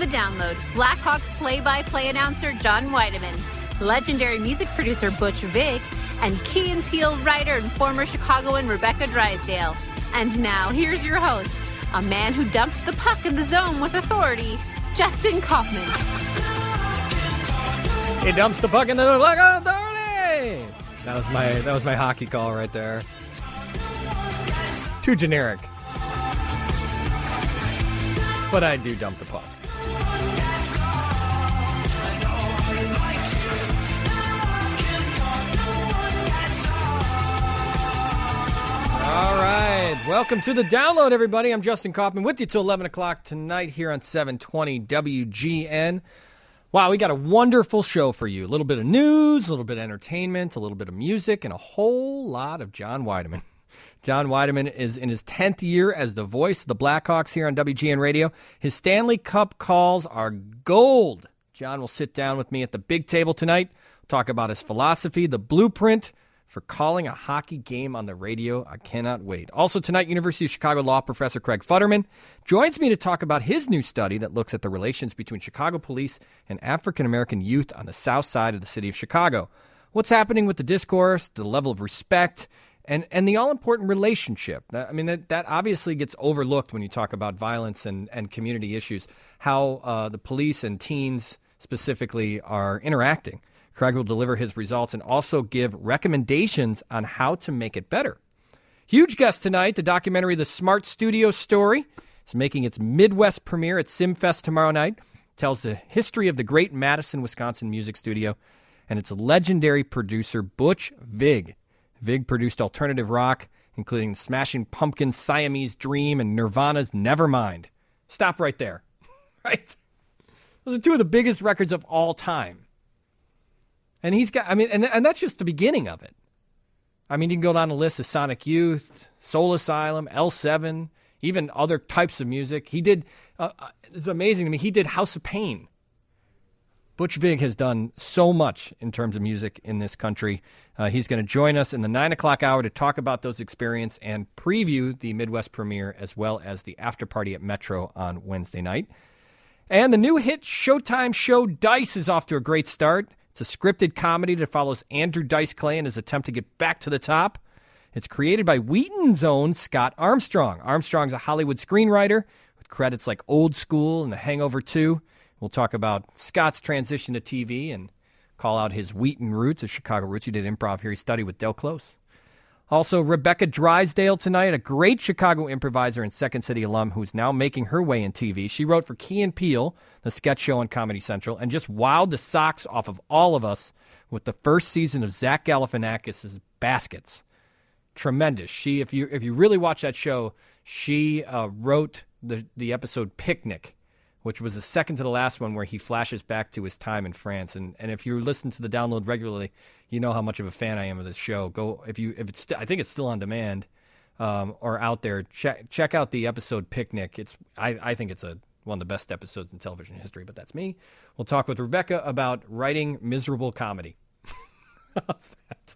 the Download, Blackhawks play-by-play announcer John Weideman, legendary music producer Butch Vig, and Key and Peele writer and former Chicagoan Rebecca Drysdale. And now, here's your host, a man who dumps the puck in the zone with authority, Justin Kaufman. He dumps the puck in the puck authority. That was my hockey call right there. Too generic. But I do dump the puck. All right. Welcome to the Download, everybody. I'm Justin Kaufman with you till 11 o'clock tonight here on 720 WGN. Wow, we got a wonderful show for you. A little bit of news, a little bit of entertainment, a little bit of music, and a whole lot of John Weideman. John Weideman is in his 10th year as the voice of the Blackhawks here on WGN Radio. His Stanley Cup calls are gold. John will sit down with me at the big table tonight, talk about his philosophy, the blueprint for calling a hockey game on the radio. I cannot wait. Also tonight, University of Chicago law professor Craig Futterman joins me to talk about his new study that looks at the relations between Chicago police and African-American youth on the south side of the city of Chicago. What's happening with the discourse, the level of respect, and the all-important relationship. I mean, that obviously gets overlooked when you talk about violence and community issues, how the police and teens specifically are interacting. Craig will deliver his results and also give recommendations on how to make it better. Huge guest tonight, the documentary The Smart Studio Story is making its Midwest premiere at SimFest tomorrow night. It tells the history of the great Madison, Wisconsin music studio and its legendary producer, Butch Vig. Vig produced alternative rock, including Smashing Pumpkins' Siamese Dream and Nirvana's Nevermind. Stop right there. Right? Those are two of the biggest records of all time. And he's got, I mean, and that's just the beginning of it. I mean, you can go down the list of Sonic Youth, Soul Asylum, L7, even other types of music. He did, it's amazing to me, he did House of Pain. Butch Vig has done so much in terms of music in this country. He's going to join us in the 9 o'clock hour to talk about those experiences and preview the Midwest premiere as well as the after party at Metro on Wednesday night. And the new hit Showtime show Dice is off to a great start. It's a scripted comedy that follows Andrew Dice Clay in his attempt to get back to the top. It's created by Wheaton's own Scott Armstrong. Armstrong's a Hollywood screenwriter with credits like Old School and The Hangover 2. We'll talk about Scott's transition to TV and call out his Wheaton roots, his Chicago roots. He did improv here. He studied with Del Close. Also, Rebecca Drysdale tonight, a great Chicago improviser and Second City alum who's now making her way in TV. She wrote for Key and Peele, the sketch show on Comedy Central, and just wowed the socks off of all of us with the first season of Zach Galifianakis' Baskets. Tremendous. She, if you really watch that show, she wrote the episode Picnic, which was the second to the last one where he flashes back to his time in France. And if you listen to the Download regularly, you know how much of a fan I am of this show. Go if it's I think it's still on demand or out there. Check out the episode Picnic. I think it's one of the best episodes in television history, but that's me. We'll talk with Rebecca about writing miserable comedy. How's that?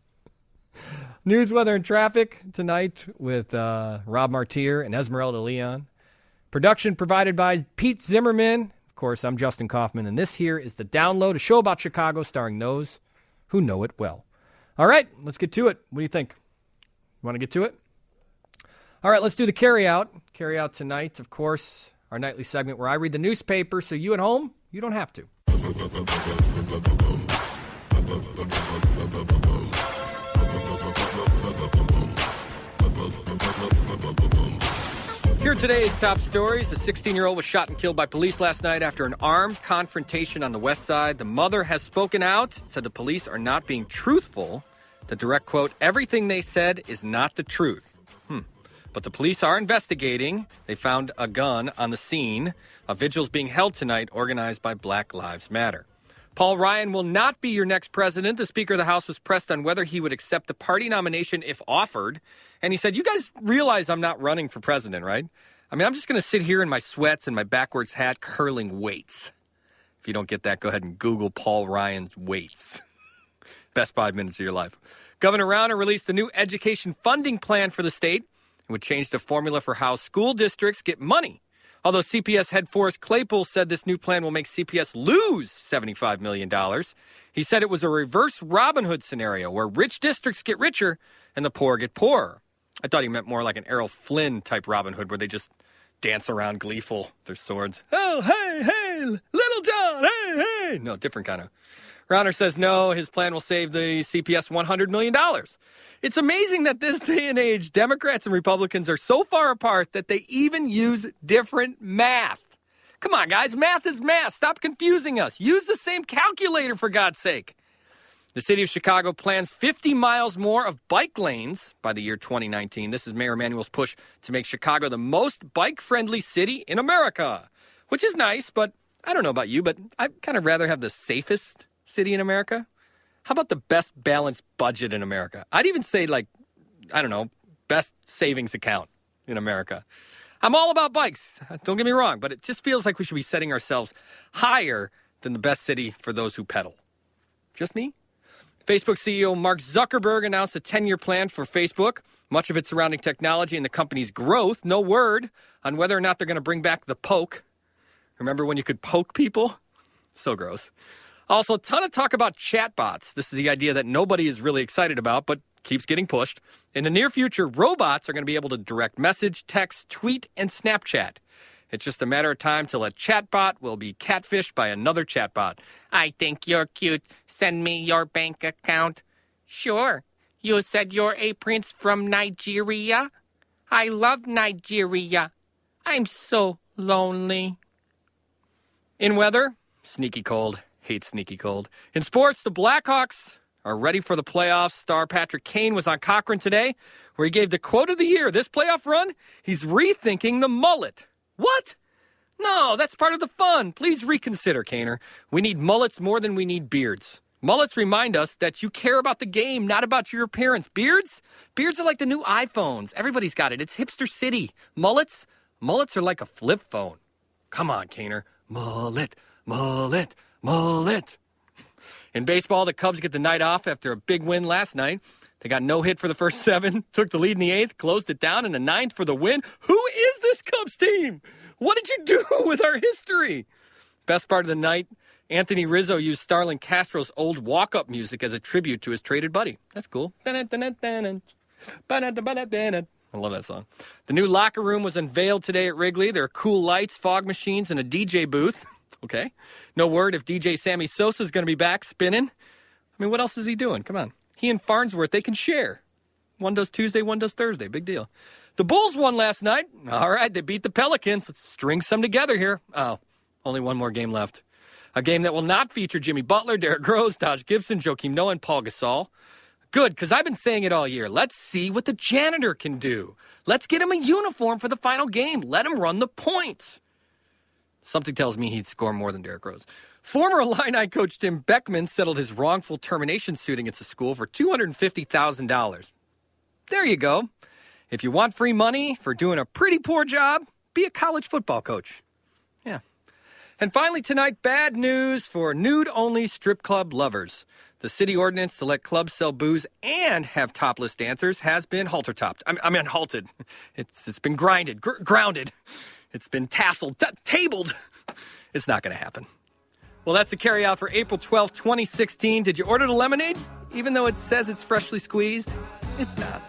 News, weather, and traffic tonight with Rob Martier and Esmeralda Leon. Production provided by Pete Zimmerman. Of course, I'm Justin Kaufman, and this here is The Download, a show about Chicago starring those who know it well. All right, let's get to it. What do you think? You want to get to it? All right, let's do the carry-out. Carry-out tonight, of course, our nightly segment where I read the newspaper, so you at home, you don't have to. Here are today's top stories. The 16-year-old was shot and killed by police last night after an armed confrontation on the west side. The mother has spoken out, said the police are not being truthful. The direct quote, "Everything they said is not the truth." But the police are investigating. They found a gun on the scene. A vigil's being held tonight, organized by Black Lives Matter. Paul Ryan will not be your next president. The Speaker of the House was pressed on whether he would accept the party nomination if offered. And he said, you guys realize I'm not running for president, right? I mean, I'm just going to sit here in my sweats and my backwards hat curling weights. If you don't get that, go ahead and Google Paul Ryan's weights. Best 5 minutes of your life. Governor Rauner released the new education funding plan for the state. It would change the formula for how school districts get money. Although CPS head Forrest Claypool said this new plan will make CPS lose $75 million, he said it was a reverse Robin Hood scenario where rich districts get richer and the poor get poorer. I thought he meant more like an Errol Flynn type Robin Hood where they just dance around gleeful with their swords. Oh, hey, Little John, hey. No, different kind of. Rauner says no, his plan will save the CPS $100 million. It's amazing that this day and age, Democrats and Republicans are so far apart that they even use different math. Come on, guys, math is math. Stop confusing us. Use the same calculator, for God's sake. The city of Chicago plans 50 miles more of bike lanes by the year 2019. This is Mayor Emanuel's push to make Chicago the most bike-friendly city in America, which is nice, but I don't know about you, but I'd kind of rather have the safest city in America. How about the best balanced budget in America? I'd even say, best savings account in America. I'm all about bikes. Don't get me wrong, but it just feels like we should be setting ourselves higher than the best city for those who pedal. Just me? Facebook CEO Mark Zuckerberg announced a 10-year plan for Facebook, much of it surrounding technology and the company's growth. No word on whether or not they're going to bring back the poke. Remember when you could poke people? So gross. Also, a ton of talk about chatbots. This is the idea that nobody is really excited about, but keeps getting pushed. In the near future, robots are going to be able to direct message, text, tweet, and Snapchat. It's just a matter of time till a chatbot will be catfished by another chatbot. I think you're cute. Send me your bank account. Sure. You said you're a prince from Nigeria? I love Nigeria. I'm so lonely. In weather, sneaky cold. Hate sneaky cold. In sports, the Blackhawks are ready for the playoffs. Star Patrick Kane was on Cochrane today, where he gave the quote of the year. This playoff run, he's rethinking the mullet. What? No, that's part of the fun. Please reconsider, Kaner. We need mullets more than we need beards. Mullets remind us that you care about the game, not about your appearance. Beards are like the new iPhones. Everybody's got it. It's hipster city. Mullets are like a flip phone. Come on, Kaner. Mullet. In baseball, the Cubs get the night off after a big win last night. They got no hit for the first 7, took the lead in the 8th, closed it down in the 9th for the win. Who is this Cubs team? What did you do with our history? Best part of the night, Anthony Rizzo used Starlin Castro's old walk-up music as a tribute to his traded buddy. That's cool. I love that song. The new locker room was unveiled today at Wrigley. There are cool lights, fog machines, and a DJ booth. Okay. No word if DJ Sammy Sosa is going to be back spinning. I mean, what else is he doing? Come on. He and Farnsworth, they can share. One does Tuesday, one does Thursday. Big deal. The Bulls won last night. All right, they beat the Pelicans. Let's string some together here. Oh, only one more game left. A game that will not feature Jimmy Butler, Derrick Rose, Taj Gibson, Joakim Noah, and Paul Gasol. Good, because I've been saying it all year. Let's see what the janitor can do. Let's get him a uniform for the final game. Let him run the points. Something tells me he'd score more than Derrick Rose. Former Illini coach Tim Beckman settled his wrongful termination suit against the school for $250,000. There you go. If you want free money for doing a pretty poor job, be a college football coach. Yeah. And finally tonight, bad news for nude-only strip club lovers. The city ordinance to let clubs sell booze and have topless dancers has been halted. It's been grounded. It's been tasseled, tabled. It's not going to happen. Well, that's the carryout for April 12th, 2016. Did you order the lemonade? Even though it says it's freshly squeezed, it's not.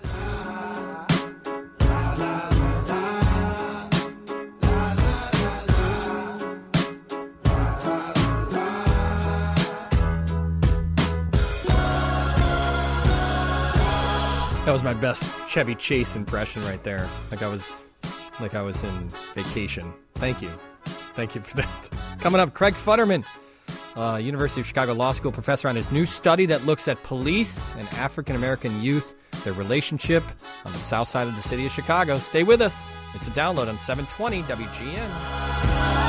That was my best Chevy Chase impression right there. Like I was in Vacation. Thank you for that. Coming up, Craig Futterman, University of Chicago Law School professor, on his new study that looks at police and African-American youth, their relationship on the south side of the city of Chicago. Stay with us. It's a download on 720 WGN.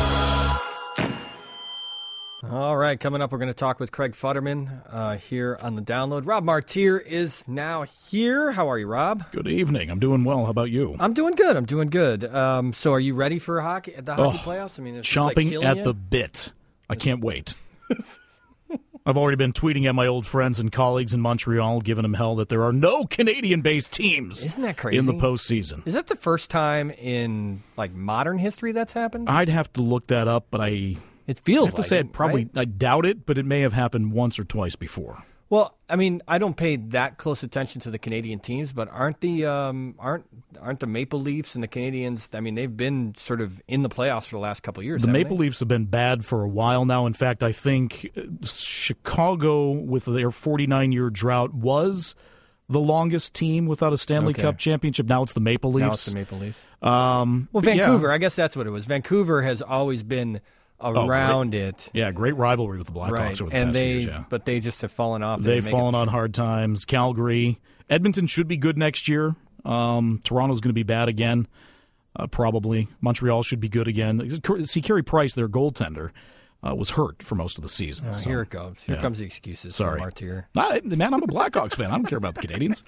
All right, coming up, we're going to talk with Craig Futterman here on the download. Rob Martier is now here. How are you, Rob? Good evening. I'm doing well. How about you? I'm doing good. So are you ready for the hockey playoffs? I mean, it's chomping like at the bit. I can't wait. I've already been tweeting at my old friends and colleagues in Montreal, giving them hell that there are no Canadian-based teams. Isn't that crazy? In the postseason. Is that the first time in modern history that's happened? I'd have to look that up, but it feels I have to say right? I doubt it, but it may have happened once or twice before. Well, I mean, I don't pay that close attention to the Canadian teams, but aren't the Maple Leafs and the Canadians? I mean, they've been sort of in the playoffs for the last couple of years. The Maple Leafs have been bad for a while now. In fact, I think Chicago, with their 49-year drought, was the longest team without a Stanley Cup championship. Now it's the Maple Leafs. Now it's the Maple Leafs. Vancouver. I guess that's what it was. Vancouver has always been around it. Yeah, great rivalry with the Blackhawks over the past few years. Yeah. But they just have fallen off. They've fallen on hard times. Calgary. Edmonton should be good next year. Toronto's going to be bad again, probably. Montreal should be good again. See, Carey Price, their goaltender, was hurt for most of the the so. Here it goes. Here comes the excuses. Sorry. From Artier. Man, I'm a Blackhawks fan. I don't care about the Canadians.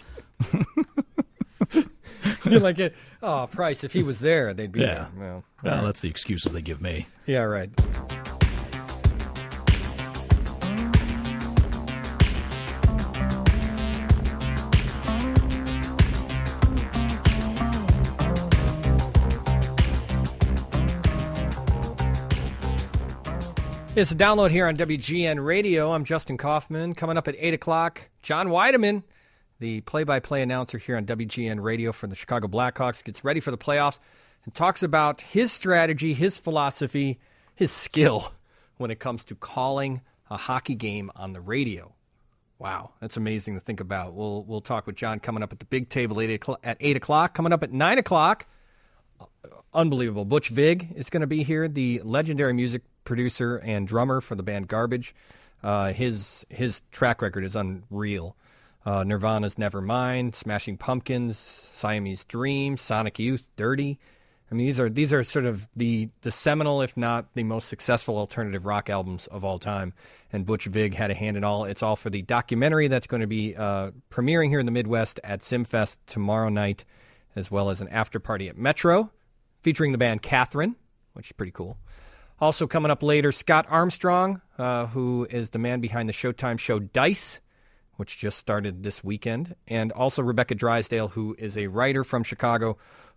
You're like, Price, if he was there, they'd be there. Well, that's the excuses they give me. Yeah, right. It's a download here on WGN Radio. I'm Justin Kaufman. Coming up at 8 o'clock, John Weideman, the play-by-play announcer here on WGN Radio for the Chicago Blackhawks, gets ready for the playoffs and talks about his strategy, his philosophy, his skill when it comes to calling a hockey game on the radio. Wow, that's amazing to think about. We'll talk with John coming up at the big table at 8 o'clock. Coming up at 9 o'clock, unbelievable. Butch Vig is going to be here, the legendary music producer and drummer for the band Garbage. His track record is unreal. Nirvana's Nevermind, Smashing Pumpkins, Siamese Dream, Sonic Youth, Dirty. I mean, these are sort of the seminal, if not the most successful alternative rock albums of all time. And Butch Vig had a hand in all. It's all for the documentary that's going to be premiering here in the Midwest at SimFest tomorrow night, as well as an after party at Metro, featuring the band Catherine, which is pretty cool. Also coming up later, Scott Armstrong, who is the man behind the Showtime show Dice, which just started this weekend, and also Rebecca Drysdale, who is a writer from Chicago,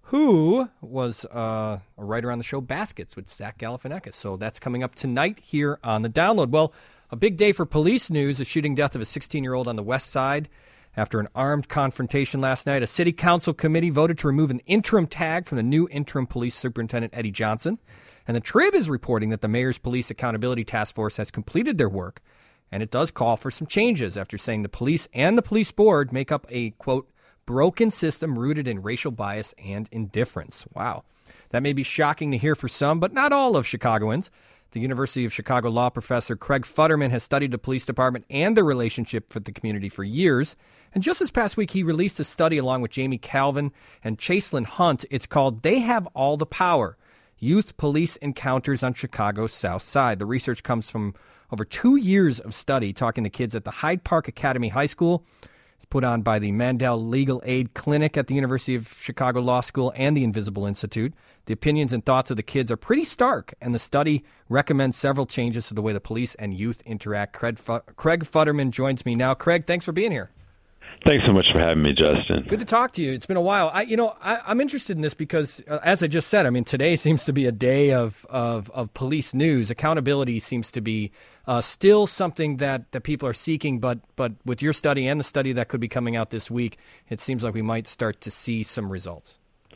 who was a writer on the show Baskets with Zach Galifianakis. So that's coming up tonight here on the Download. Well, a big day for police news, a shooting death of a 16-year-old on the west side. After an armed confrontation last night, a city council committee voted to remove an interim tag from the new interim police superintendent, Eddie Johnson. And the Trib is reporting that the mayor's police accountability task force has completed their work, and it does call for some changes after saying the police and the police board make up a, quote, broken system rooted in racial bias and indifference. Wow. That may be shocking to hear for some, but not all of Chicagoans. The University of Chicago law professor Craig Futterman has studied the police department and their relationship with the community for years. And just this past week, he released a study along with Jamie Calvin and Chaselyn Hunt. It's called They Have All the Power: Youth Police Encounters on Chicago's South Side. The research comes from over 2 years of study talking to kids at the Hyde Park Academy High School. It's put on by the Mandel Legal Aid Clinic at the University of Chicago Law School and the Invisible Institute. The opinions and thoughts of the kids are pretty stark, and the study recommends several changes to the way the police and youth interact. Craig Futterman joins me now. Craig, thanks for being here. Thanks so much for having me, Justin. Good to talk to you. It's been a while. I'm interested in this because, as I just said, I mean, today seems to be a day of police news. Accountability seems to be still something that people are seeking, but with your study and the study that could be coming out this week, it seems like we might start to see some results.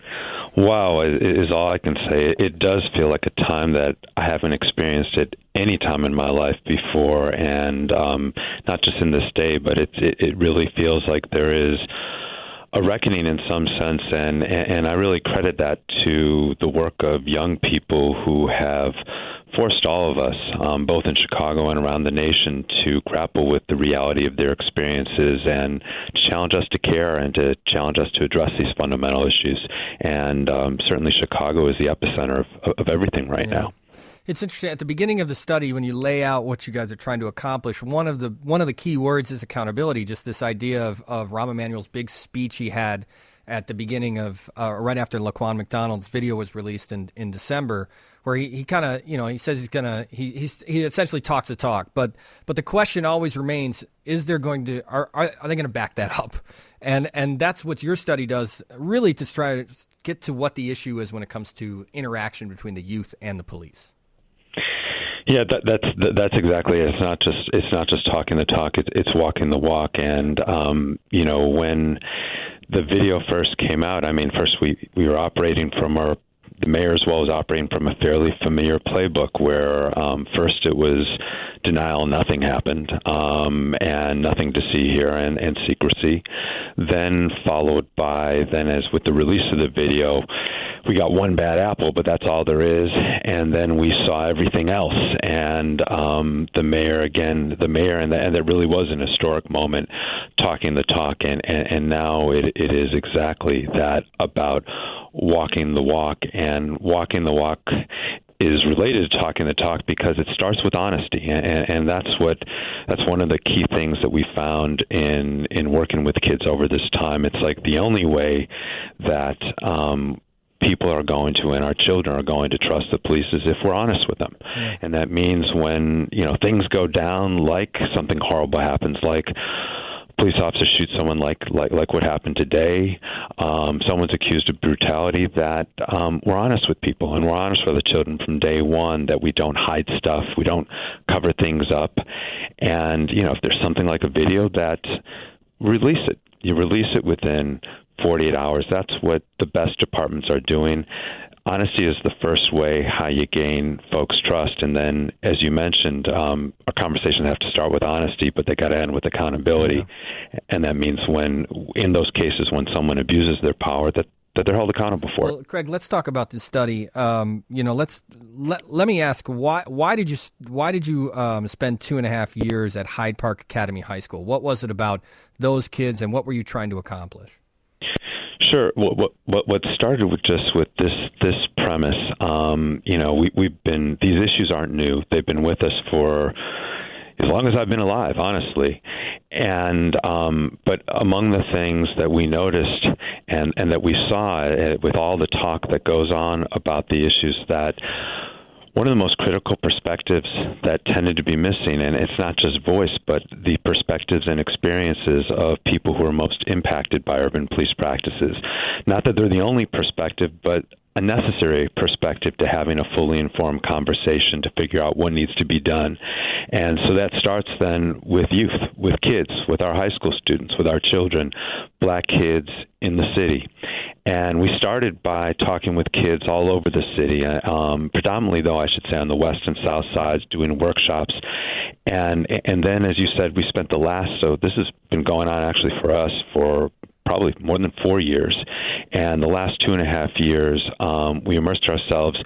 Wow, is all I can say. It does feel like a time that I haven't experienced at any time in my life before, and not just in this day, but it really feels like there is a reckoning in some sense, and I really credit that to the work of young people who have forced all of us, both in Chicago and around the nation, to grapple with the reality of their experiences and to challenge us to care and to challenge us to address these fundamental issues. And certainly Chicago is the epicenter of everything right now. It's interesting. At the beginning of the study, when you lay out what you guys are trying to accomplish, one of the key words is accountability. Just this idea of Rahm Emanuel's big speech he had at the beginning of right after Laquan McDonald's video was released in December, where he kind of, he says he's gonna he essentially talks the talk, but the question always remains: is there going to are they going to back that up? And that's what your study does, really, to try to get to what the issue is when it comes to interaction between the youth and the police. Yeah, that's exactly it. It's not just talking the talk. It's walking the walk. And when the video first came out, I mean, first we were operating from the mayor as well as operating from a fairly familiar playbook where first it was denial, nothing happened, and nothing to see here, and secrecy. Then followed by, as with the release of the video, we got one bad apple, but that's all there is. And then we saw everything else. And the mayor, and that really was an historic moment, talking the talk. And now it is exactly that, about walking the walk. And walking the walk is related to talking the talk because it starts with honesty, and that's one of the key things that we found in working with kids over this time. It's like the only way that people are going to, and our children are going to, trust the police is if we're honest with them. Yeah. And that means when things go down, like something horrible happens, like police officer shoots someone like what happened today, someone's accused of brutality, that we're honest with people, and we're honest with the children from day one, that we don't hide stuff, we don't cover things up. And, if there's something like a video, that release it. You release it within 48 hours. That's what the best departments are doing. Honesty is the first way how you gain folks' trust. And then, as you mentioned, our conversations have to start with honesty, but they got to end with accountability. Yeah. And that means in those cases, when someone abuses their power, that they're held accountable for it. Well, Craig, let's talk about this study. Let me ask, why did you spend 2.5 years at Hyde Park Academy High School? What was it about those kids, and what were you trying to accomplish? Sure. What started with this premise, we've been, these issues aren't new. They've been with us for as long as I've been alive, honestly. And but among the things that we noticed and that we saw with all the talk that goes on about the issues, that one of the most critical perspectives that tended to be missing, and it's not just voice, but the perspectives and experiences of people who are most impacted by urban police practices. Not that they're the only perspective, but a necessary perspective to having a fully informed conversation to figure out what needs to be done. And so that starts then with youth, with kids, with our high school students, with our children, black kids in the city. And we started by talking with kids all over the city, predominantly, though, I should say, on the west and south sides, doing workshops. And then, as you said, we spent so this has been going on actually for us for probably more than 4 years. And the last 2.5 years, we immersed ourselves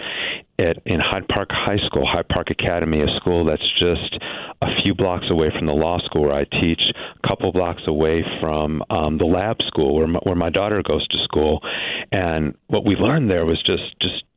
in Hyde Park High School, Hyde Park Academy, a school that's just a few blocks away from the law school where I teach, a couple blocks away from the lab school where my daughter goes to school. And what we learned there was just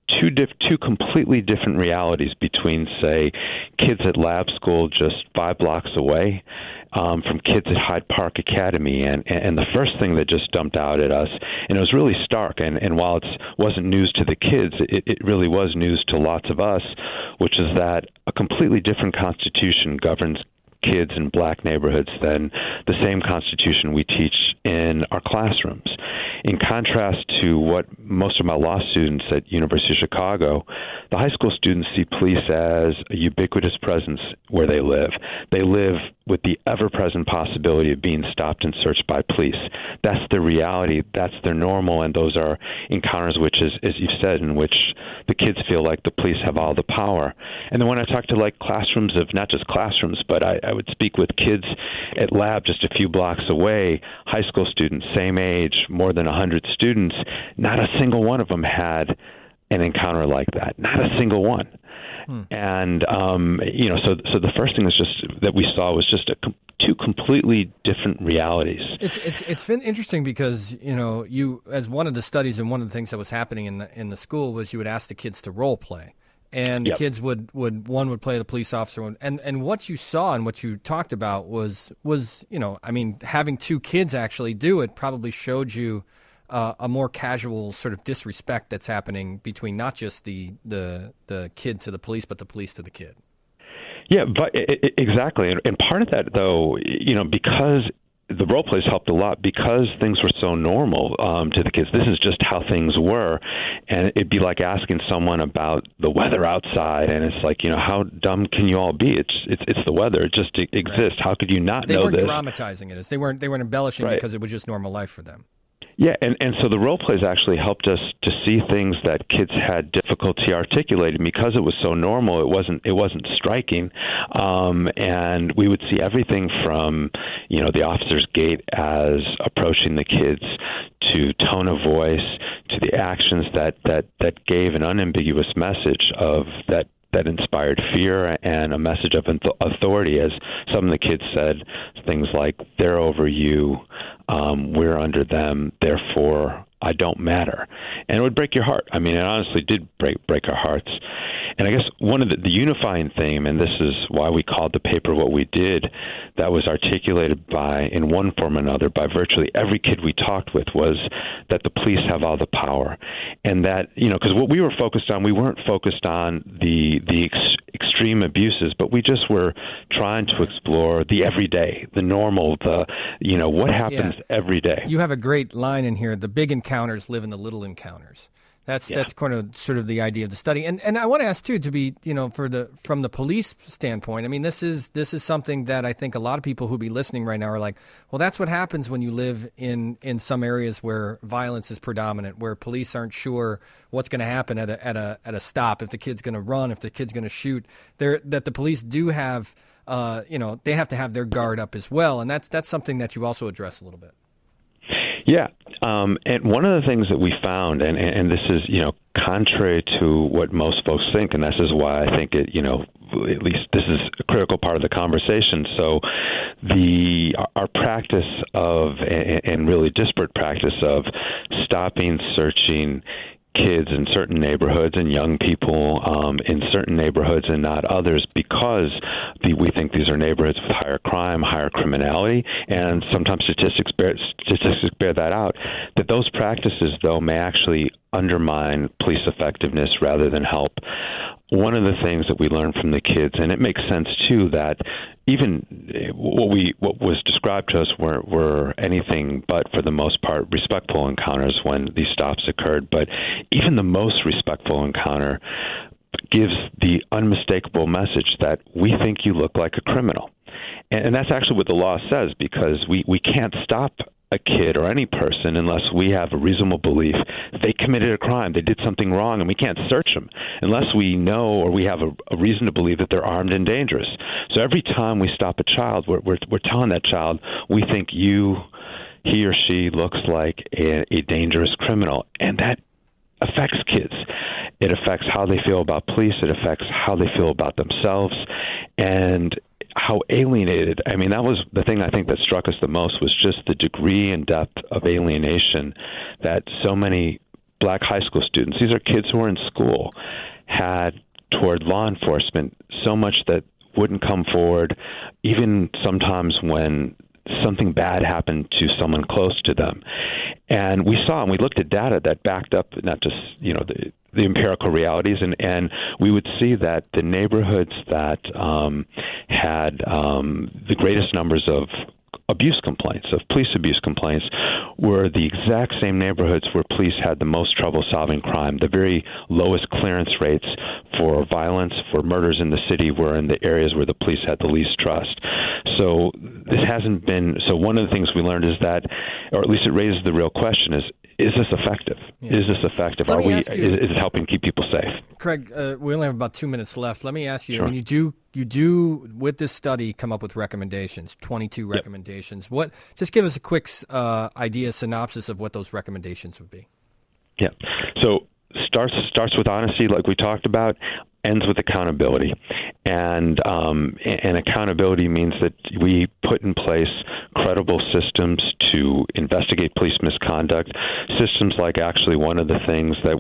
two completely different realities between, say, kids at lab school just 5 blocks away from kids at Hyde Park Academy. And the first thing that just jumped out at us, and it was really stark, and while it wasn't news to the kids, it really was news to lots of us, which is that a completely different constitution governs kids in black neighborhoods than the same constitution we teach in our classrooms. In contrast to what most of my law students at University of Chicago, the high school students see police as a ubiquitous presence where they live. They live with the ever-present possibility of being stopped and searched by police. That's their reality. That's their normal, and those are encounters which, as you've said, in which the kids feel like the police have all the power. And then when I talk to classrooms of, not just classrooms, but I would speak with kids at lab just a few blocks away, high school students, same age, more than 100 students, not a single one of them had an encounter like that. Not a single one. And, so the first thing was just that we saw was just two completely different realities. It's been interesting because, you, as one of the studies and one of the things that was happening in the school was you would ask the kids to role play. And the kids would play the police officer. And what you saw and what you talked about was having 2 kids actually do it probably showed you a more casual sort of disrespect that's happening between not just the kid to the police, but the police to the kid. Yeah, but exactly. And part of that, though, because the role plays helped a lot, because things were so normal to the kids. This is just how things were. And it'd be like asking someone about the weather outside. And it's like, how dumb can you all be? It's the weather. It just exists. Right. How could you not know this? They weren't dramatizing it. They weren't embellishing right. Because it was just normal life for them. Yeah, and so the role plays actually helped us to see things that kids had difficulty articulating because it was so normal. It wasn't striking, and we would see everything from the officer's gait as approaching the kids to tone of voice to the actions that gave an unambiguous message of that inspired fear and a message of authority, as some of the kids said things like, they're over you, we're under them, therefore I don't matter. And it would break your heart. I mean, it honestly did break our hearts. And I guess one of the unifying theme, and this is why we called the paper what we did, that was articulated in one form or another by virtually every kid we talked with, was that the police have all the power. And that, because what we were focused on, we weren't focused on the extreme abuses, but we just were trying to explore the everyday, the normal, what happens every day. You have a great line in here, the big encounters live in the little encounters. That's kind of sort of the idea of the study. And I want to ask too, to be, from the police standpoint, I mean, this is something that I think a lot of people who be listening right now are like, well, that's what happens when you live in some areas where violence is predominant, where police aren't sure what's going to happen at a stop, if the kid's going to run, if the kid's going to shoot, that the police do have, they have to have their guard up as well. And that's something that you also address a little bit. Yeah. And one of the things that we found, and this is, contrary to what most folks think, and this is why I think it, at least this is a critical part of the conversation. So our practice of, and really disparate practice of stopping, searching kids in certain neighborhoods and young people in certain neighborhoods and not others, because we think these are neighborhoods with higher crime, higher criminality, and sometimes statistics bear that out, that those practices, though, may actually undermine police effectiveness rather than help. One of the things that we learned from the kids, and it makes sense too, that even what was described to us were anything but, for the most part, respectful encounters when these stops occurred. But even the most respectful encounter gives the unmistakable message that we think you look like a criminal. And that's actually what the law says, because we can't stop a kid or any person unless we have a reasonable belief they committed a crime, they did something wrong, and we can't search them unless we know or we have a reason to believe that they're armed and dangerous. So every time we stop a child, we're telling that child, we think he or she looks like a dangerous criminal. And that affects kids. It affects how they feel about police. It affects how they feel about themselves. And how alienated, I mean, that was the thing I think that struck us the most, was just the degree and depth of alienation that so many black high school students, these are kids who are in school, had toward law enforcement, so much that wouldn't come forward, even sometimes when something bad happened to someone close to them. And we looked at data that backed up not just, the empirical realities, and we would see that the neighborhoods that had the greatest numbers of abuse complaints, of police abuse complaints, were the exact same neighborhoods where police had the most trouble solving crime. The very lowest clearance rates for violence, for murders in the city, were in the areas where the police had the least trust. So this hasn't been, so one of the things we learned is that, or at least it raises the real question, is this effective? Yeah. Is this effective? Is it helping keep people safe? Craig, we only have about 2 minutes left. Let me ask you, Sure. When you do with this study come up with recommendations, 22 recommendations, just give us a quick synopsis of what those recommendations would be. Yeah. So starts with honesty, like we talked about, ends with accountability. And accountability means that we put in place credible systems to investigate police misconduct. Systems like actually one of the things that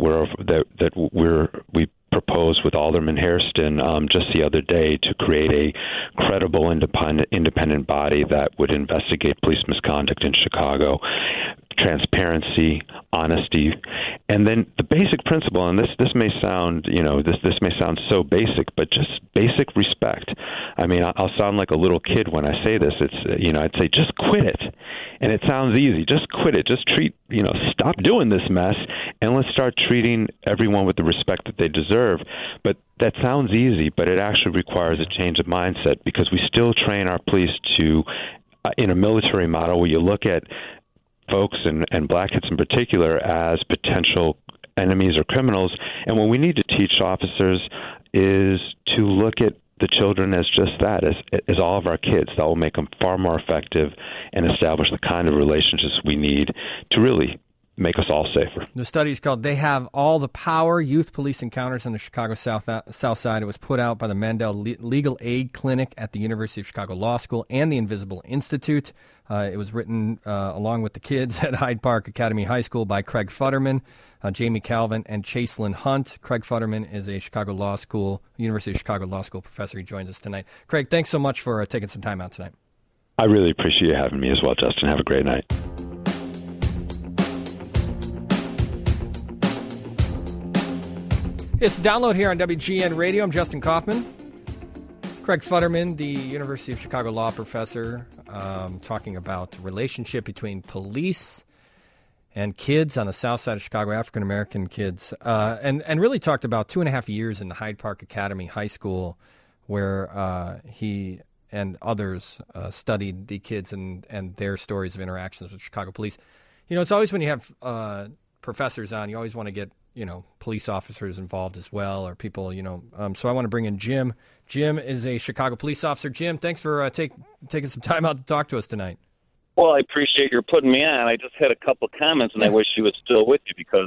we proposed with Alderman Hairston just the other day, to create a credible independent body that would investigate police misconduct in Chicago, transparency, honesty, and then the basic principle. And this may sound, this may sound so basic, but just basic respect. I mean, I'll sound like a little kid when I say this. It's, I'd say just quit it, and it sounds easy. Just quit it. Just stop doing this mess, and let's start treating everyone with the respect that they deserve. But that sounds easy, but it actually requires a change of mindset, because we still train our police to, in a military model, where you look at folks and black kids in particular as potential enemies or criminals. And what we need to teach officers is to look at the children as just that, as all of our kids. That will make them far more effective and establish the kind of relationships we need to really make us all safer. The study is called They Have All the Power, Youth Police Encounters on the Chicago South Side. It was put out by the Mandel Legal Aid Clinic at the University of Chicago Law School and the Invisible Institute. It was written along with the kids at Hyde Park Academy High School by Craig Futterman, Jamie Calvin, and Chaselyn Hunt. Craig Futterman is a University of Chicago Law School professor. He joins us tonight. Craig, thanks so much for taking some time out tonight. I really appreciate you having me as well, Justin. Have a great night. It's Download here on WGN Radio. I'm Justin Kaufman. Craig Futterman, the University of Chicago law professor, talking about the relationship between police and kids on the south side of Chicago, African-American kids, and really talked about 2.5 years in the Hyde Park Academy High School, where he and others studied the kids and their stories of interactions with Chicago police. It's always when you have professors on, you always want to get police officers involved as well, or people, so I want to bring in Jim. Jim is a Chicago police officer. Jim, thanks for taking some time out to talk to us tonight. Well, I appreciate your putting me on. I just had a couple comments, and I wish he was still with you, because,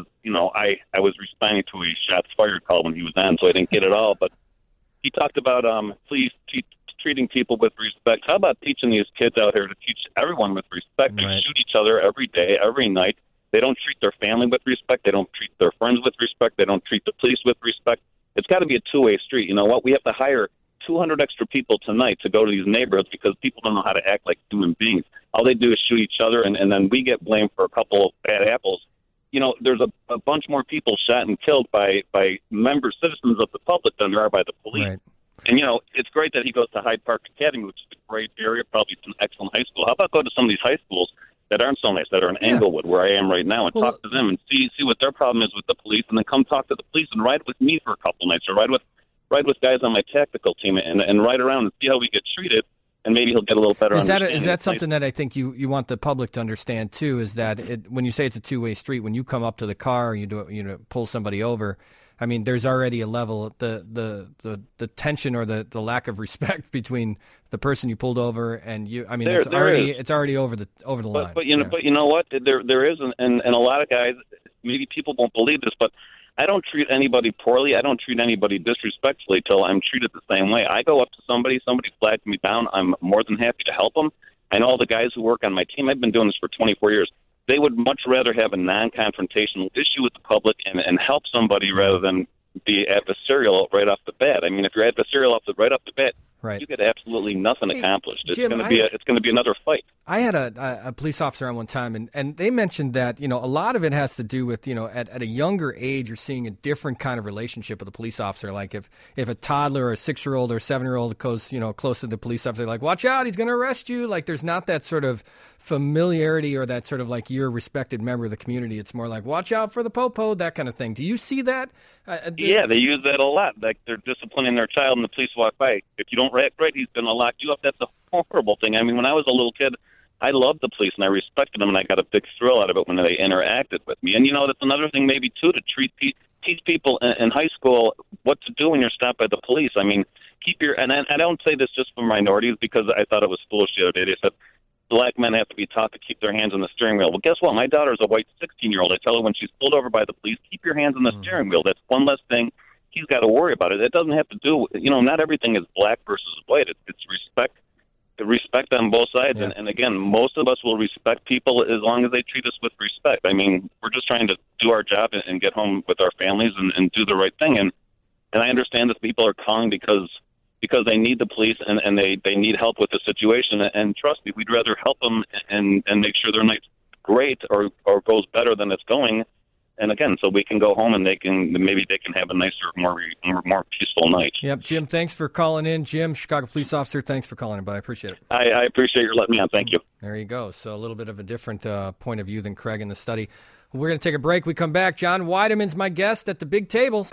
I was responding to a shots fired call when he was on, so I didn't get it all. But he talked about police treating people with respect. How about teaching these kids out here to teach everyone with respect? Right. They shoot each other every day, every night. They don't treat their family with respect. They don't treat their friends with respect. They don't treat the police with respect. It's got to be a two-way street. You know what? We have to hire 200 extra people tonight to go to these neighborhoods, because people don't know how to act like human beings. All they do is shoot each other, and then we get blamed for a couple of bad apples. There's a bunch more people shot and killed by citizens of the public than there are by the police. Right. And, it's great that he goes to Hyde Park Academy, which is a great area, probably an excellent high school. How about go to some of these high schools that aren't so nice, that are in Englewood, where I am right now, and talk to them and see what their problem is with the police, and then come talk to the police and ride with me for a couple nights, or ride with guys on my tactical team, and ride around and see how we get treated, and maybe he'll get a little better understanding. Is that something that I think you want the public to understand too? Is that when you say it's a two-way street, when you come up to the car and you pull somebody over, I mean, there's already a level, the tension or the lack of respect between the person you pulled over and you. I mean, it's already over the line. But you know what? There is, and a lot of guys, maybe people won't believe this, but I don't treat anybody poorly. I don't treat anybody disrespectfully till I'm treated the same way. I go up to somebody flags me down, I'm more than happy to help them. I know all the guys who work on my team. I've been doing this for 24 years. They would much rather have a non-confrontational issue with the public and help somebody rather than be adversarial right off the bat. I mean, if you're adversarial right off the bat, right, you get absolutely nothing accomplished. It's going to be another fight. I had a police officer on one time, and they mentioned that a lot of it has to do with at a younger age you're seeing a different kind of relationship with a police officer. Like if a toddler or a 6-year-old or a 7-year-old goes close to the police officer, like watch out, he's going to arrest you. Like there's not that sort of familiarity or that sort of like you're a respected member of the community. It's more like watch out for the popo, that kind of thing. Do you see that? Yeah, they use that a lot. Like they're disciplining their child and the police walk by. If you don't react right, he's going to lock you up. That's a horrible thing. I mean, when I was a little kid, I loved the police and I respected them, and I got a big thrill out of it when they interacted with me. And, that's another thing maybe, too, to teach people in high school what to do when you're stopped by the police. I mean, and I don't say this just for minorities, because I thought it was foolish the other day. They said black men have to be taught to keep their hands on the steering wheel. Well, guess what? My daughter's a white 16-year-old. I tell her when she's pulled over by the police, keep your hands on the steering wheel. That's one less thing he's got to worry about. It doesn't have to do, not everything is black versus white. It's respect on both sides. Yeah. And again, most of us will respect people as long as they treat us with respect. I mean, we're just trying to do our job and get home with our families and do the right thing. And I understand that people are calling because they need the police and they need help with the situation. And trust me, we'd rather help them and make sure their nights great or goes better than it's going. And again, so we can go home and maybe they can have a nicer, more peaceful night. Yep, Jim, thanks for calling in. Jim, Chicago police officer, thanks for calling in, bud. I appreciate it. I appreciate you letting me on. Thank you. There you go. So a little bit of a different point of view than Craig in the study. We're going to take a break. We come back. John Weideman's my guest at the big tables.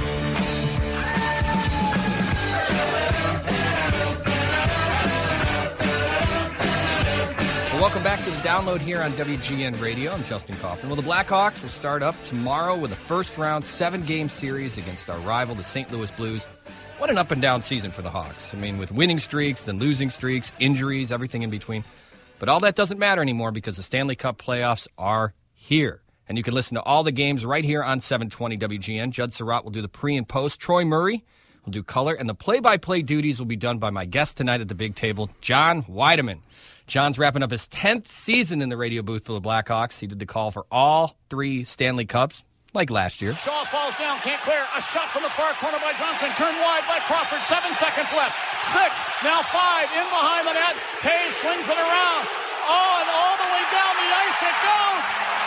Welcome back to the download here on WGN Radio. I'm Justin Kaufman. Well, the Blackhawks will start up tomorrow with a first-round 7-game series against our rival, the St. Louis Blues. What an up-and-down season for the Hawks. I mean, with winning streaks, then losing streaks, injuries, everything in between. But all that doesn't matter anymore because the Stanley Cup playoffs are here. And you can listen to all the games right here on 720 WGN. Judd Surratt will do the pre and post. Troy Murray will do color. And the play-by-play duties will be done by my guest tonight at the big table, John Weideman. John's wrapping up his 10th season in the radio booth for the Blackhawks. He did the call for all 3 Stanley Cups, like last year. Shaw falls down, can't clear. A shot from the far corner by Johnson. Turned wide by Crawford. 7 seconds left. 6, now 5, in behind the net. Taves swings it around. Oh, and all the way down the ice it goes.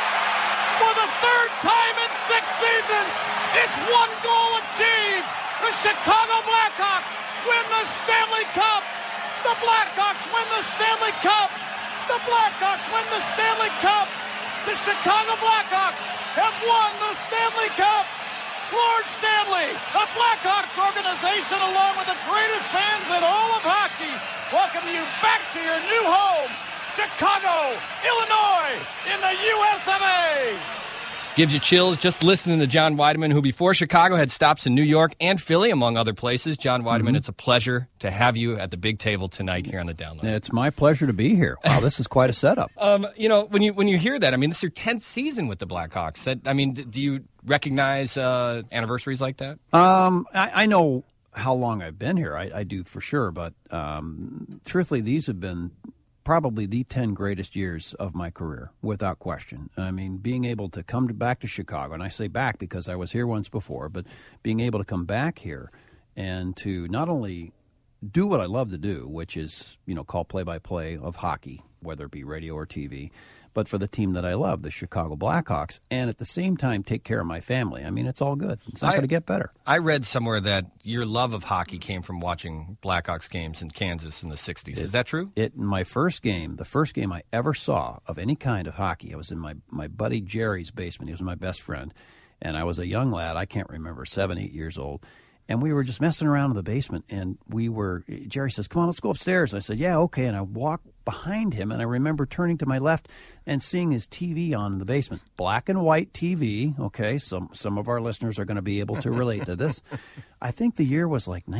For the 3rd time in 6 seasons, it's 1 goal achieved. The Chicago Blackhawks win the Stanley Cup. The Blackhawks win the Stanley Cup! The Blackhawks win the Stanley Cup! The Chicago Blackhawks have won the Stanley Cup! Lord Stanley, the Blackhawks organization, along with the greatest fans in all of hockey, welcome you back to your new home, Chicago, Illinois, in the US of A! Gives you chills just listening to John Weideman, who before Chicago had stops in New York and Philly, among other places. John Weideman, It's a pleasure to have you at the big table tonight here on the Download. It's my pleasure to be here. Wow, this is quite a setup. When you hear that, I mean, this is your 10th season with the Blackhawks. Do you recognize anniversaries like that? I know how long I've been here. I do for sure, but truthfully, these have been probably the 10 greatest years of my career, without question. I mean, being able to come back to Chicago, and I say back because I was here once before, but being able to come back here and to not only do what I love to do, which is, call play-by-play of hockey, whether it be radio or TV, but for the team that I love, the Chicago Blackhawks, and at the same time take care of my family. I mean, it's all good. It's not going to get better. I read somewhere that your love of hockey came from watching Blackhawks games in Kansas in the 60s. Is that true? My first game, the first game I ever saw of any kind of hockey, I was in my buddy Jerry's basement. He was my best friend, and I was a young lad. I can't remember, 7, 8 years old. And we were just messing around in the basement, and Jerry says, come on, let's go upstairs. I said, yeah, okay. And I walked behind him, and I remember turning to my left and seeing his TV on in the basement. Black and white TV, okay, some of our listeners are going to be able to relate to this. I think the year was like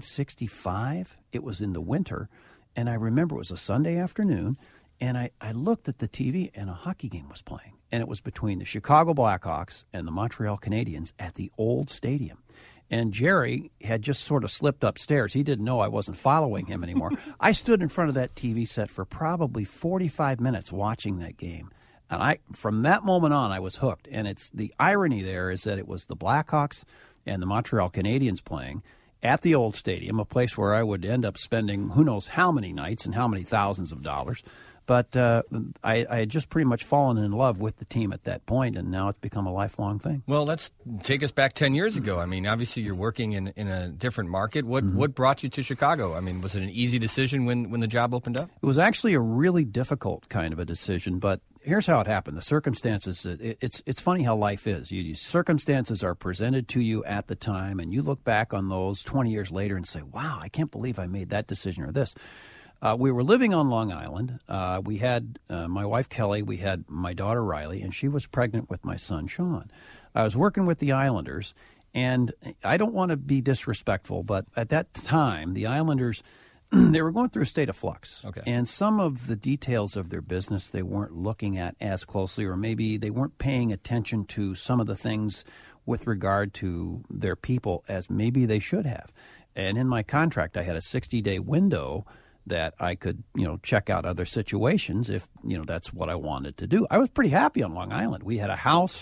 1965. It was in the winter, and I remember it was a Sunday afternoon, and I looked at the TV, and a hockey game was playing. And it was between the Chicago Blackhawks and the Montreal Canadiens at the old stadium. And Jerry had just sort of slipped upstairs. He didn't know I wasn't following him anymore. I stood in front of that TV set for probably 45 minutes watching that game. And from that moment on, I was hooked. And it's the irony there is that it was the Blackhawks and the Montreal Canadiens playing at the old stadium, a place where I would end up spending who knows how many nights and how many thousands of dollars. But I had just pretty much fallen in love with the team at that point, and now it's become a lifelong thing. Well, let's take us back 10 years ago. I mean, obviously you're working in a different market. What brought you to Chicago? I mean, was it an easy decision when the job opened up? It was actually a really difficult kind of a decision, but here's how it happened. The circumstances, it's funny how life is. Circumstances are presented to you at the time, and you look back on those 20 years later and say, wow, I can't believe I made that decision or this. We were living on Long Island. We had my wife, Kelly. We had my daughter, Riley, and she was pregnant with my son, Sean. I was working with the Islanders, and I don't want to be disrespectful, but at that time, the Islanders, they were going through a state of flux. Okay. And some of the details of their business they weren't looking at as closely, or maybe they weren't paying attention to some of the things with regard to their people as maybe they should have. And in my contract, I had a 60-day window that I could, check out other situations if, that's what I wanted to do. I was pretty happy on Long Island. We had a house.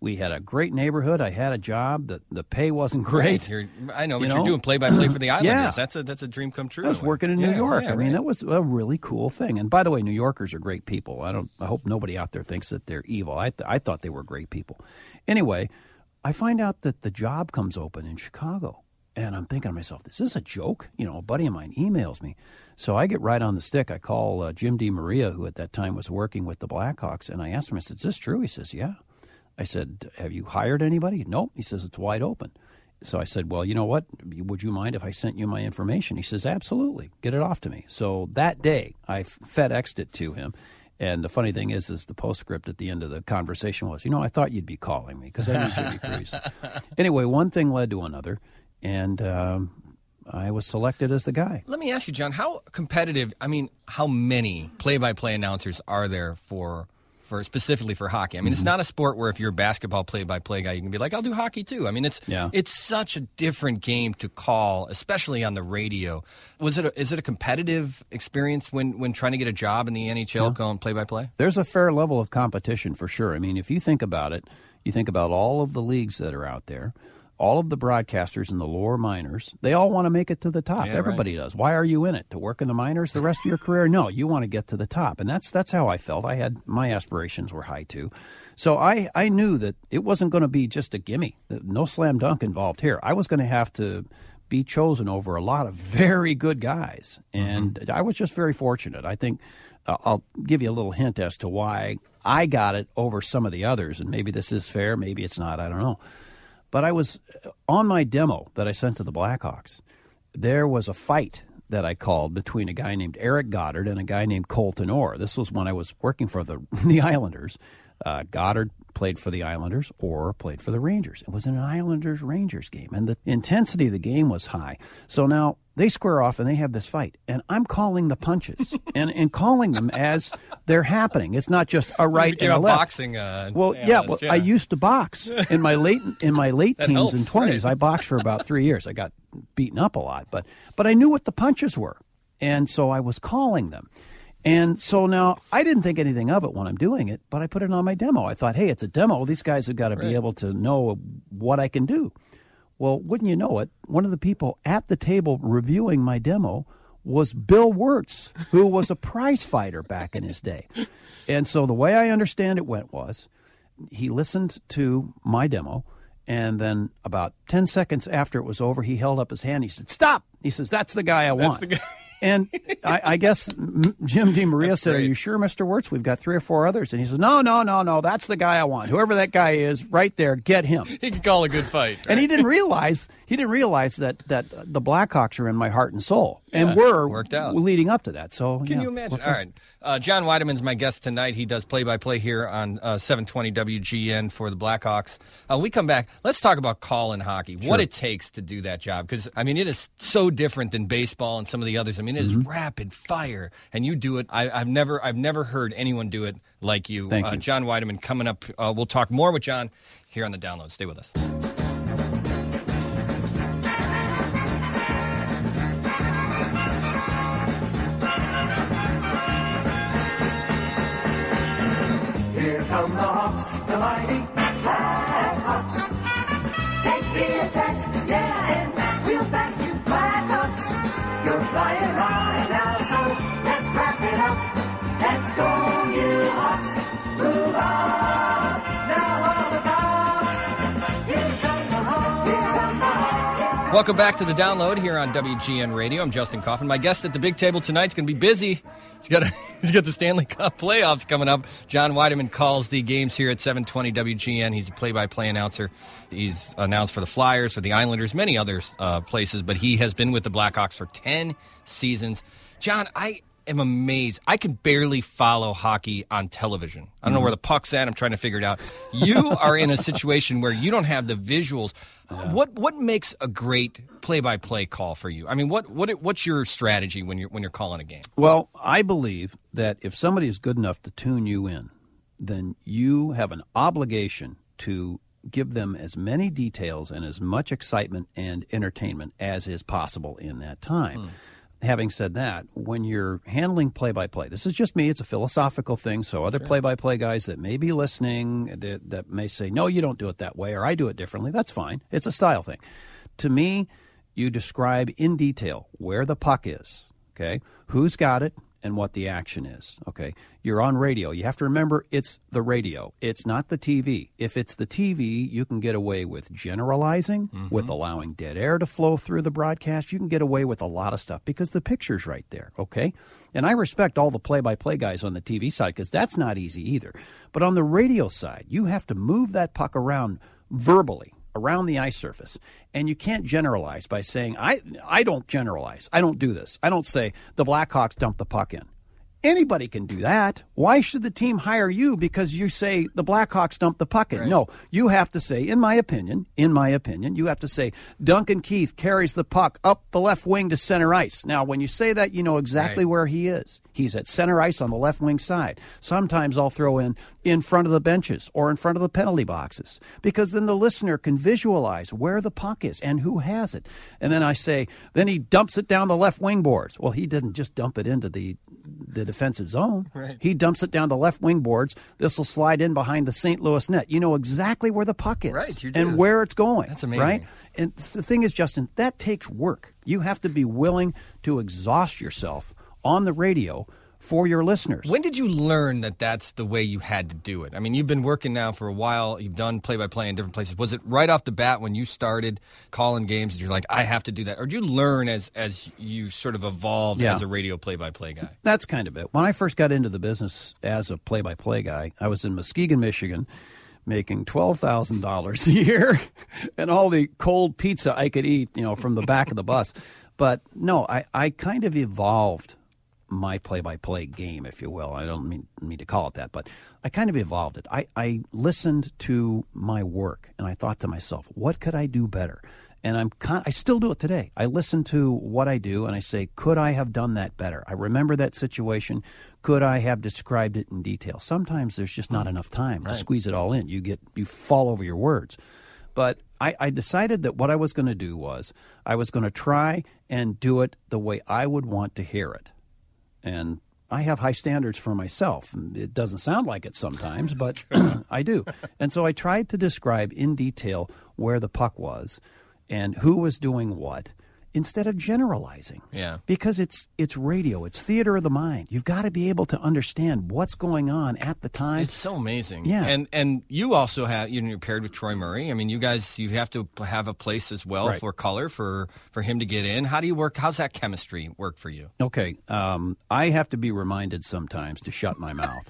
We had a great neighborhood. I had a job. The pay wasn't great. I know, but you're doing play-by-play for the Islanders. Yeah. That's a dream come true. I was working in New York. I mean, that was a really cool thing. And by the way, New Yorkers are great people. I hope nobody out there thinks that they're evil. I thought they were great people. Anyway, I find out that the job comes open in Chicago. And I'm thinking to myself, is this a joke? A buddy of mine emails me. So I get right on the stick. I call Jim DiMaria, who at that time was working with the Blackhawks, and I asked him, I said, is this true? He says, yeah. I said, have you hired anybody? Nope. He says, it's wide open. So I said, well, you know what? Would you mind if I sent you my information? He says, absolutely. Get it off to me. So that day, I FedExed it to him. And the funny thing is the postscript at the end of the conversation was, I thought you'd be calling me because I knew Jimmy Parise. Anyway, one thing led to another. And I was selected as the guy. Let me ask you, John, how competitive, how many play-by-play announcers are there for specifically for hockey? It's not a sport where if you're a basketball play-by-play guy, you can be like, I'll do hockey too. It's such a different game to call, especially on the radio. Is it a competitive experience when trying to get a job in the NHL going play-by-play? There's a fair level of competition for sure. If you think about it, you think about all of the leagues that are out there. All of the broadcasters in the lower minors, they all want to make it to the top. Everybody does. Why are you in it? To work in the minors the rest of your career? No, you want to get to the top. And that's how I felt. My aspirations were high too. So I knew that it wasn't going to be just a gimme. No slam dunk involved here. I was going to have to be chosen over a lot of very good guys. And I was just very fortunate. I think I'll give you a little hint as to why I got it over some of the others. And maybe this is fair, maybe it's not, I don't know. But I was on my demo that I sent to the Blackhawks. There was a fight that I called between a guy named Eric Goddard and a guy named Colton Orr. This was when I was working for the Islanders. Goddard played for the Islanders, Orr played for the Rangers. It was an Islanders-Rangers game, and the intensity of the game was high. So now they square off, and they have this fight, and I'm calling the punches and calling them as they're happening. It's not just a right and a left. Boxing. I used to box in my late teens and 20s. Right? I boxed for about 3 years. I got beaten up a lot, but I knew what the punches were, and so I was calling them. And so now I didn't think anything of it when I'm doing it, but I put it on my demo. I thought, hey, it's a demo. These guys have got to be able to know what I can do. Well, wouldn't you know it, one of the people at the table reviewing my demo was Bill Wirtz, who was a prize fighter back in his day. And so the way I understand it went was he listened to my demo, and then about 10 seconds after it was over, he held up his hand. He said, stop. He says, that's the guy I want. That's the guy. And I guess Jim DiMaria said, "Are you sure, Mr. Wirtz? We've got 3 or 4 others." And he says, No. That's the guy I want. Whoever that guy is, right there, get him. He can call a good fight. Right? And he didn't realize that the Blackhawks are in my heart and soul, and were worked out leading up to that. So can you imagine? All right, John Weideman's my guest tonight. He does play-by-play here on 720 WGN for the Blackhawks. We come back. Let's talk about calling hockey. Sure. What it takes to do that job, because it is so different than baseball and some of the others. It is rapid fire, and you do it. I've never heard anyone do it like you. Thank you. John Weideman coming up. We'll talk more with John here on the Download. Stay with us. Here come the Hawks, the mighty Blackhawks. Take the attack, and we'll back you, Blackhawks. You're flying high now, so let's wrap it up. Let's go, you Hawks. Move on. Now all about. Here come the Hawks. Here comes the Hawks. Welcome back to the Download here on WGN Radio. I'm Justin Kaufman. My guest at the big table tonight's going to be busy. He's got the Stanley Cup playoffs coming up. John Weideman calls the games here at 720 WGN. He's a play-by-play announcer. He's announced for the Flyers, for the Islanders, many other places, but he has been with the Blackhawks for 10 seasons. John, I am amazed. I can barely follow hockey on television. I don't know where the puck's at. I'm trying to figure it out. You are in a situation where you don't have the visuals. What makes a great play-by-play call for you? What's your strategy when you're calling a game? Well, I believe that if somebody is good enough to tune you in, then you have an obligation to give them as many details and as much excitement and entertainment as is possible in that time. having said that, when you're handling play-by-play, this is just me. It's a philosophical thing. So other play-by-play guys that may be listening that may say, no, you don't do it that way, or I do it differently. That's fine. It's a style thing. To me, you describe in detail where the puck is, okay, who's got it, and what the action is, okay? You're on radio. You have to remember it's the radio. It's not the TV. If it's the TV, you can get away with generalizing, with allowing dead air to flow through the broadcast. You can get away with a lot of stuff because the picture's right there, okay? And I respect all the play-by-play guys on the TV side because that's not easy either. But on the radio side, you have to move that puck around verbally, around the ice surface. And you can't generalize by saying, I don't generalize. I don't do this. I don't say the Blackhawks dumped the puck in. Anybody can do that. Why should the team hire you because you say the Blackhawks dumped the puck in? Right. No, you have to say, in my opinion, you have to say Duncan Keith carries the puck up the left wing to center ice. Now, when you say that, you know exactly where he is. He's at center ice on the left wing side. Sometimes I'll throw in front of the benches or in front of the penalty boxes because then the listener can visualize where the puck is and who has it. And then I say, then he dumps it down the left wing boards. Well, he didn't just dump it into the defensive zone. Right. He dumps it down the left wing boards. This will slide in behind the St. Louis net. You know exactly where the puck is right, you do. And where it's going. That's amazing. Right? And the thing is, Justin, that takes work. You have to be willing to exhaust yourself on the radio for your listeners. When did you learn that that's the way you had to do it? I mean, you've been working now for a while. You've done play-by-play in different places. Was it right off the bat when you started calling games that you're like, I have to do that? Or did you learn as you sort of evolved as a radio play-by-play guy? That's kind of it. When I first got into the business as a play-by-play guy, I was in Muskegon, Michigan, making $12,000 a year and all the cold pizza I could eat, from the back of the bus. But no, I kind of evolved my play-by-play game, if you will. I don't mean to call it that, but I kind of evolved it. I listened to my work, and I thought to myself, what could I do better? And I still do it today. I listen to what I do, and I say, could I have done that better? I remember that situation. Could I have described it in detail? Sometimes there's just not enough time to squeeze it all in. You fall over your words. But I decided that what I was going to do was I was going to try and do it the way I would want to hear it. And I have high standards for myself. It doesn't sound like it sometimes, but I do. And so I tried to describe in detail where the puck was and who was doing what instead of generalizing. Yeah. Because it's radio. It's theater of the mind. You've got to be able to understand what's going on at the time. It's so amazing. Yeah. And you also have, you're paired with Troy Murray. I mean, you guys, you have to have a place as well for color for him to get in. How do you work? How's that chemistry work for you? Okay. I have to be reminded sometimes to shut my mouth.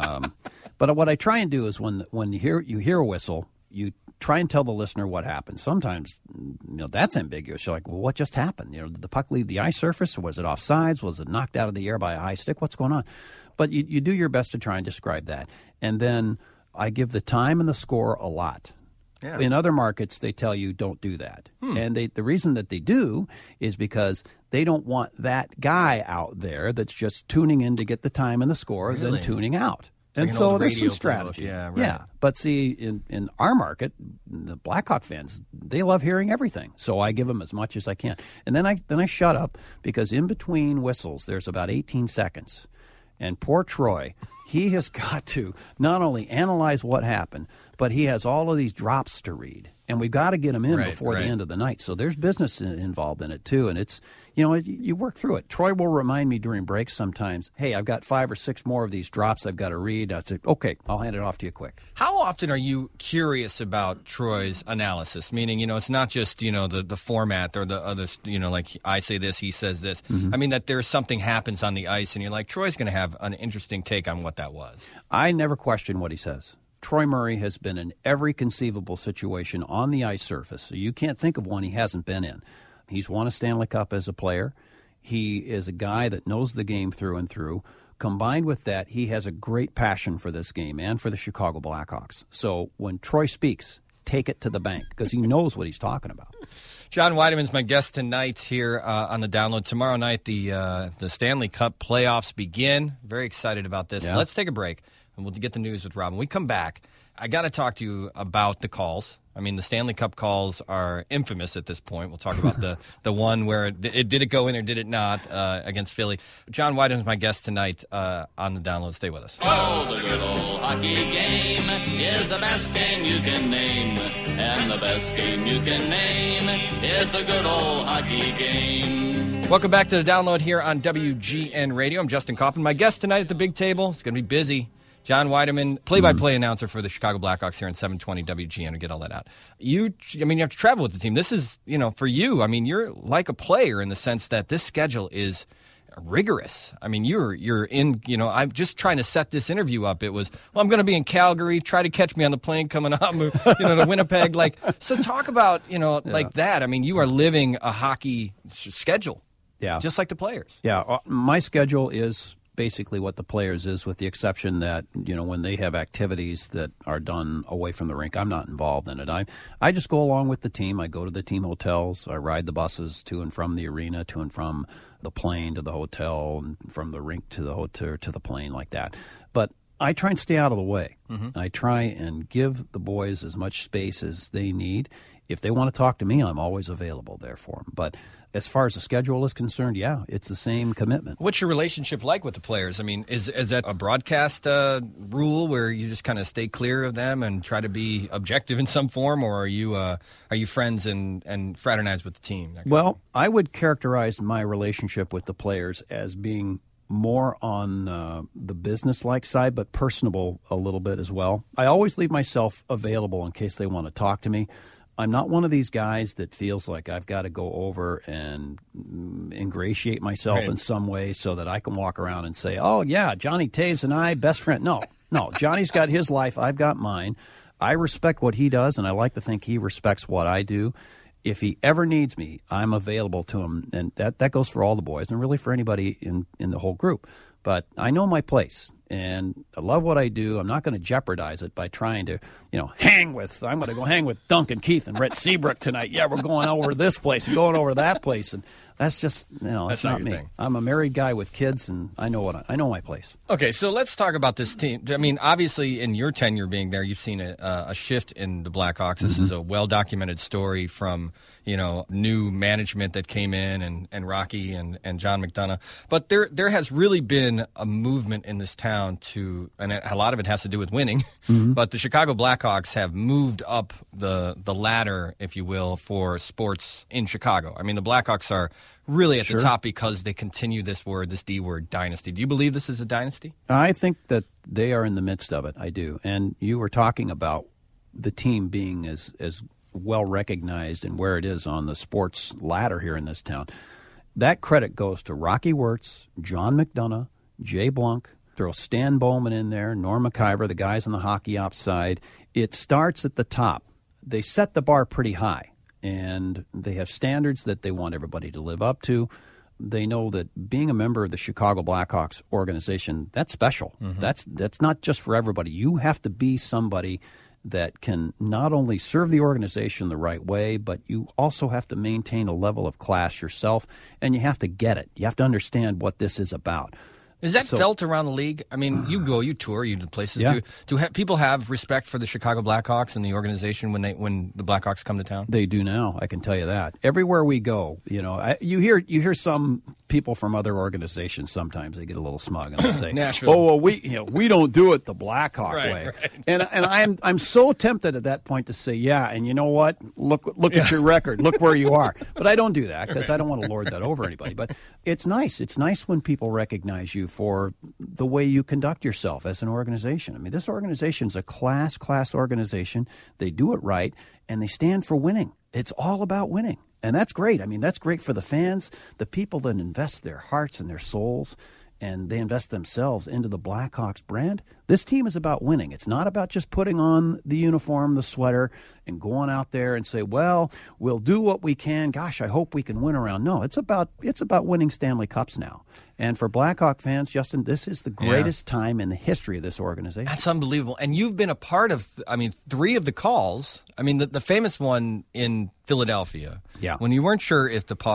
But what I try and do is when you hear a whistle, you try and tell the listener what happened. Sometimes, that's ambiguous. You're like, well, what just happened? Did the puck leave the ice surface? Or was it offsides? Was it knocked out of the air by a high stick? What's going on? But you do your best to try and describe that. And then I give the time and the score a lot. Yeah. In other markets, they tell you don't do that. And the reason that they do is because they don't want that guy out there that's just tuning in to get the time and the score, then tuning out. And so there's some strategy. Yeah. But see, in our market, the Blackhawk fans, they love hearing everything. So I give them as much as I can. And then I shut up because in between whistles, there's about 18 seconds. And poor Troy, he has got to not only analyze what happened, but he has all of these drops to read. And we've got to get them in before the end of the night. So there's business involved in it, too. And it's, you work through it. Troy will remind me during breaks sometimes, hey, I've got 5 or 6 more of these drops I've got to read. I'd say, okay, I'll hand it off to you quick. How often are you curious about Troy's analysis? Meaning, it's not just, the format or the other, like I say this, he says this. I mean, that there's something happens on the ice and you're like, Troy's going to have an interesting take on what that was. I never question what he says. Troy Murray has been in every conceivable situation on the ice surface. So you can't think of one he hasn't been in. He's won a Stanley Cup as a player. He is a guy that knows the game through and through. Combined with that, he has a great passion for this game and for the Chicago Blackhawks. So when Troy speaks, take it to the bank because he knows what he's talking about. John Wiedemann's my guest tonight here on the Download. Tomorrow night, the Stanley Cup playoffs begin. Very excited about this. Yeah. Let's take a break. And we'll get the news with Rob. When we come back, I got to talk to you about the calls. I mean, the Stanley Cup calls are infamous at this point. We'll talk about the one where did it go in or did it not against Philly. John Wyden's my guest tonight on the download. Stay with us. Oh, the good old hockey game is the best game you can name. And the best game you can name is the good old hockey game. Welcome back to the download here on WGN Radio. I'm Justin Kaufman. My guest tonight at the big table is going to be busy. John Weideman, play-by-play announcer for the Chicago Blackhawks here on 720 WGN, to get all that out. You have to travel with the team. This is, for you, you're like a player in the sense that this schedule is rigorous. You're in, I'm just trying to set this interview up. It was, I'm going to be in Calgary, try to catch me on the plane coming up, to Winnipeg. So talk about, like that. You are living a hockey schedule. Yeah. Just like the players. Yeah. My schedule is basically what the players is, with the exception that, when they have activities that are done away from the rink, I'm not involved in it. I just go along with the team. I go to the team hotels. I ride the buses to and from the arena, to and from the plane to the hotel, and from the rink to the hotel to the plane, like that. But I try and stay out of the way. Mm-hmm. I try and give the boys as much space as they need. If they want to talk to me, I'm always available there for them. But as far as the schedule is concerned, yeah, it's the same commitment. What's your relationship like with the players? Is that a broadcast rule where you just kind of stay clear of them and try to be objective in some form, or are you friends and fraternize with the team? Well, I would characterize my relationship with the players as being more on the business-like side, but personable a little bit as well. I always leave myself available in case they want to talk to me. I'm not one of these guys that feels like I've got to go over and ingratiate myself in some way so that I can walk around and say, oh, yeah, Johnny Taves and I, best friend. No, Johnny's got his life. I've got mine. I respect what he does, and I like to think he respects what I do. If he ever needs me, I'm available to him, and that goes for all the boys and really for anybody in the whole group. But I know my place, and I love what I do. I'm not going to jeopardize it by trying to, I'm going to go hang with Duncan Keith and Brett Seabrook tonight. Yeah, we're going over this place and going over that place, and that's just, that's not me. Thing. I'm a married guy with kids, and I know my place. Okay, so let's talk about this team. Obviously, in your tenure being there, you've seen a shift in the Blackhawks. This is a well-documented story from, new management that came in and Rocky and John McDonough. But there has really been a movement in this town and a lot of it has to do with winning, but the Chicago Blackhawks have moved up the ladder, if you will, for sports in Chicago. The Blackhawks are really at the top because they continue this D word, dynasty. Do you believe this is a dynasty? I think that they are in the midst of it. I do. And you were talking about the team being as well recognized and where it is on the sports ladder here in this town. That credit goes to Rocky Wirtz, John McDonough, Jay Blunk, throw Stan Bowman in there, Norm McIver, the guys on the hockey ops side. It starts at the top. They set the bar pretty high, and they have standards that they want everybody to live up to. They know that being a member of the Chicago Blackhawks organization, that's special. Mm-hmm. That's not just for everybody. You have to be somebody that can not only serve the organization the right way, but you also have to maintain a level of class yourself, and you have to get it. You have to understand what this is about. Is that felt around the league? You tour, you do places. Yeah. Do people have respect for the Chicago Blackhawks and the organization when the Blackhawks come to town? They do now. I can tell you that. Everywhere we go, you hear some people from other organizations. Sometimes they get a little smug and they say, Nashville. "Oh, well, we don't do it the Blackhawk way." Right. And I'm so tempted at that point to say, "Yeah, and you know what? Look at your record. Look where you are." But I don't do that because I don't want to lord that over anybody. But it's nice. It's nice when people recognize you for the way you conduct yourself as an organization. This organization is a class organization. They do it right, and they stand for winning. It's all about winning, and that's great. That's great for the fans, the people that invest their hearts and their souls, and they invest themselves into the Blackhawks brand. This team is about winning. It's not about just putting on the uniform, the sweater, and going out there and say, well, we'll do what we can. Gosh, I hope we can win around. No, it's about winning Stanley Cups now. And for Blackhawk fans, Justin, this is the greatest time in the history of this organization. That's unbelievable. And you've been a part of, 3 of the calls. The famous one in Philadelphia. Yeah. When you weren't sure if the puck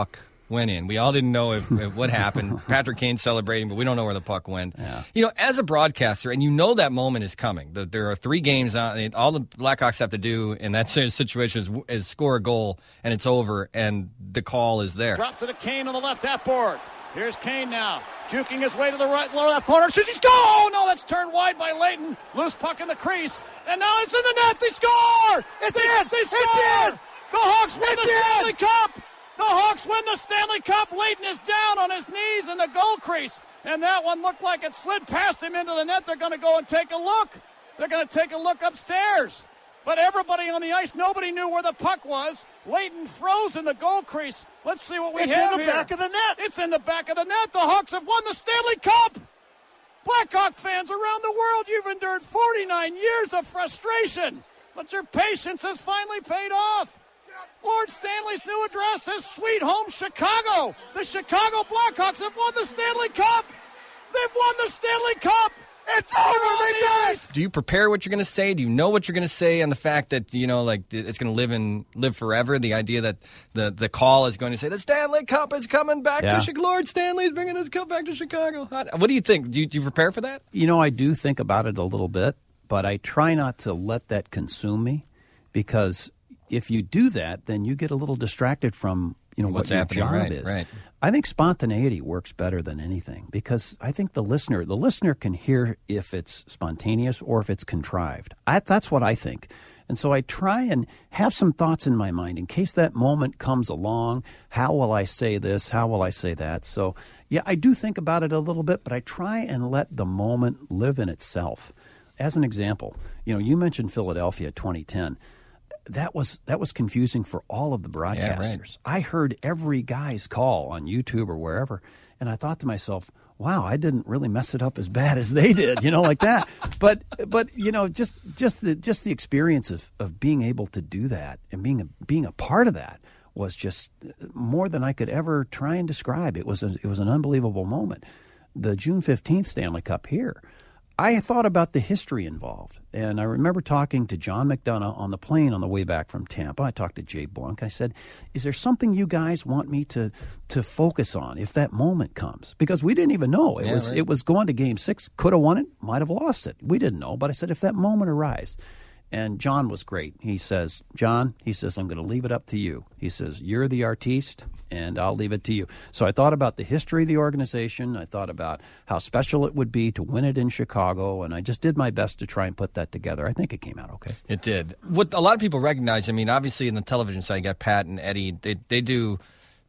went in. We all didn't know if what happened. Patrick Kane celebrating, but we don't know where the puck went. Yeah. You know, as a broadcaster, and you know that moment is coming. There are 3 games on. All the Blackhawks have to do in that situation is score a goal, and it's over, and the call is there. Drops it to Kane on the left half boards. Here's Kane now, juking his way to the right, lower left corner. Shoots, he scores! Oh, no, that's turned wide by Leighton. Loose puck in the crease, and now it's in the net. They score! They score! The Hawks win the Stanley Cup! The Hawks win the Stanley Cup. Leighton is down on his knees in the goal crease, and that one looked like it slid past him into the net. They're going to go and take a look. They're going to take a look upstairs. But everybody on the ice, nobody knew where the puck was. Leighton froze in the goal crease. Let's see what we have here. It's in the back of the net. It's in the back of the net. The Hawks have won the Stanley Cup. Blackhawk fans around the world, you've endured 49 years of frustration, but your patience has finally paid off. Lord Stanley's new address is Sweet Home Chicago. The Chicago Blackhawks have won the Stanley Cup. They've won the Stanley Cup. It's over. They did. Do you prepare what you're going to say? Do you know what you're going to say on the fact that, you know, like it's going to live forever? The idea that the call is going to say the Stanley Cup is coming back to Chicago. Lord Stanley's bringing his cup back to Chicago. What do you think? Do you prepare for that? You know, I do think about it a little bit, but I try not to let that consume me, because if you do that, then you get a little distracted from, you know, what's what your happening. job is. Right. I think spontaneity works better than anything, because I think the listener can hear if it's spontaneous or if it's contrived. That's what I think. And so I try and have some thoughts in my mind in case that moment comes along. How will I say this? How will I say that? So, yeah, I do think about it a little bit, but I try and let the moment live in itself. As an example, you know, you mentioned Philadelphia 2010. That was confusing for all of the broadcasters. Yeah, right. I heard every guy's call on YouTube or wherever, and I thought to myself, wow, I didn't really mess it up as bad as they did, you know, like that. But you know, just the experience of being able to do that and being a part of that was just more than I could ever try and describe. It was an unbelievable moment. The June 15th Stanley Cup here, I thought about the history involved, and I remember talking to John McDonough on the plane on the way back from Tampa. I talked to Jay Blunk. I said, is there something you guys want me to focus on if that moment comes? Because we didn't even know. It was going to Game 6, could have won it, might have lost it. We didn't know, but I said, if that moment arrives. And John was great. He says, I'm going to leave it up to you. He says, you're the artiste, and I'll leave it to you. So I thought about the history of the organization. I thought about how special it would be to win it in Chicago, and I just did my best to try and put that together. I think it came out okay. It did. What a lot of people recognize, I mean, obviously in the television side, you got Pat and Eddie. They do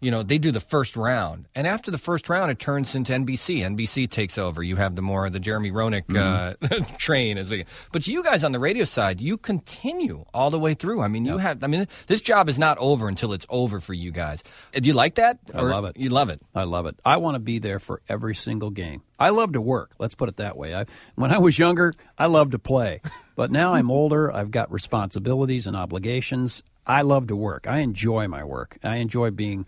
the first round. And after the first round, it turns into NBC. NBC takes over. You have the Jeremy Roenick train. But you guys on the radio side, you continue all the way through. I mean, this job is not over until it's over for you guys. Do you like that? I love it. You love it? I love it. I want to be there for every single game. I love to work. Let's put it that way. When I was younger, I loved to play. But now I'm older. I've got responsibilities and obligations. I love to work. I enjoy my work. I enjoy being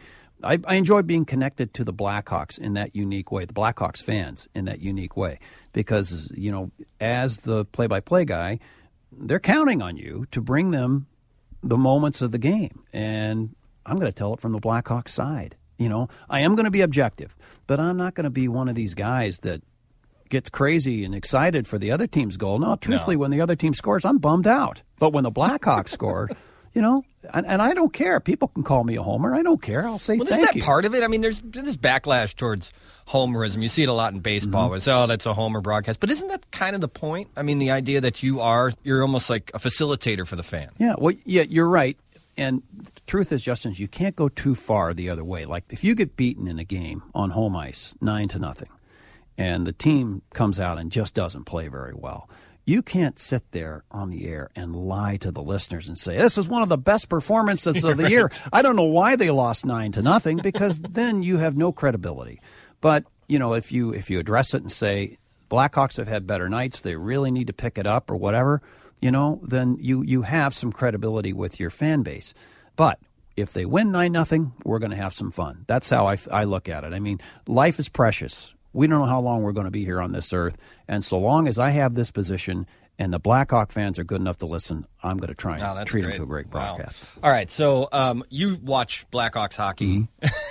connected to the Blackhawks in that unique way, the Blackhawks fans in that unique way. Because, you know, as the play-by-play guy, they're counting on you to bring them the moments of the game. And I'm going to tell it from the Blackhawks side. You know, I am going to be objective, but I'm not going to be one of these guys that gets crazy and excited for the other team's goal. No, truthfully, when the other team scores, I'm bummed out. But when the Blackhawks score, you know, and I don't care. People can call me a homer. I don't care. I'll say thank you. Isn't that part of it? I mean, there's this backlash towards homerism. You see it a lot in baseball. Mm-hmm. That's a homer broadcast. But isn't that kind of the point? I mean, the idea that you're almost like a facilitator for the fan. Yeah, well, yeah, you're right. And the truth is, Justin, you can't go too far the other way. Like, if you get beaten in a game on home ice 9-0, and the team comes out and just doesn't play very well, you can't sit there on the air and lie to the listeners and say, this is one of the best performances of the year. I don't know why they lost 9-0, because then you have no credibility. But, you know, if you address it and say, Blackhawks have had better nights, they really need to pick it up or whatever, you know, then you have some credibility with your fan base. But if they win 9-0, we're going to have some fun. That's how I look at it. I mean, life is precious. We don't know how long we're going to be here on this earth. And so long as I have this position and the Blackhawk fans are good enough to listen, I'm going to try and treat them to a great broadcast. All right, so you watch Blackhawks hockey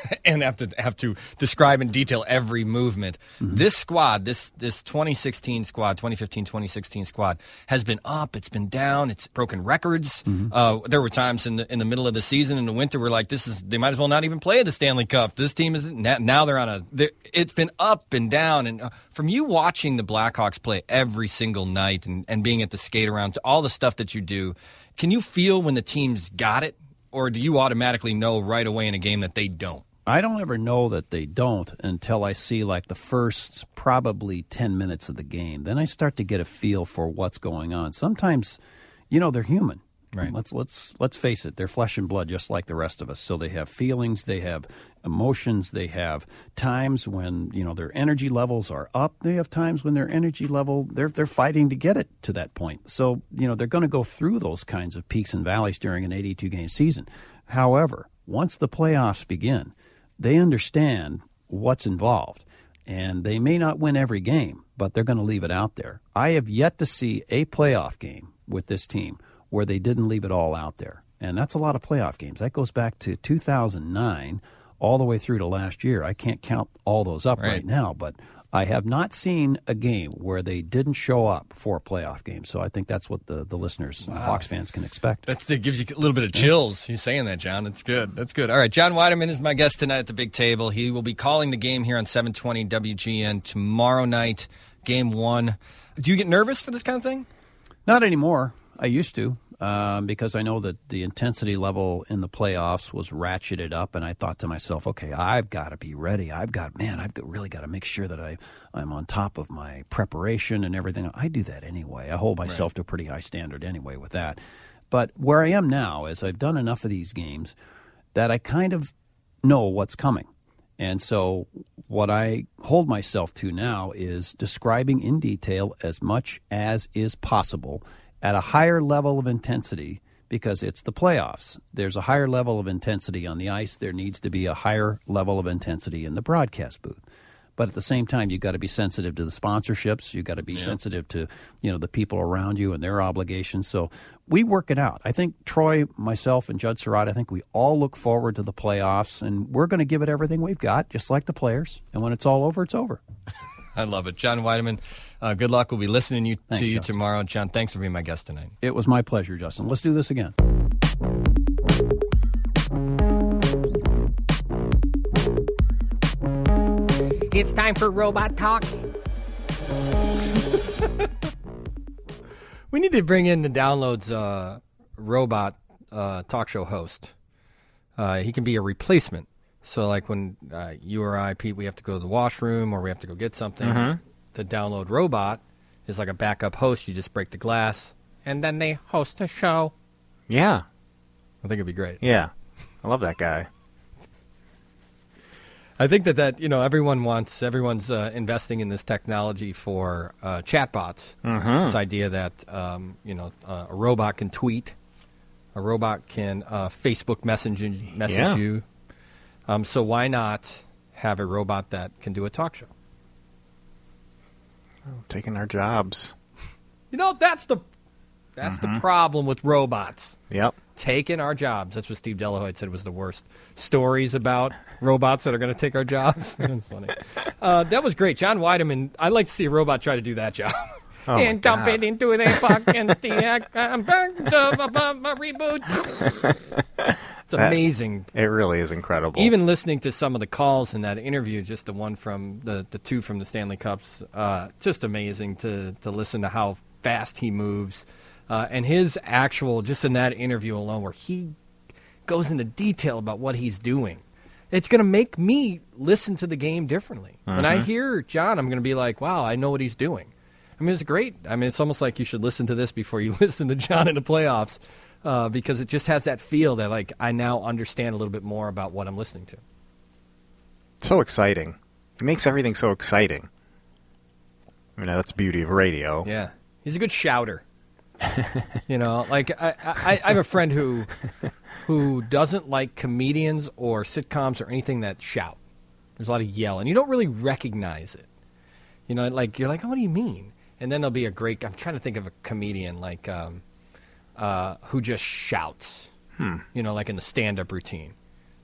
and have to describe in detail every movement. This squad, this 2016 squad, 2015-2016 squad, has been up, it's been down, it's broken records. There were times in the middle of the season in the winter where like they might as well not even play the Stanley Cup. This team is now they're it's been up and down. And from you watching the Blackhawks play every single night and being at the skate around to all the stuff that you do, can you feel when the team's got it? Or do you automatically know right away in a game that they don't? I don't ever know that they don't until I see like the first probably 10 minutes of the game. Then I start to get a feel for what's going on. Sometimes, they're human. Right. Let's face it, they're flesh and blood just like the rest of us. So they have feelings, they have emotions, they have times when, their energy levels are up. They have times when their energy level, they're fighting to get it to that point. So, they're going to go through those kinds of peaks and valleys during an 82-game season. However, once the playoffs begin, they understand what's involved. And they may not win every game, but they're going to leave it out there. I have yet to see a playoff game with this team where they didn't leave it all out there. And that's a lot of playoff games. That goes back to 2009 all the way through to last year. I can't count all those up right now, but I have not seen a game where they didn't show up for a playoff game. So I think that's what the listeners, Hawks fans, can expect. That gives you a little bit of chills. You're saying that, John. That's good. That's good. All right, John Weideman is my guest tonight at the big table. He will be calling the game here on 720 WGN tomorrow night, Game 1. Do you get nervous for this kind of thing? Not anymore. I used to, because I know that the intensity level in the playoffs was ratcheted up, and I thought to myself, okay, I've got to be ready. I've really got to make sure that I'm on top of my preparation and everything. I do that anyway. I hold myself to a pretty high standard anyway with that. But where I am now is I've done enough of these games that I kind of know what's coming. And so what I hold myself to now is describing in detail as much as is possible at a higher level of intensity, because it's the playoffs. There's a higher level of intensity on the ice. There needs to be a higher level of intensity in the broadcast booth. But at the same time, you've got to be sensitive to the sponsorships. You've got to be sensitive to, the people around you and their obligations. So we work it out. I think Troy, myself, and Judd Surratt, I think we all look forward to the playoffs, and we're going to give it everything we've got, just like the players. And when it's all over, it's over. I love it. John Weideman, good luck. We'll be listening to you Justin. Tomorrow. John, thanks for being my guest tonight. It was my pleasure, Justin. Let's do this again. It's time for Robot Talk. We need to bring in the Downloads robot talk show host. He can be a replacement. So like when you or I, Pete, we have to go to the washroom or we have to go get something, the Download robot is like a backup host. You just break the glass, and then they host a show. Yeah. I think it'd be great. Yeah. I love that guy. I think that everyone's investing in this technology for chatbots. This idea that, a robot can tweet, a robot can Facebook message you. So why not have a robot that can do a talk show? Oh, taking our jobs. That's the problem with robots. Yep. Taking our jobs. That's what Steve Delahoyte said was the worst. Stories about robots that are going to take our jobs. That's funny. That was great. John Weideman, I'd like to see a robot try to do that job. Oh and dump it into the fucking reboot. It's amazing. It really is incredible. Even listening to some of the calls in that interview, just the one from the two from the Stanley Cups, just amazing to listen to how fast he moves. And his actual, just in that interview alone, where he goes into detail about what he's doing, it's going to make me listen to the game differently. When I hear John, I'm going to be like, wow, I know what he's doing. I mean, it's great. I mean, it's almost like you should listen to this before you listen to John in the playoffs, because it just has that feel that, like, I now understand a little bit more about what I'm listening to. So exciting. It makes everything so exciting. I mean, that's the beauty of radio. Yeah. He's a good shouter. Like I have a friend who doesn't like comedians or sitcoms or anything that shout. There's a lot of yell, and you don't really recognize it. Like you're like, oh, what do you mean? And then there'll be I'm trying to think of a comedian like who just shouts. Like in the stand-up routine.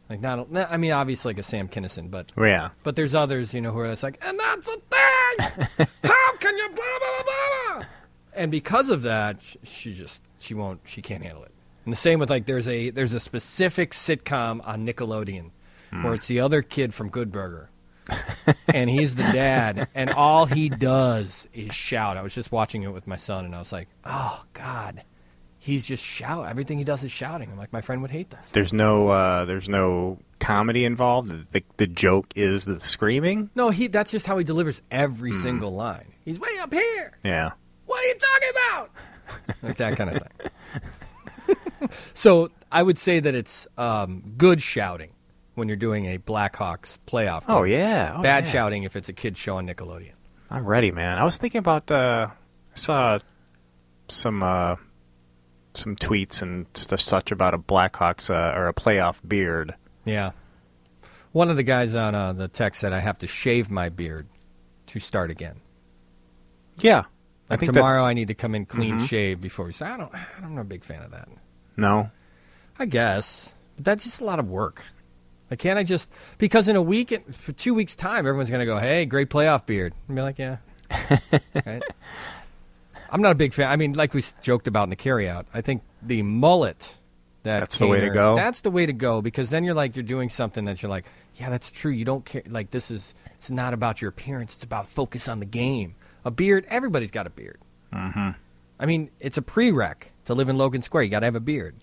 Like I mean, obviously like a Sam Kinison, but Yeah. But there's others, who are just like, and that's the thing. How can you blah blah blah blah? And because of that, she can't handle it. And the same with like there's a specific sitcom on Nickelodeon where it's the other kid from Good Burger. And he's the dad, and all he does is shout. I was just watching it with my son, and I was like, oh, God. He's just shouting. Everything he does is shouting. I'm like, my friend would hate this. There's no comedy involved? The joke is the screaming? No, that's just how he delivers every single line. He's way up here. Yeah. What are you talking about? Like that kind of thing. So I would say that it's good shouting when you're doing a Blackhawks playoff game. Oh, yeah. Bad shouting if it's a kid's show on Nickelodeon. I'm ready, man. I was thinking about, I saw some tweets and such about a Blackhawks or a playoff beard. Yeah. One of the guys on the text said I have to shave my beard to start again. Yeah. Like tomorrow I need to come in clean shaved before we start. I'm not a big fan of that. No? I guess. But that's just a lot of work. Like, can't I just... Because in a week, for 2 weeks' time, everyone's going to go, hey, great playoff beard. And be like, yeah. Right? I'm not a big fan. I mean, like we joked about in the carryout, I think the mullet... That's the way to go? That's the way to go, because then you're doing something that you're like, yeah, that's true. You don't care. Like, it's not about your appearance. It's about focus on the game. A beard, everybody's got a beard. Mm-hmm. I mean, it's a prereq to live in Logan Square. You got to have a beard.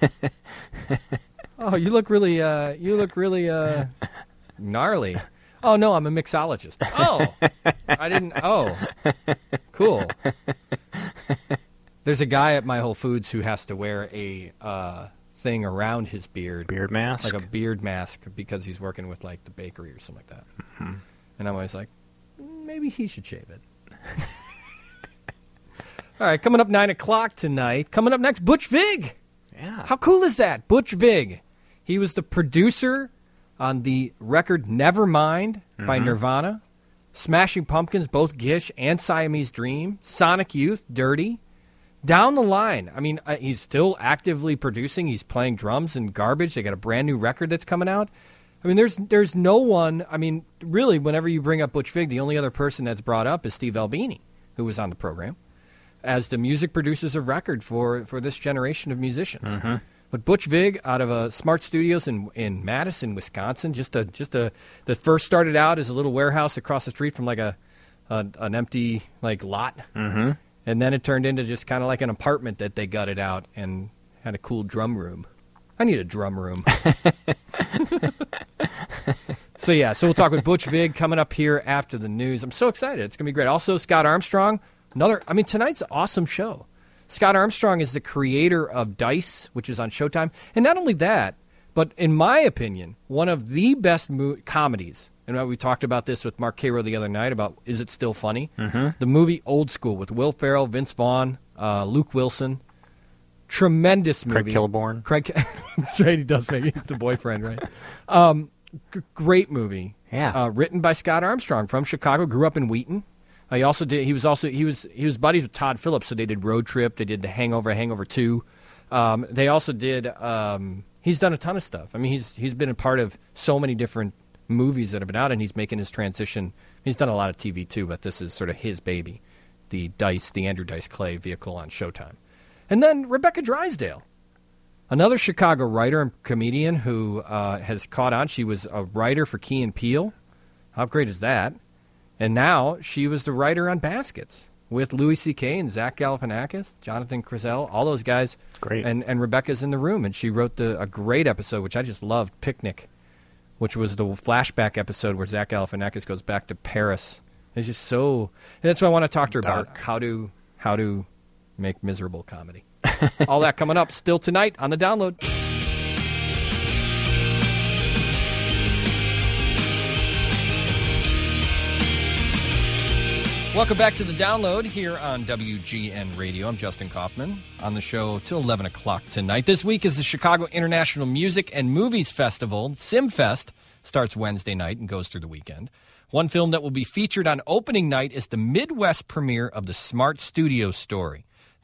Oh, you look really gnarly. Oh, no, I'm a mixologist. Oh, I didn't. Oh, cool. There's a guy at my Whole Foods who has to wear a thing around his beard. Beard mask? Like a beard mask because he's working with, like, the bakery or something like that. Mm-hmm. And I'm always like, maybe he should shave it. All right, coming up 9 o'clock tonight. Coming up next, Butch Vig. Yeah. How cool is that? Butch Vig. He was the producer on the record Nevermind by Nirvana, Smashing Pumpkins, both Gish and Siamese Dream, Sonic Youth, Dirty. Down the line, I mean, he's still actively producing. He's playing drums and Garbage. They got a brand new record that's coming out. I mean, there's no one. I mean, really, whenever you bring up Butch Vig, the only other person that's brought up is Steve Albini, who was on the program, as the music producers of record for this generation of musicians. Mm-hmm. But Butch Vig out of Smart Studios in Madison, Wisconsin, that first started out as a little warehouse across the street from like an empty like lot. Mm-hmm. And then it turned into just kind of like an apartment that they gutted out and had a cool drum room. I need a drum room. So we'll talk with Butch Vig coming up here after the news. I'm so excited. It's going to be great. Also, Scott Armstrong, tonight's an awesome show. Scott Armstrong is the creator of Dice, which is on Showtime. And not only that, but in my opinion, one of the best comedies. And we talked about this with Mark Cairo the other night about Is It Still Funny? Mm-hmm. The movie Old School with Will Ferrell, Vince Vaughn, Luke Wilson. Tremendous movie. Craig Kilborn. That's right, he's the boyfriend, right? Great movie. Yeah. Written by Scott Armstrong from Chicago, grew up in Wheaton. He was buddies with Todd Phillips, so they did Road Trip, they did The Hangover, Hangover 2. They also did he's done a ton of stuff. I mean, he's been a part of so many different movies that have been out, and he's making his transition. He's done a lot of TV too, but this is sort of his baby, the Andrew Dice Clay vehicle on Showtime. And then Rebecca Drysdale, another Chicago writer and comedian who has caught on. She was a writer for Key and Peele. How great is that? And now she was the writer on Baskets with Louis C.K. and Zach Galifianakis, Jonathan Krysell, all those guys. Great. And Rebecca's in the room, and she wrote a great episode, which I just loved, Picnic, which was the flashback episode where Zach Galifianakis goes back to Paris. It's just so... And that's why I want to talk to her about how to make miserable comedy. All that coming up still tonight on The Download. Welcome back to The Download here on WGN Radio. I'm Justin Kaufman on the show till 11 o'clock tonight. This week is the Chicago International Music and Movies Festival. SimFest starts Wednesday night and goes through the weekend. One film that will be featured on opening night is the Midwest premiere of The Smart Studios Story.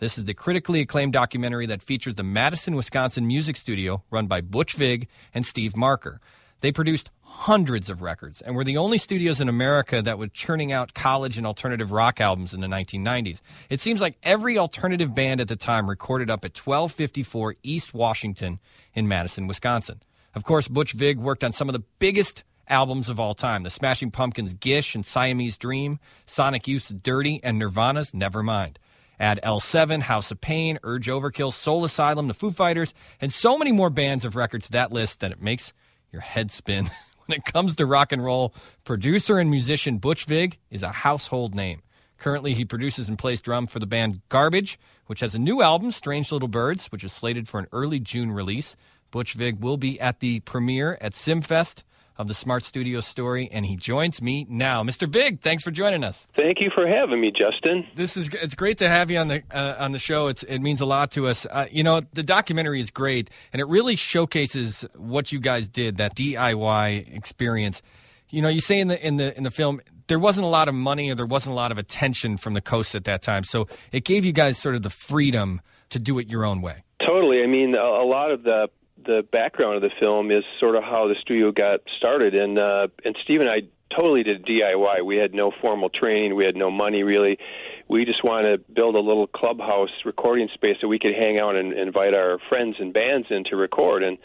This is the critically acclaimed documentary that features the Madison, Wisconsin music studio run by Butch Vig and Steve Marker. They produced hundreds of records and were the only studios in America that were churning out college and alternative rock albums in the 1990s. It seems like every alternative band at the time recorded up at 1254 East Washington in Madison, Wisconsin. Of course, Butch Vig worked on some of the biggest albums of all time, the Smashing Pumpkins' Gish and Siamese Dream, Sonic Youth's Dirty, and Nirvana's Nevermind. Add L7, House of Pain, Urge Overkill, Soul Asylum, the Foo Fighters, and so many more bands of record to that list that it makes your head spin. When it comes to rock and roll, producer and musician Butch Vig is a household name. Currently, he produces and plays drum for the band Garbage, which has a new album, Strange Little Birds, which is slated for an early June release. Butch Vig will be at the premiere at SimFest of the Smart Studio Story, and he joins me now. Mr. Vig, thanks for joining us. Thank you for having me, Justin. It's great to have you on the show. It means a lot to us. The documentary is great, and it really showcases what you guys did, that DIY experience. You say in the film there wasn't a lot of money or there wasn't a lot of attention from the coast at that time, so it gave you guys sort of the freedom to do it your own way. Totally. I mean, a lot of the background of the film is sort of how the studio got started, and Steve and I totally did DIY. We had no formal training. We had no money, really. We just wanted to build a little clubhouse recording space so we could hang out and invite our friends and bands in to record, and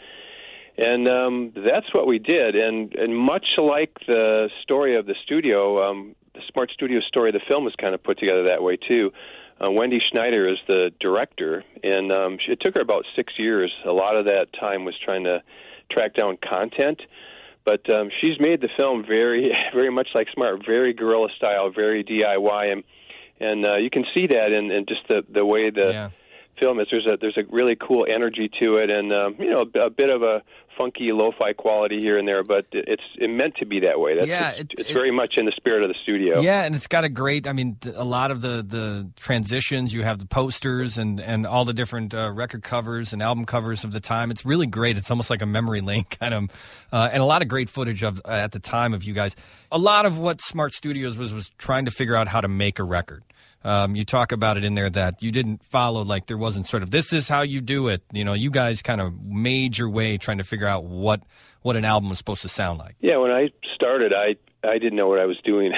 that's what we did. And much like the story of the studio, the Smart Studio story of the film was kind of put together that way, too. Wendy Schneider is the director, and it took her about 6 years. A lot of that time was trying to track down content, but she's made the film very, very much like Smart, very guerrilla style, very DIY, and you can see that in just the way the film is. There's a really cool energy to it, and a bit of a funky lo-fi quality here and there, but it's meant to be that way. It's very much in the spirit of the studio. Yeah, and it's got a lot of the transitions. You have the posters and all the different record covers and album covers of the time. It's really great. It's almost like a memory lane kind of, and a lot of great footage of at the time of you guys. A lot of what Smart Studios was trying to figure out how to make a record. You talk about it in there that you didn't follow, like there wasn't sort of, this is how you do it. You guys kind of made your way trying to figure out what an album was supposed to sound like. Yeah, when I started, I didn't know what I was doing.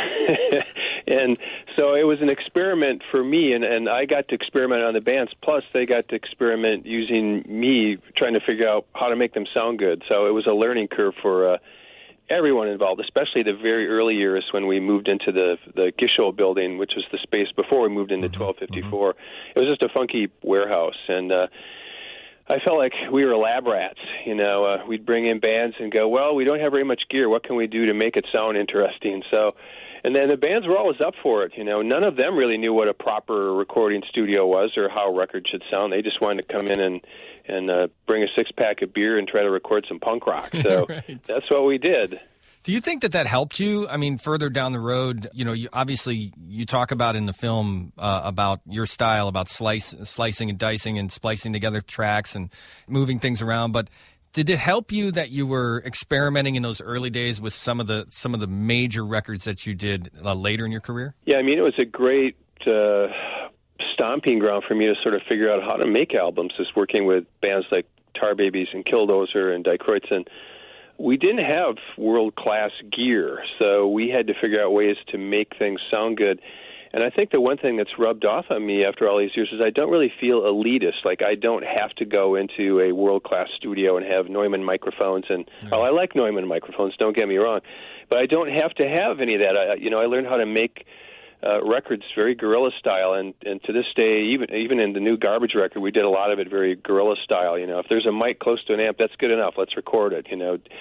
And so it was an experiment for me, and I got to experiment on the bands, plus they got to experiment using me, trying to figure out how to make them sound good. So it was a learning curve for everyone involved, especially the very early years when we moved into the Gisho building, which was the space before we moved into 1254. It was just a funky warehouse, and I felt like we were lab rats. We'd bring in bands and go, well, we don't have very much gear. What can we do to make it sound interesting? So, and then the bands were always up for it. None of them really knew what a proper recording studio was or how a record should sound. They just wanted to come in and bring a six-pack of beer and try to record some punk rock. So That's what we did. Do you think that helped you? I mean, further down the road, obviously you talk about in the film about your style, about slicing and dicing and splicing together tracks and moving things around. But did it help you that you were experimenting in those early days with some of the major records that you did later in your career? Yeah, I mean, it was a great stomping ground for me to sort of figure out how to make albums, just working with bands like Tar Babies and Killdozer and Die Kreutzen. We didn't have world-class gear, so we had to figure out ways to make things sound good. And I think the one thing that's rubbed off on me after all these years is I don't really feel elitist. Like, I don't have to go into a world-class studio and have Neumann microphones. And I like Neumann microphones, don't get me wrong. But I don't have to have any of that. I learned how to make records very guerrilla style, and to this day, even in the new Garbage record, we did a lot of it very guerrilla style. If there's a mic close to an amp, that's good enough. Let's record it.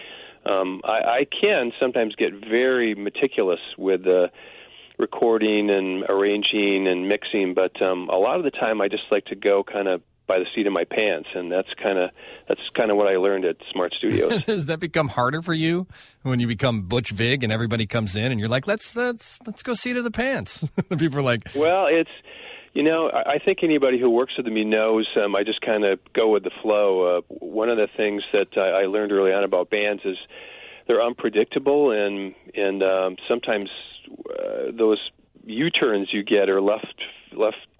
I can sometimes get very meticulous with recording and arranging and mixing, but a lot of the time I just like to go kind of by the seat of my pants, and that's kind of what I learned at Smart Studios. Does that become harder for you when you become Butch Vig and everybody comes in and you're like, let's go seat of the pants? People are like, well, it's I think anybody who works with me knows I just kind of go with the flow. One of the things that I learned early on about bands is they're unpredictable, and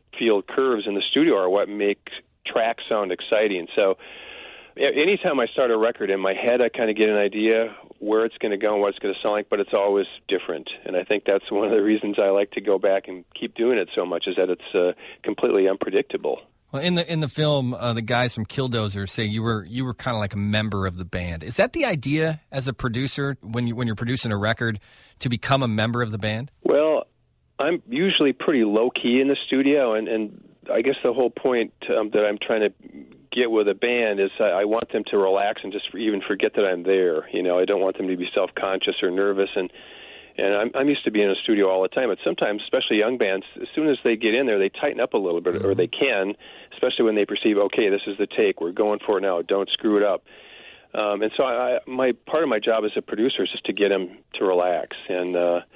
field curves in the studio are what make tracks sound exciting. So anytime I start a record, in my head I kind of get an idea where it's going to go and what it's going to sound like, but it's always different. And I think that's one of the reasons I like to go back and keep doing it so much, is that it's completely unpredictable. Well, in the film, the guys from Killdozer say you were kind of like a member of the band. Is that the idea as a producer when you're producing a record, to become a member of the band? Well, I'm usually pretty low key in the studio, and I guess the whole point that I'm trying to get with a band is I want them to relax and just even forget that I'm there. You know, I don't want them to be self-conscious or nervous, and I'm used to being in a studio all the time, but sometimes, especially young bands, as soon as they get in there, they tighten up a little bit, or they can, especially when they perceive, okay, this is the take, we're going for it now, don't screw it up. And so my part of my job as a producer is just to get them to relax. And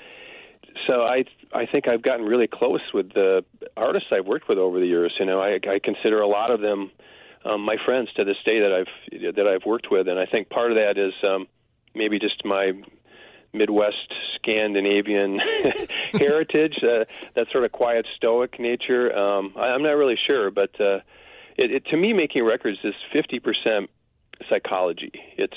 so I think I've gotten really close with the artists I've worked with over the years. You know, I consider a lot of them my friends to this day that I've worked with, and I think part of that is maybe just my Midwest Scandinavian heritage, that sort of quiet, stoic nature. I'm not really sure, but it to me, making records is 50% psychology. It's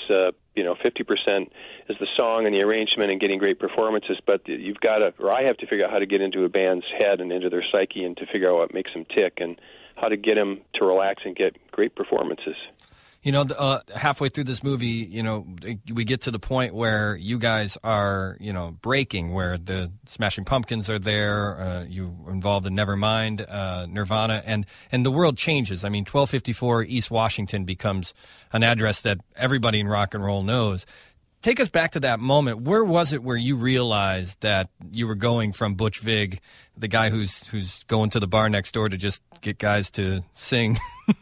50% is the song and the arrangement and getting great performances, but I have to figure out how to get into a band's head and into their psyche, and to figure out what makes them tick and how to get them to relax and get great performances. You know, halfway through this movie, you know, we get to the point where you guys are, you know, breaking, where the Smashing Pumpkins are there, you were involved in Nevermind, Nirvana, and the world changes. I mean, 1254 East Washington becomes an address that everybody in rock and roll knows. Take us back to that moment. Where was it where you realized that you were going from Butch Vig, the guy who's going to the bar next door to just get guys to sing,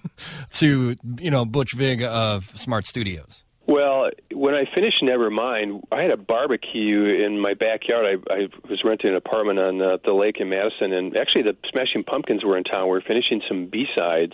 to, you know, Butch Vig of Smart Studios? Well, when I finished Nevermind, I had a barbecue in my backyard. I was renting an apartment on the lake in Madison, and actually the Smashing Pumpkins were in town. We were finishing some B-sides.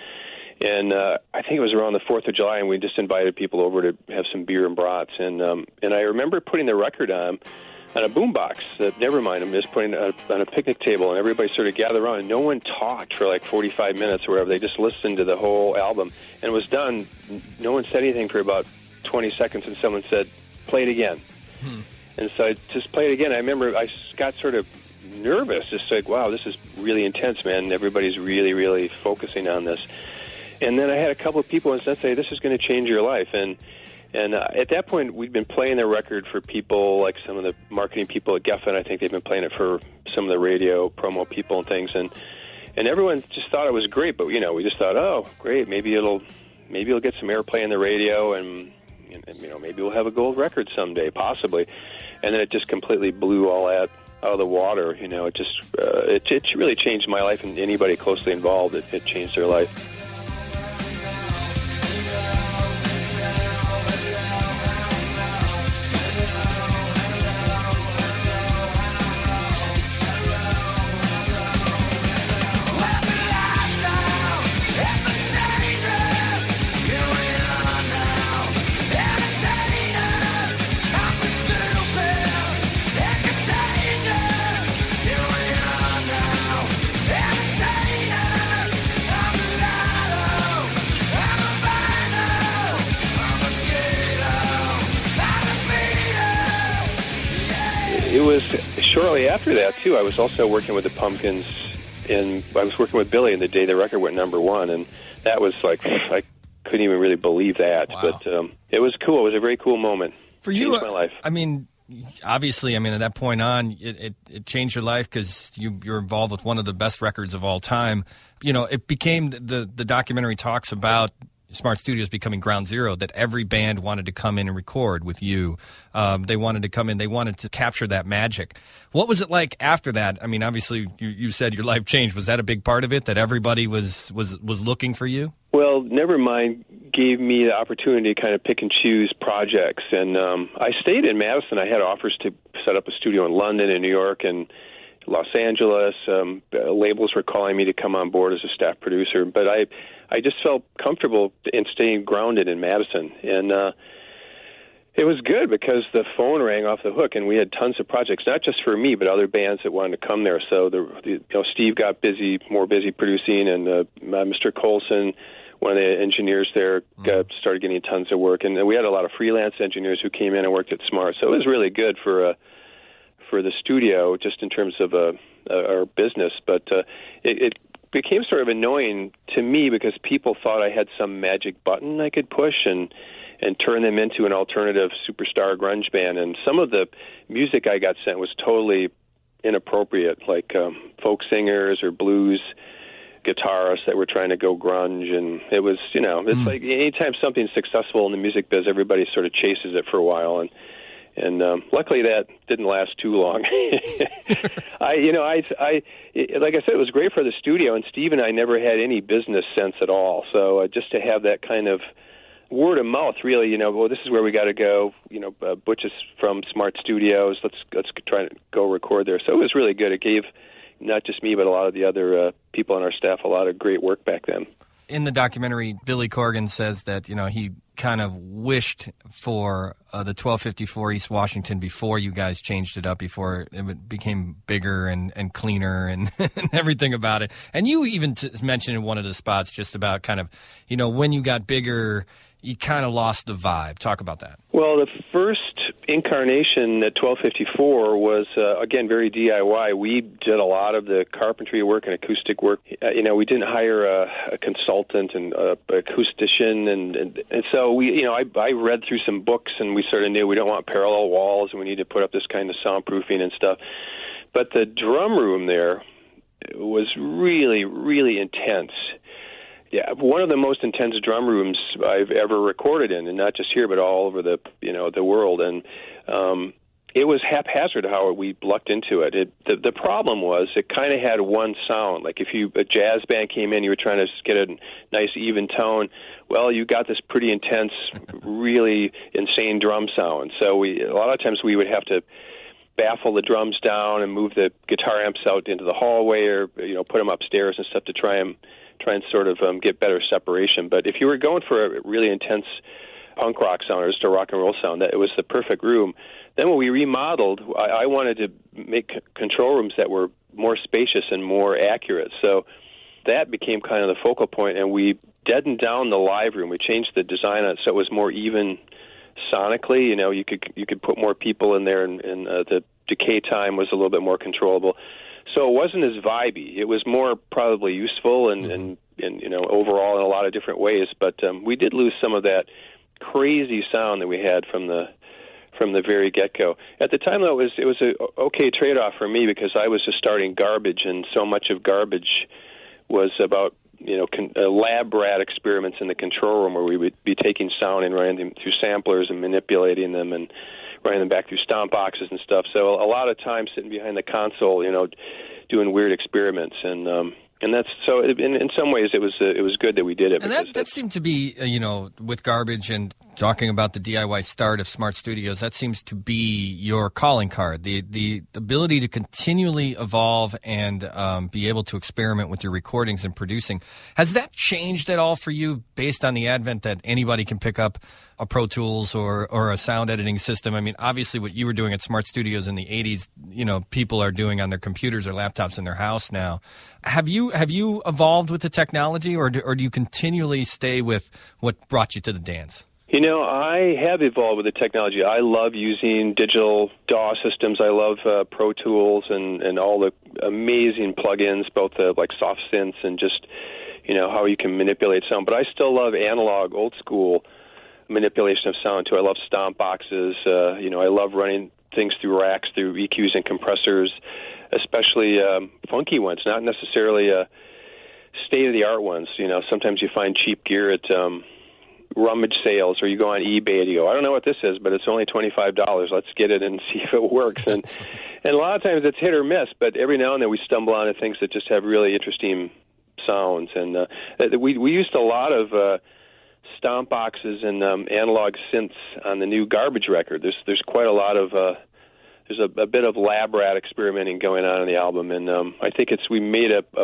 And I think it was around the 4th of July, and we just invited people over to have some beer and brats. And I remember putting the record on a boombox, Nevermind. I'm just putting it on a picnic table, and everybody sort of gathered around, and no one talked for like 45 minutes or whatever. They just listened to the whole album, and it was done. No one said anything for about 20 seconds, and someone said, "Play it again." And so I just played it again. I remember I got sort of nervous, just like, wow, this is really intense, man. Everybody's really, really focusing on this. And then I had a couple of people instead say, this is going to change your life. And at that point, we'd been playing the record for people, like some of the marketing people at Geffen. I think they've been playing it for some of the radio promo people and things. And everyone just thought it was great. But, you know, we just thought, oh, great, maybe it'll get some airplay on the radio, and you know, maybe we'll have a gold record someday, possibly. And then it just completely blew all that out of the water. You know, it just it really changed my life, and anybody closely involved, it changed their life. It was shortly after that, too. I was also working with the Pumpkins, and I was working with Billy in the day the record went #1, and that was like, I couldn't even really believe that. Wow. But it was cool. It was a very cool moment. For you, changed my life. I mean, obviously, at that point on, it changed your life because you're involved with one of the best records of all time. You know, it became, the documentary talks about Smart Studios becoming ground zero, that every band wanted to come in and record with you. They wanted to come in. They wanted to capture that magic. What was it like after that? I mean, obviously, you said your life changed. Was that a big part of it, that everybody was looking for you? Well, Nevermind gave me the opportunity to kind of pick and choose projects. And I stayed in Madison. I had offers to set up a studio in London and New York and Los Angeles. Labels were calling me to come on board as a staff producer. But I just felt comfortable in staying grounded in Madison. And It was good because the phone rang off the hook, and we had tons of projects, not just for me, but other bands that wanted to come there. So Steve got more busy producing, and Mr. Colson, one of the engineers there, started getting tons of work. And we had a lot of freelance engineers who came in and worked at Smart. So it was really good for the studio, just in terms of our business. But it became sort of annoying to me because people thought I had some magic button I could push and turn them into an alternative superstar grunge band. And some of the music I got sent was totally inappropriate, like folk singers or blues guitarists that were trying to go grunge. And it was, it's like anytime something's successful in the music biz, everybody sort of chases it for a while. And luckily that didn't last too long. Like I said, it was great for the studio, and Steve and I never had any business sense at all. So just to have that kind of word of mouth, really, well, this is where we got to go. Butch is from Smart Studios. Let's try to go record there. So it was really good. It gave not just me, but a lot of the other people on our staff a lot of great work back then. In the documentary, Billy Corgan says that, he kind of wished for the 1254 East Washington before you guys changed it up, before it became bigger and cleaner and, and everything about it. And you even mentioned in one of the spots just about kind of, when you got bigger, you kind of lost the vibe. Talk about that. Well, the first incarnation at 1254 was, again, very DIY. We did a lot of the carpentry work and acoustic work. We didn't hire a consultant and acoustician. And so I read through some books, and we sort of knew we don't want parallel walls, and we need to put up this kind of soundproofing and stuff. But the drum room there was really, really intense. Yeah, one of the most intense drum rooms I've ever recorded in, and not just here, but all over the world. And it was haphazard how we lucked into it. The problem was it kind of had one sound. Like if a jazz band came in, you were trying to get a nice even tone. Well, you got this pretty intense, really insane drum sound. So a lot of times we would have to baffle the drums down and move the guitar amps out into the hallway, or put them upstairs and stuff to try and sort of get better separation. But if you were going for a really intense punk rock sound or just a rock and roll sound, it was the perfect room. Then when we remodeled, I wanted to make control rooms that were more spacious and more accurate. So that became kind of the focal point, and we deadened down the live room. We changed the design on it so it was more even sonically. You could put more people in there, and the decay time was a little bit more controllable. So it wasn't as vibey. It was more probably useful and overall in a lot of different ways. But we did lose some of that crazy sound that we had from the very get-go. At the time, though, it was a okay trade-off for me because I was just starting Garbage, and so much of Garbage was about lab rat experiments in the control room where we would be taking sound and running them through samplers and manipulating them and running them back through stomp boxes and stuff. So a lot of time sitting behind the console, doing weird experiments, and that's so. In some ways, it was good that we did it. And that seemed to be, with Garbage and talking about the DIY start of Smart Studios, that seems to be your calling card. The ability to continually evolve and be able to experiment with your recordings and producing. Has that changed at all for you based on the advent that anybody can pick up a Pro Tools or a sound editing system? I mean, obviously what you were doing at Smart Studios in the 80s, people are doing on their computers or laptops in their house now. Have you evolved with the technology, or do you continually stay with what brought you to the dance? I have evolved with the technology. I love using digital DAW systems. I love Pro Tools and all the amazing plugins, both like soft synths and just, how you can manipulate sound. But I still love analog, old school manipulation of sound, too. I love stomp boxes. I love running things through racks, through EQs and compressors, especially funky ones, not necessarily state-of-the-art ones. Sometimes you find cheap gear at rummage sales, or you go on eBay and you go, I don't know what this is, but it's only $25. Let's get it and see if it works. And a lot of times it's hit or miss, but every now and then we stumble onto things that just have really interesting sounds. And we used a lot of stomp boxes and analog synths on the new Garbage record. There's quite a lot of there's a bit of lab rat experimenting going on in the album, and I think we made a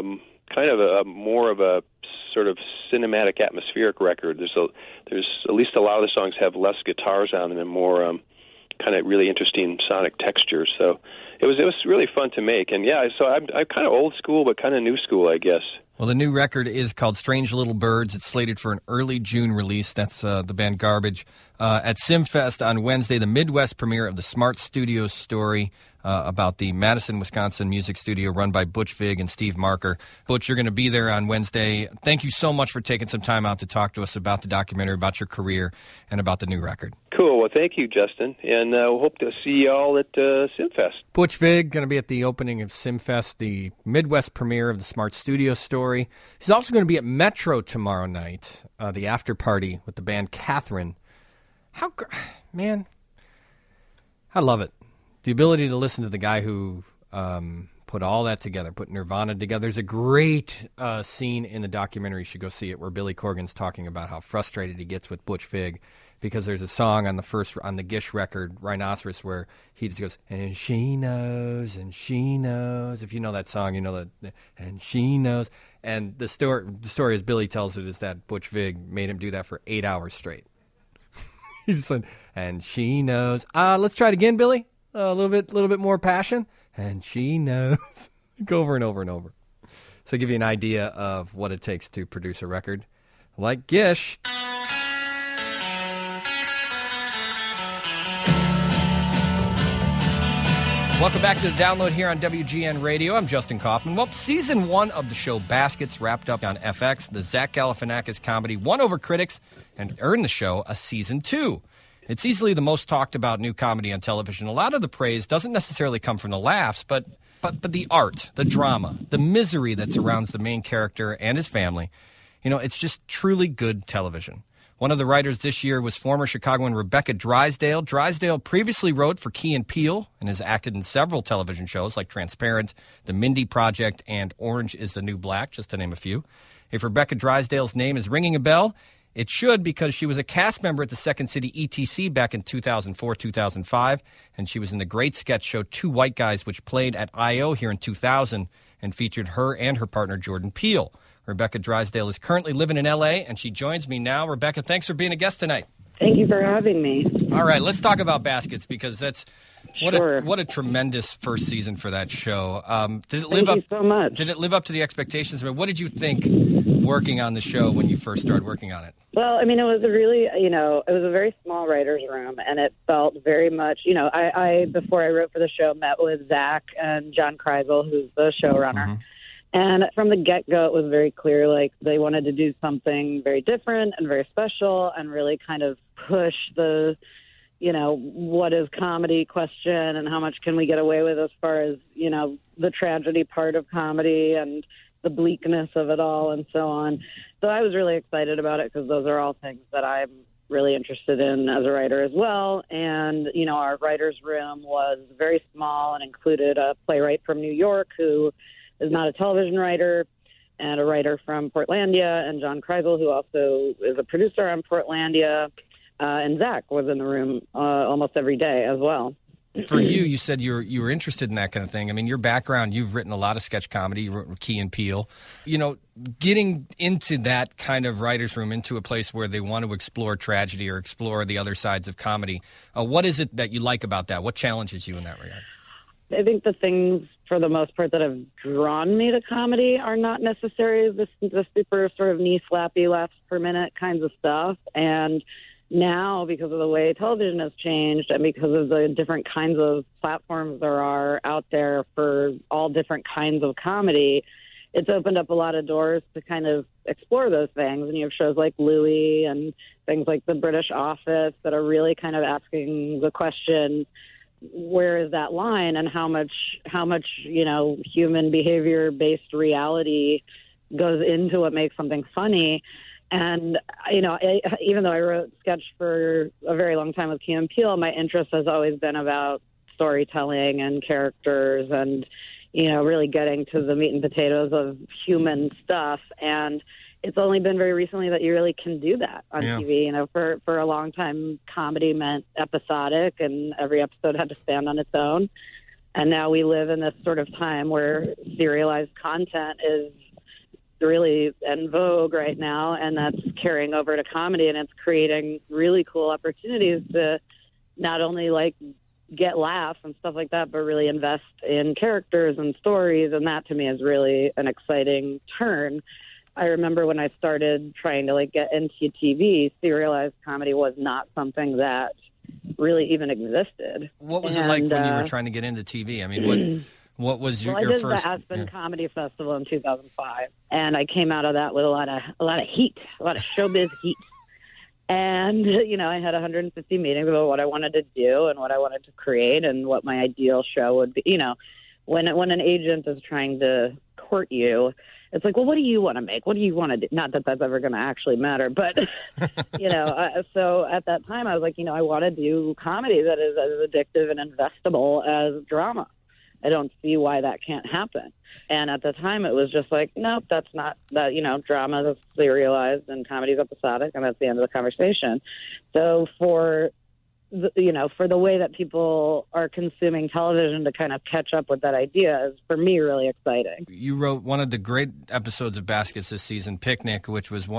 kind of a more of a sort of cinematic, atmospheric record. There's at least a lot of the songs have less guitars on them and more kind of really interesting sonic textures. So it was really fun to make. And yeah, so I'm kind of old school, but kind of new school, I guess. Well, the new record is called Strange Little Birds. It's slated for an early June release. That's the band Garbage. At SimFest on Wednesday, the Midwest premiere of the Smart Studio story about the Madison, Wisconsin music studio run by Butch Vig and Steve Marker. Butch, you're going to be there on Wednesday. Thank you so much for taking some time out to talk to us about the documentary, about your career, and about the new record. Cool. Well, thank you, Justin. And we'll hope to see you all at SimFest. Butch Vig going to be at the opening of SimFest, the Midwest premiere of the Smart Studio story. He's also going to be at Metro tomorrow night, the after party with the band Catherine. Man, I love it. The ability to listen to the guy who put all that together, put Nirvana together. There's a great scene in the documentary, you should go see it, where Billy Corgan's talking about how frustrated he gets with Butch Vig because there's a song on the Gish record, Rhinoceros, where he just goes, and she knows, and she knows. If you know that song, you know that, and she knows. And the story as Billy tells it is that Butch Vig made him do that for 8 hours straight. He's just like, and she knows. Let's try it again, Billy. A little bit more passion. And she knows. Go over and over and over. So give you an idea of what it takes to produce a record like Gish. Welcome back to the Download here on WGN Radio. I'm Justin Kaufman. Well, season 1 of the show Baskets wrapped up on FX. The Zach Galifianakis comedy won over critics and earned the show a season 2. It's easily the most talked about new comedy on television. A lot of the praise doesn't necessarily come from the laughs, but the art, the drama, the misery that surrounds the main character and his family. You know, it's just truly good television. One of the writers this year was former Chicagoan Rebecca Drysdale. Drysdale previously wrote for Key and Peele and has acted in several television shows like Transparent, The Mindy Project, and Orange is the New Black, just to name a few. If Rebecca Drysdale's name is ringing a bell, it should, because she was a cast member at the Second City ETC back in 2004-2005, and she was in the great sketch show Two White Guys, which played at I.O. here in 2000 and featured her and her partner Jordan Peele. Rebecca Drysdale is currently living in L.A., and she joins me now. Rebecca, thanks for being a guest tonight. Thank you for having me. All right, let's talk about Baskets, because that's Sure. what a tremendous first season for that show. Did it Thank live up you so much. Did it live up to the expectations? I mean, what did you think working on the show when you first started working on it? Well, I mean, it was a really, it was a very small writer's room, and it felt very much, I before I wrote for the show, met with Zach and John Kreisel, who's the showrunner. Mm-hmm. And from the get-go, it was very clear, like, they wanted to do something very different and very special and really kind of push the, what is comedy question and how much can we get away with as far as, the tragedy part of comedy and the bleakness of it all and so on. So I was really excited about it because those are all things that I'm really interested in as a writer as well. And, our writer's room was very small and included a playwright from New York who is not a television writer, and a writer from Portlandia, and John Kreisel, who also is a producer on Portlandia, and Zach was in the room almost every day as well. For you said you were interested in that kind of thing. I mean, your background, you've written a lot of sketch comedy. You wrote with Key and Peele. Getting into that kind of writer's room, into a place where they want to explore tragedy or explore the other sides of comedy, what is it that you like about that? What challenges you in that regard? I think the things, for the most part, that have drawn me to comedy are not necessarily the super sort of knee-slappy, laughs-per-minute kinds of stuff. And now, because of the way television has changed and because of the different kinds of platforms there are out there for all different kinds of comedy, it's opened up a lot of doors to kind of explore those things. And you have shows like Louie and things like The British Office that are really kind of asking the question, where is that line, and how much human behavior based reality goes into what makes something funny. And even though I wrote sketch for a very long time with Key and Peele, my interest has always been about storytelling and characters and really getting to the meat and potatoes of human stuff. And it's only been very recently that you really can do that on TV. For a long time, comedy meant episodic, and every episode had to stand on its own. And now we live in this sort of time where serialized content is really en vogue right now, and that's carrying over to comedy, and it's creating really cool opportunities to not only like get laughs and stuff like that, but really invest in characters and stories, and that to me is really an exciting turn. I remember when I started trying to like get into TV, serialized comedy was not something that really even existed. What was it like when you were trying to get into TV? I mean, what was your first? I did the Aspen Comedy Festival in 2005, and I came out of that with a lot of heat, a lot of showbiz heat. And, you know, I had 150 meetings about what I wanted to do and what I wanted to create and what my ideal show would be. You know, when an agent is trying to court you, it's like, well, what do you want to make? What do you want to do? Not that that's ever going to actually matter, but, you know, so at that time I was like, you know, I want to do comedy that is as addictive and investable as drama. I don't see why that can't happen. And at the time, it was just like, nope, that's not that. You know, drama is serialized and comedy is episodic, and that's the end of the conversation. So for the way that people are consuming television to kind of catch up with that idea is, for me, really exciting. You wrote one of the great episodes of Baskets this season, Picnic, which was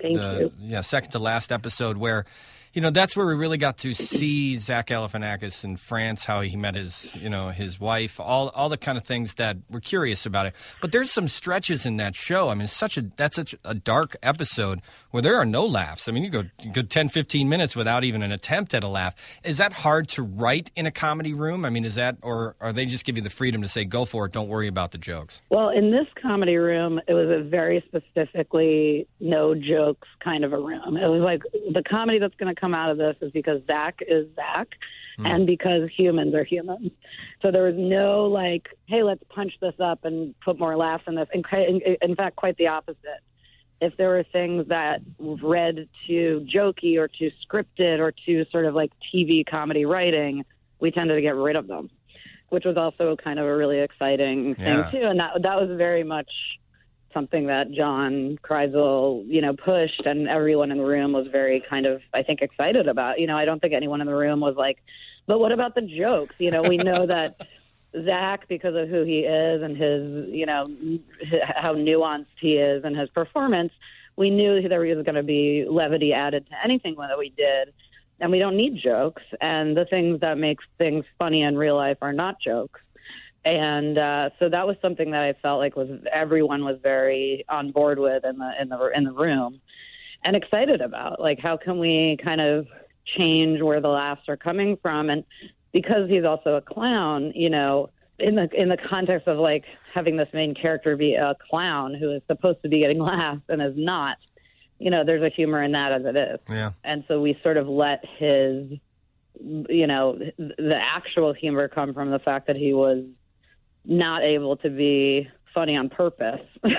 second to last episode, where, you know, that's where we really got to see Zach Galifianakis in France, how he met his wife, all the kind of things that we're curious about it. But there's some stretches in that show. I mean, that's such a dark episode where there are no laughs. I mean, you go 10, 15 minutes without even an attempt at a laugh. Is that hard to write in a comedy room? I mean, or are they just give you the freedom to say, go for it, don't worry about the jokes? Well, in this comedy room, it was a very specifically no jokes kind of a room. It was like, the comedy that's going to come out of this is because Zach is Zach and because humans are humans. So there was no like, hey, let's punch this up and put more laughs in this. In fact, quite the opposite. If there were things that read too jokey or too scripted or too sort of like TV comedy writing, we tended to get rid of them, which was also kind of a really exciting thing too. And that was very much something that John Kreisel, you know, pushed, and everyone in the room was very kind of, I think, excited about. You know, I don't think anyone in the room was like, but what about the jokes? You know, we know that Zach, because of who he is and his, you know, how nuanced he is and his performance, we knew there was going to be levity added to anything that we did. And we don't need jokes. And the things that make things funny in real life are not jokes. And so that was something that I felt like everyone was very on board with in the room and excited about. Like, how can we kind of change where the laughs are coming from? And because he's also a clown, you know, in the context of like having this main character be a clown who is supposed to be getting laughs and is not, you know, there's a humor in that as it is. Yeah. And so we sort of let his, you know, the actual humor come from the fact that he was not able to be funny on purpose.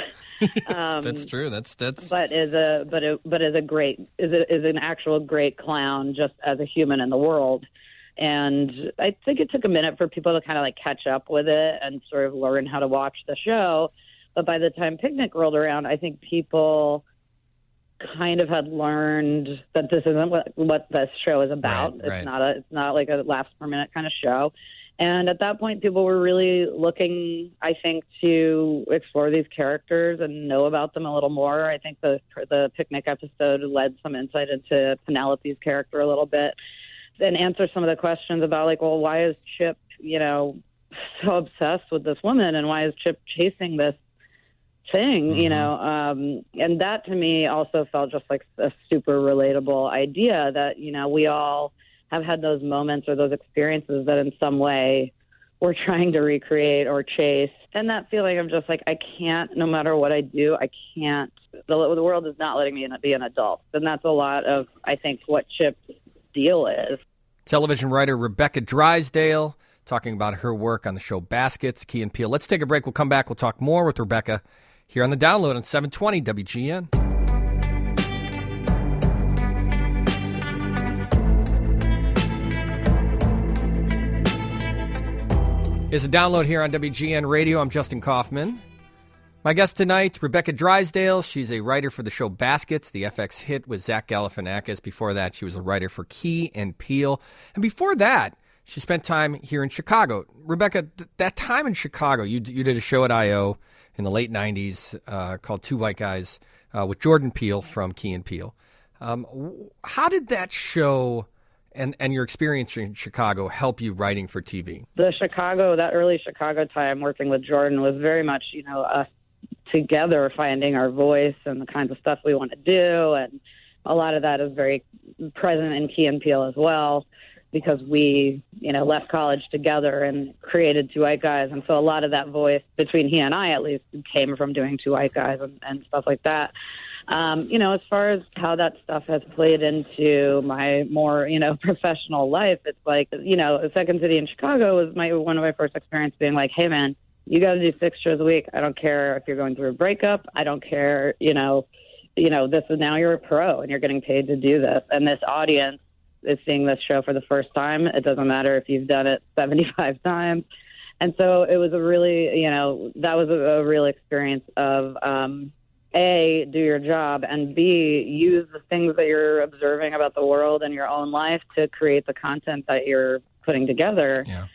That's true. That's. But is an actual great clown just as a human in the world. And I think it took a minute for people to kind of like catch up with it and sort of learn how to watch the show. But by the time Picnic rolled around, I think people kind of had learned that this isn't what this show is about. It's not like a laughs per minute kind of show. And at that point, people were really looking, I think, to explore these characters and know about them a little more. I think the Picnic episode led some insight into Penelope's character a little bit and answer some of the questions about, like, well, why is Chip, you know, so obsessed with this woman, and why is Chip chasing this thing, you know? And that, to me, also felt just like a super relatable idea that, you know, we all have had those moments or those experiences that in some way we're trying to recreate or chase. And that feeling of just like, I can't, no matter what I do, I can't, the world is not letting me be an adult. And that's a lot of, I think, what Chip's deal is. Television writer Rebecca Drysdale talking about her work on the show Baskets, Key and Peele. Let's take a break. We'll come back. We'll talk more with Rebecca here on The Download on 720 WGN. It's a Download here on WGN Radio. I'm Justin Kaufman. My guest tonight, Rebecca Drysdale. She's a writer for the show Baskets, the FX hit with Zach Galifianakis. Before that, she was a writer for Key and Peele. And before that, she spent time here in Chicago. Rebecca, that time in Chicago, you did a show at I.O. in the late 90s called Two White Guys with Jordan Peele from Key and Peele. How did that show and your experience in Chicago help you writing for TV? That early Chicago time working with Jordan was very much, us together finding our voice and the kinds of stuff we want to do. And a lot of that is very present in Key and Peele as well, because we, left college together and created Two White Guys. And so a lot of that voice between he and I, at least, came from doing Two White Guys and stuff like that. As far as how that stuff has played into my more, professional life, it's like, Second City in Chicago was one of my first experiences being like, hey, man, you got to do 6 shows a week. I don't care if you're going through a breakup. I don't care, this is now you're a pro and you're getting paid to do this. And this audience is seeing this show for the first time. It doesn't matter if you've done it 75 times. And so it was a really, that was a real experience of, A, do your job, and B, use the things that you're observing about the world and your own life to create the content that you're putting together. Yeah.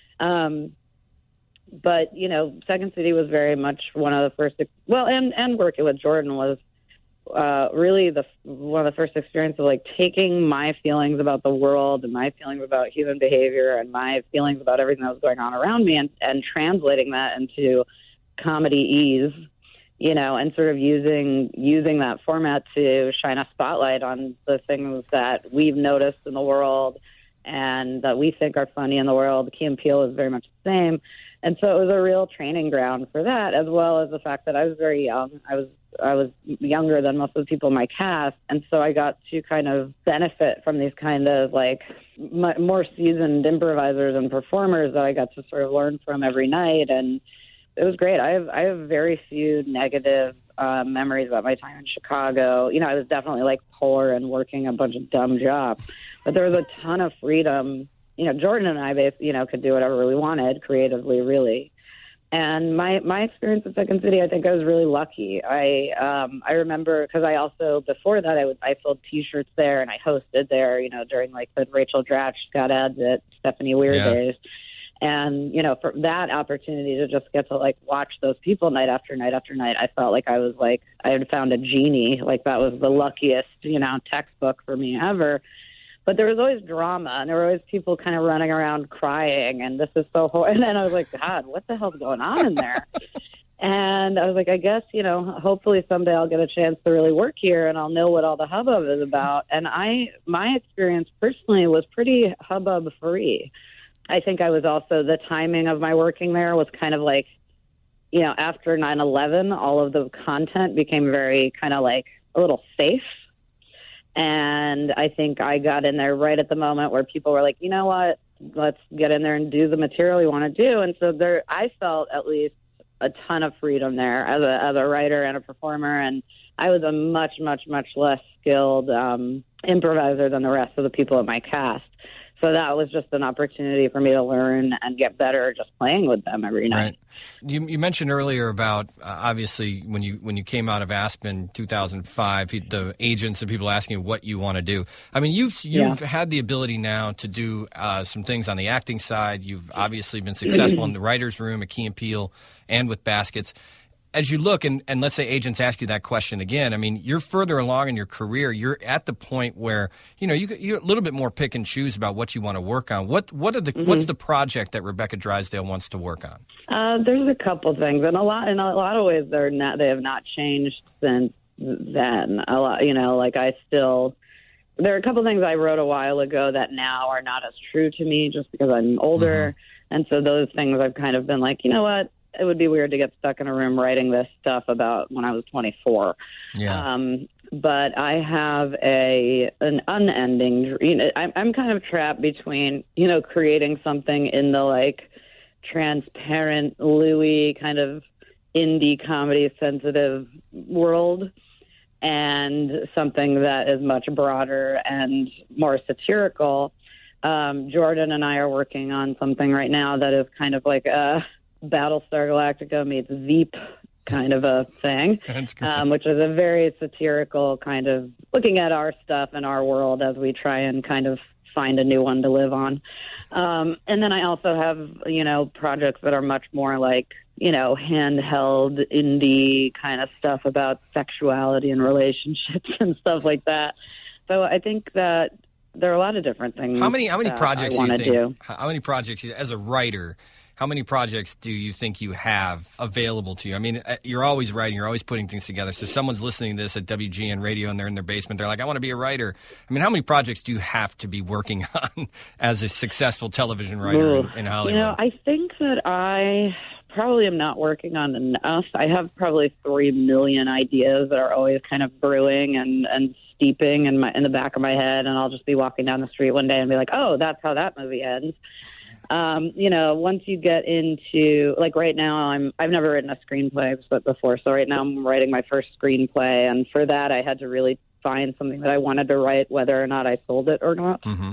But, Second City was very much one of the first, and working with Jordan was really one of the first experiences of like taking my feelings about the world and my feelings about human behavior and my feelings about everything that was going on around me and translating that into comedy ease, and sort of using that format to shine a spotlight on the things that we've noticed in the world and that we think are funny in the world. Key and Peele is very much the same. And so it was a real training ground for that, as well as the fact that I was very young. I was younger than most of the people in my cast, and so I got to kind of benefit from these kind of like more seasoned improvisers and performers that I got to sort of learn from every night, and it was great. I have very few negative memories about my time in Chicago. I was definitely like poor and working a bunch of dumb jobs, but there was a ton of freedom. Jordan and I, could do whatever we wanted creatively, really. And my experience at Second City, I think I was really lucky. I remember, because I also, before that, I filled T-shirts there and I hosted there, during like the Rachel Dratch, Scott Adsit, Stephanie Weir days. And, for that opportunity to just get to like watch those people night after night after night, I felt like I was like, I had found a genie. Like that was the luckiest, textbook for me ever. But there was always drama, and there were always people kind of running around crying, and this is so horrible. And then I was like, God, what the hell's going on in there? And I was like, I guess, hopefully someday I'll get a chance to really work here, and I'll know what all the hubbub is about. And my experience personally was pretty hubbub-free. I think I was also, the timing of my working there was kind of like, after 9/11, all of the content became very kind of like a little safe. And I think I got in there right at the moment where people were like, you know what, let's get in there and do the material we want to do. And so I felt at least a ton of freedom there as a writer and a performer. And I was a much, much, much less skilled improviser than the rest of the people in my cast. So that was just an opportunity for me to learn and get better just playing with them every night. Right. You mentioned earlier about obviously when you came out of Aspen 2005, the agents and people asking you what you want to do. I mean, you've had the ability now to do some things on the acting side. You've obviously been successful in the writer's room at Key and Peele and with Baskets. As you look, and let's say agents ask you that question again, I mean, you're further along in your career. You're at the point where, you're a little bit more pick and choose about what you want to work on. What's the project that Rebecca Drysdale wants to work on? There's a couple things, and in a lot of ways they have not changed since then. A lot, there are a couple things I wrote a while ago that now are not as true to me just because I'm older. Mm-hmm. And so those things I've kind of been like, you know what? It would be weird to get stuck in a room writing this stuff about when I was 24. Yeah. But I have an unending, I'm kind of trapped between, creating something in the like transparent Louis kind of indie comedy sensitive world and something that is much broader and more satirical. Jordan and I are working on something right now that is kind of like a Battlestar Galactica meets Veep kind of a thing, which is a very satirical kind of looking at our stuff and our world as we try and kind of find a new one to live on. And then I also have, projects that are much more like, handheld indie kind of stuff about sexuality and relationships and stuff like that. So I think that there are a lot of different things. How many projects do you think? Do. How many projects, as a writer, how many projects do you think you have available to you? I mean, you're always writing, you're always putting things together. So someone's listening to this at WGN Radio and they're in their basement. They're like, I want to be a writer. I mean, how many projects do you have to be working on as a successful television writer in Hollywood? I think that I probably am not working on enough. I have probably 3 million ideas that are always kind of brewing and steeping in the back of my head, and I'll just be walking down the street one day and be like, oh, that's how that movie ends. Once you get into, like, right now, I've never written a screenplay before, so right now I'm writing my first screenplay, and for that I had to really find something that I wanted to write, whether or not I sold it or not. Mm-hmm.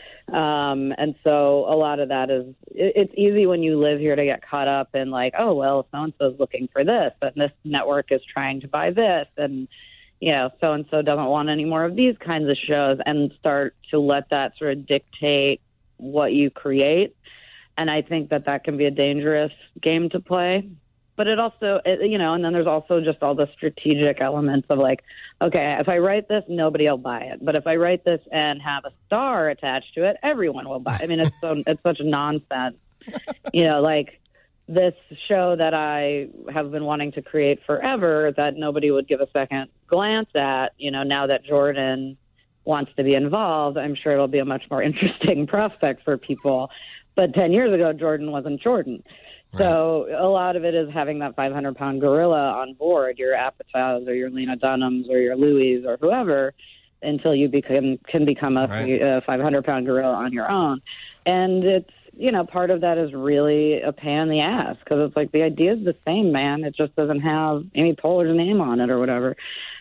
And so a lot of that is, it's easy when you live here to get caught up in like, oh, well, so-and-so's looking for this, and this network is trying to buy this, and, so-and-so doesn't want any more of these kinds of shows, and start to let that sort of dictate what you create. And I think that can be a dangerous game to play. But it also, and then there's also just all the strategic elements of like, okay, if I write this, nobody will buy it. But if I write this and have a star attached to it, everyone will buy it. I mean, it's such nonsense. Like this show that I have been wanting to create forever that nobody would give a second glance at, now that Jordan wants to be involved, I'm sure it'll be a much more interesting prospect for people. But 10 years ago, Jordan wasn't Jordan. Right. So a lot of it is having that 500-pound gorilla on board, your Apatows or your Lena Dunhams or your Louis or whoever, until you can become a 500-pound gorilla on your own. And it's, part of that is really a pain in the ass, because it's like the idea is the same, man. It just doesn't have Amy Poehler's name on it or whatever.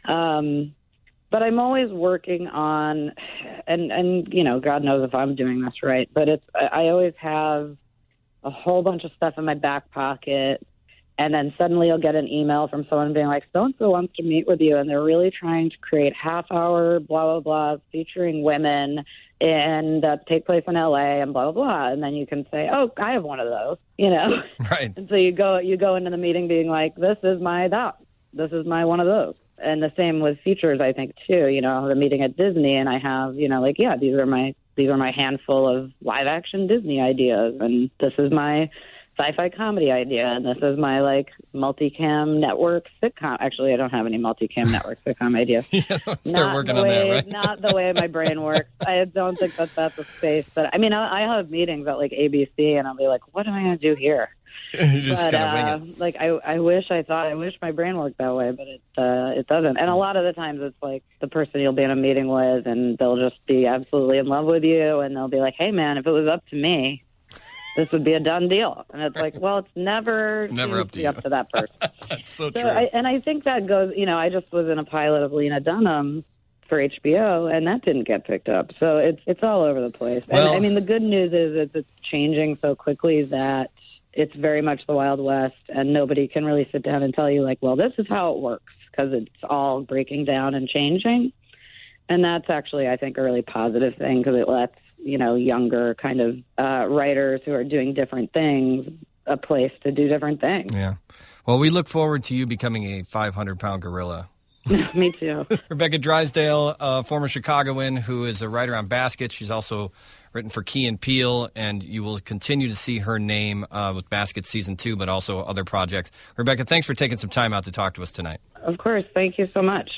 But I'm always working on, and God knows if I'm doing this right, but I always have a whole bunch of stuff in my back pocket, and then suddenly you'll get an email from someone being like, so-and-so wants to meet with you, and they're really trying to create half-hour blah, blah, blah, featuring women, and take place in L.A., and blah, blah, blah. And then you can say, oh, I have one of those, Right. And so you go into the meeting being like, this is my one of those. And the same with features, I think, too. The meeting at Disney, and I have, these are my handful of live-action Disney ideas, and this is my sci-fi comedy idea, and this is my, multicam network sitcom. Actually, I don't have any multicam network sitcom ideas. Start working on that, right? Not the way my brain works. I don't think that's a space. But, I have meetings at, ABC, and I'll be like, what am I going to do here? You just kind of wing it. I wish my brain worked that way, but it doesn't. And a lot of the times it's like the person you'll be in a meeting with, and they'll just be absolutely in love with you, and they'll be like, hey man, if it was up to me, this would be a done deal. And it's like, well, it's never up to you. Up to that person. That's so true. I think that goes, I just was in a pilot of Lena Dunham for HBO, and that didn't get picked up. So it's all over the place. Well, and, the good news is it's changing so quickly that it's very much the Wild West, and nobody can really sit down and tell you, well, this is how it works, because it's all breaking down and changing. And that's actually, I think, a really positive thing, because it lets, younger kind of writers who are doing different things a place to do different things. Yeah. Well, we look forward to you becoming a 500-pound gorilla. Me too. Rebecca Drysdale, former Chicagoan, who is a writer on Baskets. She's also written for Key and Peele, and you will continue to see her name with Baskets Season 2, but also other projects. Rebecca, thanks for taking some time out to talk to us tonight. Of course. Thank you so much.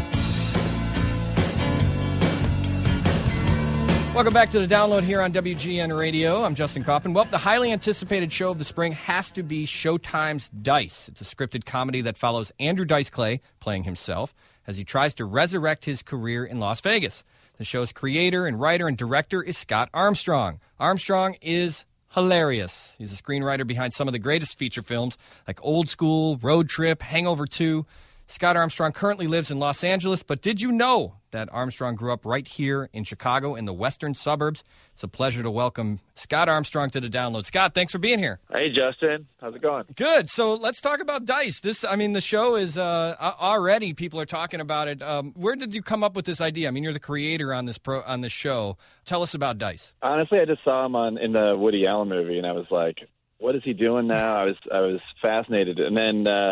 Welcome back to the Download here on WGN Radio. I'm Justin Kaufman. Well, the highly anticipated show of the spring has to be Showtime's Dice. It's a scripted comedy that follows Andrew Dice Clay, playing himself, as he tries to resurrect his career in Las Vegas. The show's creator and writer and director is Scott Armstrong. Armstrong is hilarious. He's a screenwriter behind some of the greatest feature films like Old School, Road Trip, Hangover 2. Scott Armstrong currently lives in Los Angeles, but did you know that Armstrong grew up right here in Chicago in the western suburbs? It's a pleasure to welcome Scott Armstrong to the Download. Scott, thanks for being here. Hey, Justin. How's it going? Good. So let's talk about Dice. The show is already people are talking about it. Where did you come up with this idea? I mean, you're the creator on this show. Tell us about Dice. Honestly, I just saw him in the Woody Allen movie, and I was like, what is he doing now? I was fascinated. And then,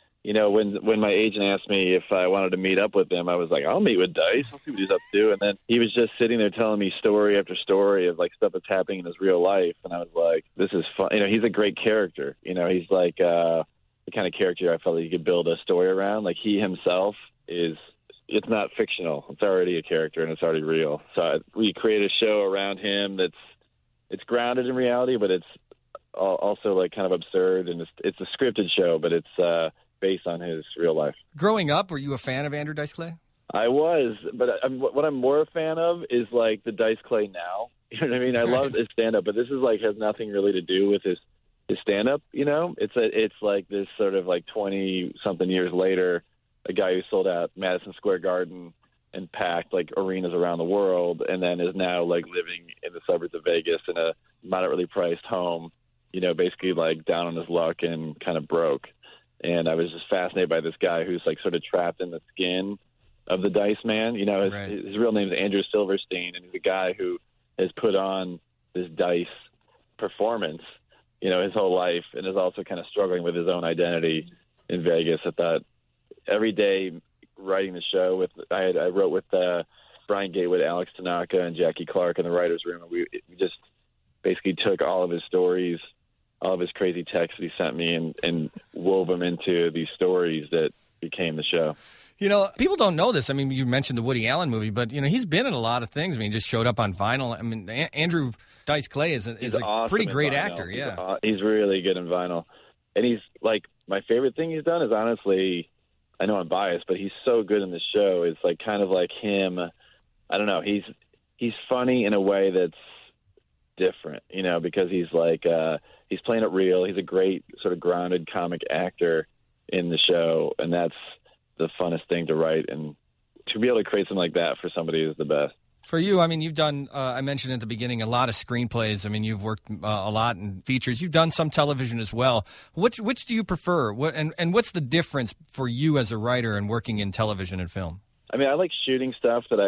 when my agent asked me if I wanted to meet up with him, I was like, I'll meet with Dice. I'll see what he's up to. And then he was just sitting there telling me story after story of like stuff that's happening in his real life. And I was like, this is fun. He's a great character. He's like the kind of character I felt like you could build a story around. Like he himself it's not fictional. It's already a character and it's already real. So we create a show around him it's grounded in reality, but it's also like kind of absurd. And it's a scripted show, but it's based on his real life. Growing up, were you a fan of Andrew Dice Clay? I was, but what I'm more a fan of is like the Dice Clay now. You know what I mean? I love his stand-up, but this is like has nothing really to do with his stand-up. It's like this sort of like 20-something years later, a guy who sold out Madison Square Garden and packed like arenas around the world, and then is now like living in the suburbs of Vegas in a moderately priced home. Basically like down on his luck and kind of broke. And I was just fascinated by this guy who's like sort of trapped in the skin of the Dice Man. His real name is Andrew Silverstein, and he's a guy who has put on this Dice performance, his whole life, and is also kind of struggling with his own identity in Vegas. I thought every day writing the show I wrote with Brian Gatewood, Alex Tanaka, and Jackie Clark in the writer's room. And we just basically took all of his stories, all of his crazy texts that he sent me and wove them into these stories that became the show. People don't know this. I mean, you mentioned the Woody Allen movie, but, he's been in a lot of things. I mean, he just showed up on vinyl. I mean, Andrew Dice Clay is a awesome pretty great vinyl. actor. Yeah. He's really good in vinyl. And he's like, my favorite thing he's done is honestly, I know I'm biased, but he's so good in the show. It's like kind of like him. I don't know. He's funny in a way that's different, because he's like, he's playing it real. He's a great sort of grounded comic actor in the show, and that's the funnest thing to write. And to be able to create something like that for somebody is the best. For you, I mean, you've done, I mentioned at the beginning, a lot of screenplays. I mean, you've worked a lot in features. You've done some television as well. Which do you prefer? And what's the difference for you as a writer and working in television and film? I mean, I like shooting stuff that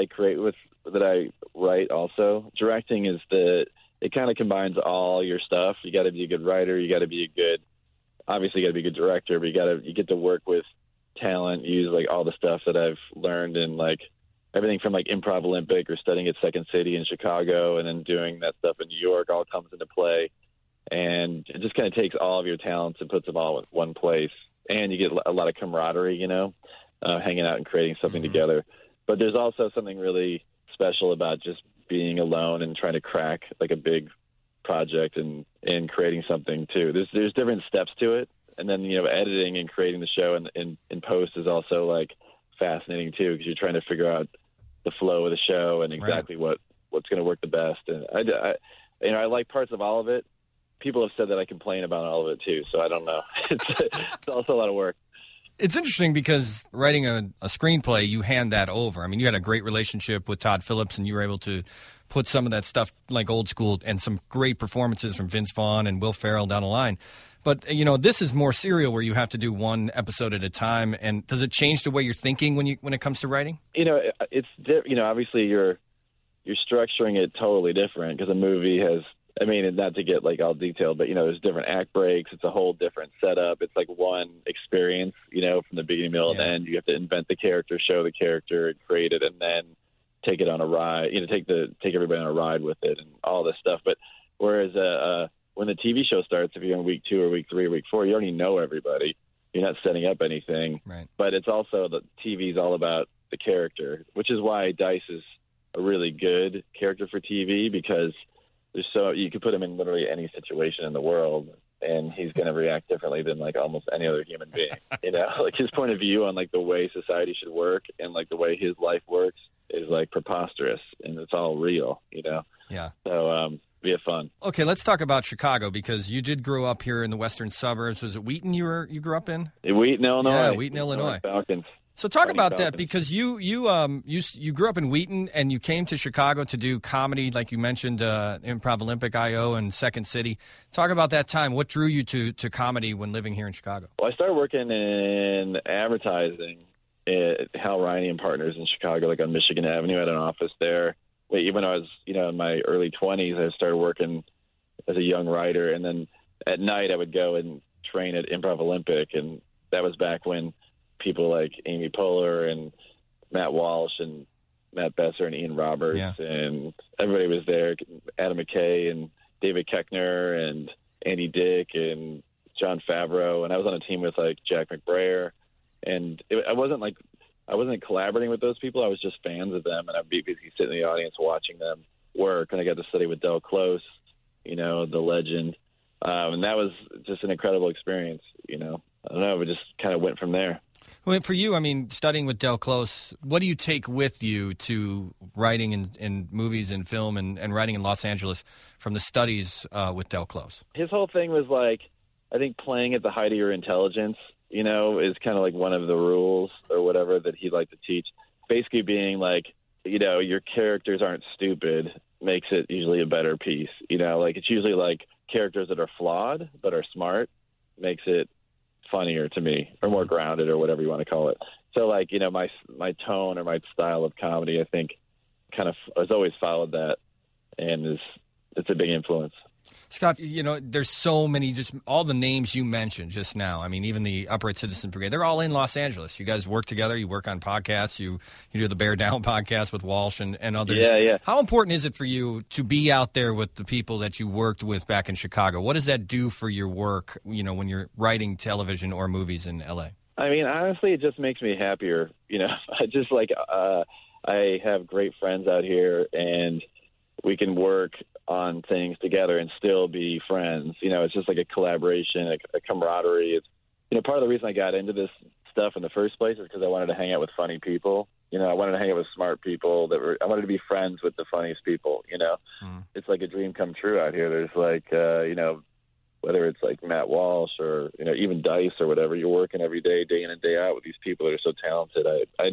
I write also. Directing is it kind of combines all your stuff. You got to be a good writer. You got to be obviously you got to be a good director, but you get to work with talent, use like all the stuff that I've learned in like everything from like Improv Olympic or studying at Second City in Chicago and then doing that stuff in New York all comes into play. And it just kind of takes all of your talents and puts them all in one place. And you get a lot of camaraderie, hanging out and creating something together. But there's also something really special about just being alone and trying to crack like a big project and creating something too. There's different steps to it. And then, editing and creating the show in post is also like fascinating too, because you're trying to figure out the flow of the show and exactly what's going to work the best. And I like parts of all of it. People have said that I complain about all of it too. So I don't know. It's also a lot of work. It's interesting because writing a screenplay, you hand that over. I mean, you had a great relationship with Todd Phillips, and you were able to put some of that stuff like old school and some great performances from Vince Vaughn and Will Ferrell down the line. But, this is more serial where you have to do one episode at a time. And does it change the way you're thinking when it comes to writing? It's obviously you're structuring it totally different because a movie has, I mean, not to get like all detailed, but there's different act breaks. It's a whole different setup. It's like one experience, from the beginning, middle, and end. You have to invent the character, show the character, and create it, and then take it on a ride. Take everybody on a ride with it, and all this stuff. But whereas when the TV show starts, if you're in week 2 or week 3 or week 4, you already know everybody. You're not setting up anything. Right. But it's also the TV is all about the character, which is why Dice is a really good character for TV because you could put him in literally any situation in the world and he's going to react differently than like almost any other human being. Like his point of view on like the way society should work and like the way his life works is like preposterous and it's all real, Yeah. So be fun. Okay, let's talk about Chicago because you did grow up here in the western suburbs. Was it Wheaton you grew up in? Wheaton, Illinois. Yeah, Wheaton, Illinois. Falcons. So talk Fighting about that Falcons. because you grew up in Wheaton and you came to Chicago to do comedy, like you mentioned, Improv Olympic I.O. and Second City. Talk about that time. What drew you to comedy when living here in Chicago? Well, I started working in advertising at Hal Riney and Partners in Chicago, like on Michigan Avenue. I had an office there. Even when I was, in my early 20s, I started working as a young writer. And then at night I would go and train at Improv Olympic. And that was back when people like Amy Poehler and Matt Walsh and Matt Besser and Ian Roberts and everybody was there. Adam McKay and David Koechner and Andy Dick and John Favreau. And I was on a team with like Jack McBrayer. And I wasn't collaborating with those people. I was just fans of them. And I'd be basically sitting in the audience watching them work. And I got to study with Del Close, the legend. And that was just an incredible experience. I don't know. We just kind of went from there. Well, for you, I mean, studying with Del Close, what do you take with you to writing in movies and film and writing in Los Angeles from the studies with Del Close? His whole thing was like, I think playing at the height of your intelligence, is kind of like one of the rules or whatever that he'd like to teach. Basically being like, your characters aren't stupid makes it usually a better piece. Like it's usually like characters that are flawed but are smart makes it funnier to me, or more grounded, or whatever you want to call it. So like, my tone or my style of comedy, I think kind of has always followed that, and it's a big influence. Scott, there's so many, just all the names you mentioned just now. I mean, even the Upright Citizen Brigade, they're all in Los Angeles. You guys work together. You work on podcasts. You do the Bear Down podcast with Walsh and others. Yeah. How important is it for you to be out there with the people that you worked with back in Chicago? What does that do for your work, when you're writing television or movies in L.A.? I mean, honestly, it just makes me happier. I just like I have great friends out here, and we can work on things together and still be friends. It's just like a collaboration, a camaraderie. It's, part of the reason I got into this stuff in the first place is because I wanted to hang out with funny people. I wanted to hang out with smart people I wanted to be friends with the funniest people, It's like a dream come true out here. There's like, whether it's like Matt Walsh or, even Dice or whatever, you're working every day, day in and day out with these people that are so talented.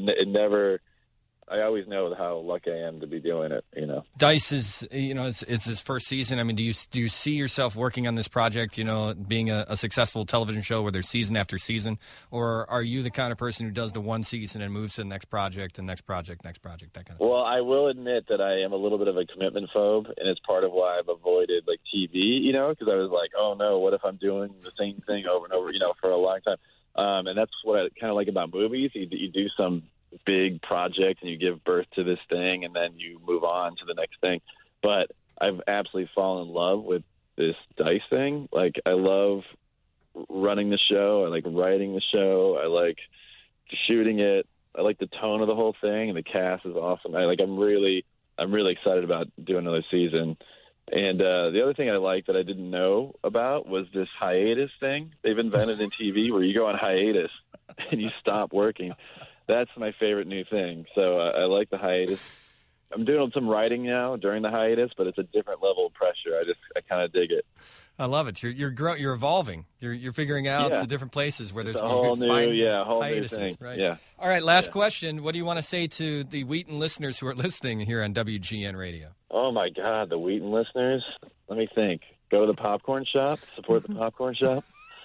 I always know how lucky I am to be doing it, Dice is, it's his first season. I mean, do you see yourself working on this project, being a successful television show where there's season after season? Or are you the kind of person who does the one season and moves to the next project, that kind of thing? Well, I will admit that I am a little bit of a commitment phobe, and it's part of why I've avoided, like, TV, because I was like, oh, no, what if I'm doing the same thing over and over, for a long time? And that's what I kind of like about movies. You do some big project and you give birth to this thing and then you move on to the next thing. But I've absolutely fallen in love with this Dice thing. Like, I love running the show. I like writing the show. I like shooting it. I like the tone of the whole thing, and the cast is awesome. I'm really excited about doing another season. And the other thing I like that I didn't know about was this hiatus thing they've invented in TV, where you go on hiatus and you stop working. That's my favorite new thing. So I like the hiatus. I'm doing some writing now during the hiatus, but it's a different level of pressure. I kind of dig it. I love it. You're evolving. You're figuring out the different places where there's a whole new hiatuses, thing. Right? Yeah. All right. Last question. What do you want to say to the Wheaton listeners who are listening here on WGN Radio? Oh my God, the Wheaton listeners. Let me think. Go to the popcorn shop. Support the popcorn shop.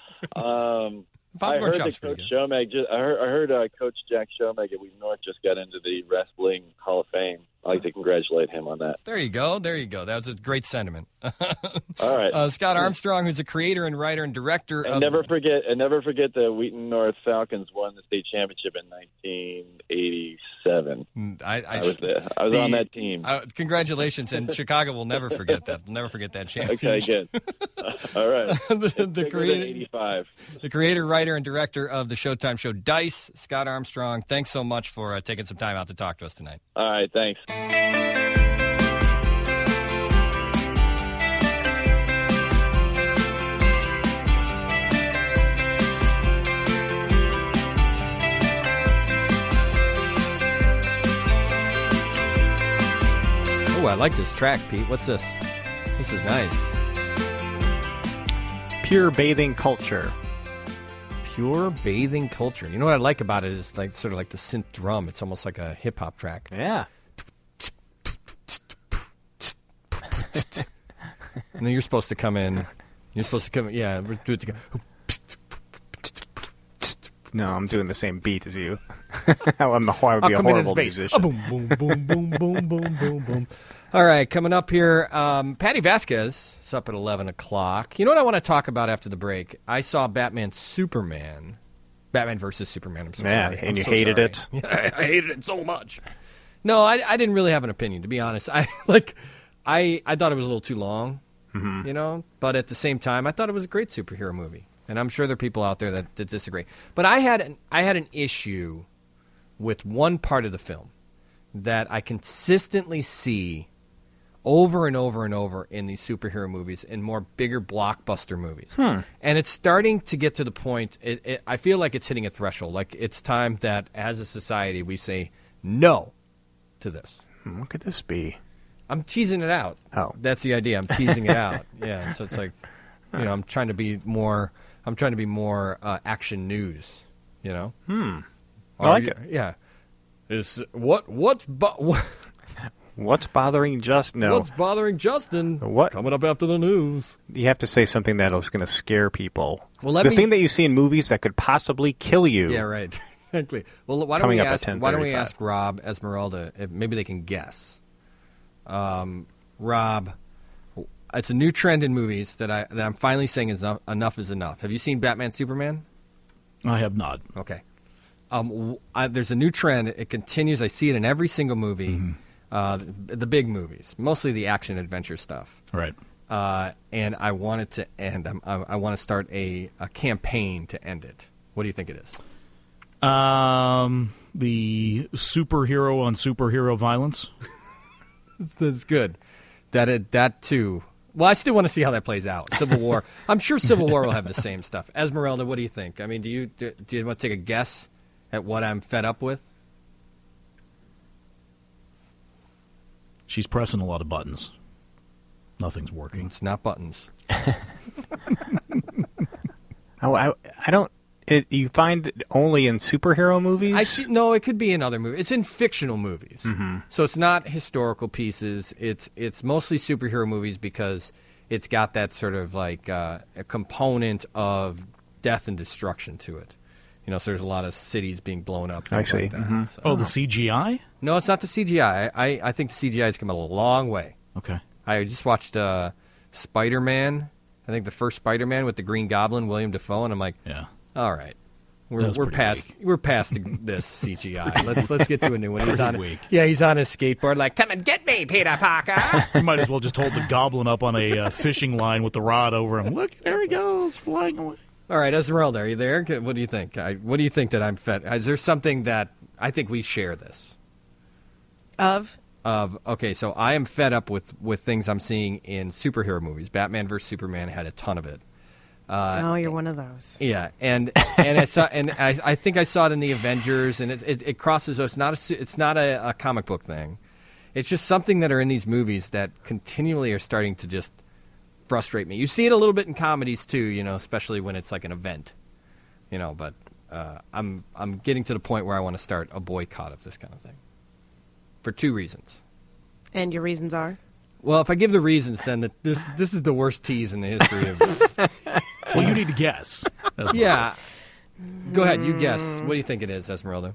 I heard that Coach Shomag. I heard Coach Jack Shomag at Wheaton North just got into the Wrestling Hall of Fame. I'd like to congratulate him on that. There you go. That was a great sentiment. All right. Scott Armstrong, who's a creator and writer and director of... Never forget the Wheaton North Falcons won the state championship in 1987. I was there. I was on that team. Congratulations, and Chicago will never forget that. We'll never forget that championship. Okay, good. All right. the creator, 85. The creator, writer, and director of the Showtime show Dice, Scott Armstrong. Thanks so much for taking some time out to talk to us tonight. All right, thanks. Oh, I like this track, Pete. What's this? This is nice. Pure bathing culture. Pure bathing culture. You know what I like about it is like sort of like the synth drum. It's almost like a hip hop track. Yeah. And then you're supposed to come in. You're supposed to come. Yeah, do it together. No, I'm doing the same beat as you. I would be a horrible musician. Boom, boom, boom, boom, boom, boom, boom, boom. All right, coming up here, Patty Vasquez is up at 11 o'clock. You know what I want to talk about after the break? I saw Batman versus Superman. I'm so sorry. And you hated it? Yeah, I hated it so much. No, I didn't really have an opinion, to be honest. I thought it was a little too long, you know? But at the same time, I thought it was a great superhero movie. And I'm sure there are people out there that disagree. But I had an issue with one part of the film that I consistently see over and over and over in these superhero movies, in more bigger blockbuster movies. And it's starting to get to the point, I feel like it's hitting a threshold. Like it's time that as a society we say no to this. What could this be? I'm teasing it out. Oh. That's the idea. I'm teasing it out. Yeah, so it's like, you know, I'm trying to be more action news, you know? I like it. Yeah. What's bothering Justin? No. What's bothering Justin? What? Coming up after the news. You have to say something that is going to scare people. Well, the thing that you see in movies that could possibly kill you. Yeah, right. Exactly. Well, why don't we ask Rob Esmeralda if maybe they can guess? Rob, it's a new trend in movies that I'm finally saying is enough is enough. Have you seen Batman Superman? I have not. Okay. There's a new trend. It continues. I see it in every single movie. The big movies, mostly the action adventure stuff. Right. And I want it to end. I want to start a campaign to end it. What do you think it is? The superhero on superhero violence. That's good. That too. Well, I still want to see how that plays out. Civil War. I'm sure Civil War will have the same stuff. Esmeralda, what do you think? I mean, do you want to take a guess at what I'm fed up with? She's pressing a lot of buttons. Nothing's working. It's not buttons. I don't. You find it only in superhero movies? No, it could be in other movies. It's in fictional movies. So it's not historical pieces. It's mostly superhero movies because it's got that sort of like a component of death and destruction to it. You know, so there's a lot of cities being blown up. I see. Like that. So. The CGI? No, it's not the CGI. I think the CGI has come a long way. Okay. I just watched Spider-Man. I think the first Spider-Man with the Green Goblin, William Dafoe, and I'm like, yeah. All right, we're past this CGI. Let's get to a new one. He's on a skateboard, like, come and get me, Peter Parker. You might as well just hold the Goblin up on a fishing line with the rod over him. Look, there he goes, flying away. All right, Esmeralda, are you there? What do you think? What do you think that I'm fed? Is there something that I think we share this? Okay, so I am fed up with things I'm seeing in superhero movies. Batman vs Superman had a ton of it. You're one of those. Yeah, and I think I saw it in the Avengers, and it crosses. It's not a comic book thing. It's just something that are in these movies that continually are starting to just frustrate me. You see it a little bit in comedies too, you know, especially when it's like an event, you know. But I'm getting to the point where I want to start a boycott of this kind of thing for 2 reasons. And your reasons are? Well, if I give the reasons, then this is the worst tease in the history of. Well, you need to guess. Yeah. Go ahead. You guess. What do you think it is, Esmeralda?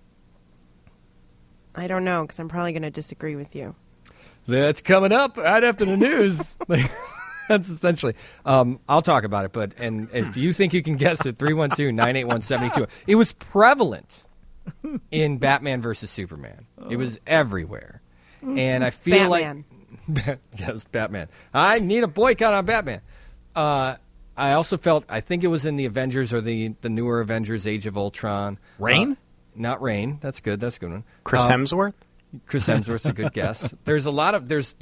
I don't know, because I'm probably going to disagree with you. That's coming up right after the news. That's essentially. I'll talk about it, and if you think you can guess it, 312-981-72. It was prevalent in Batman versus Superman. It was everywhere. And I feel Batman. Yes, Batman. I need a boycott on Batman. I also felt, I think it was in the Avengers or the newer Avengers, Age of Ultron. Rain? Not Rain. That's good. That's a good one. Chris Hemsworth? Chris Hemsworth's a good guess. There's a lot of there's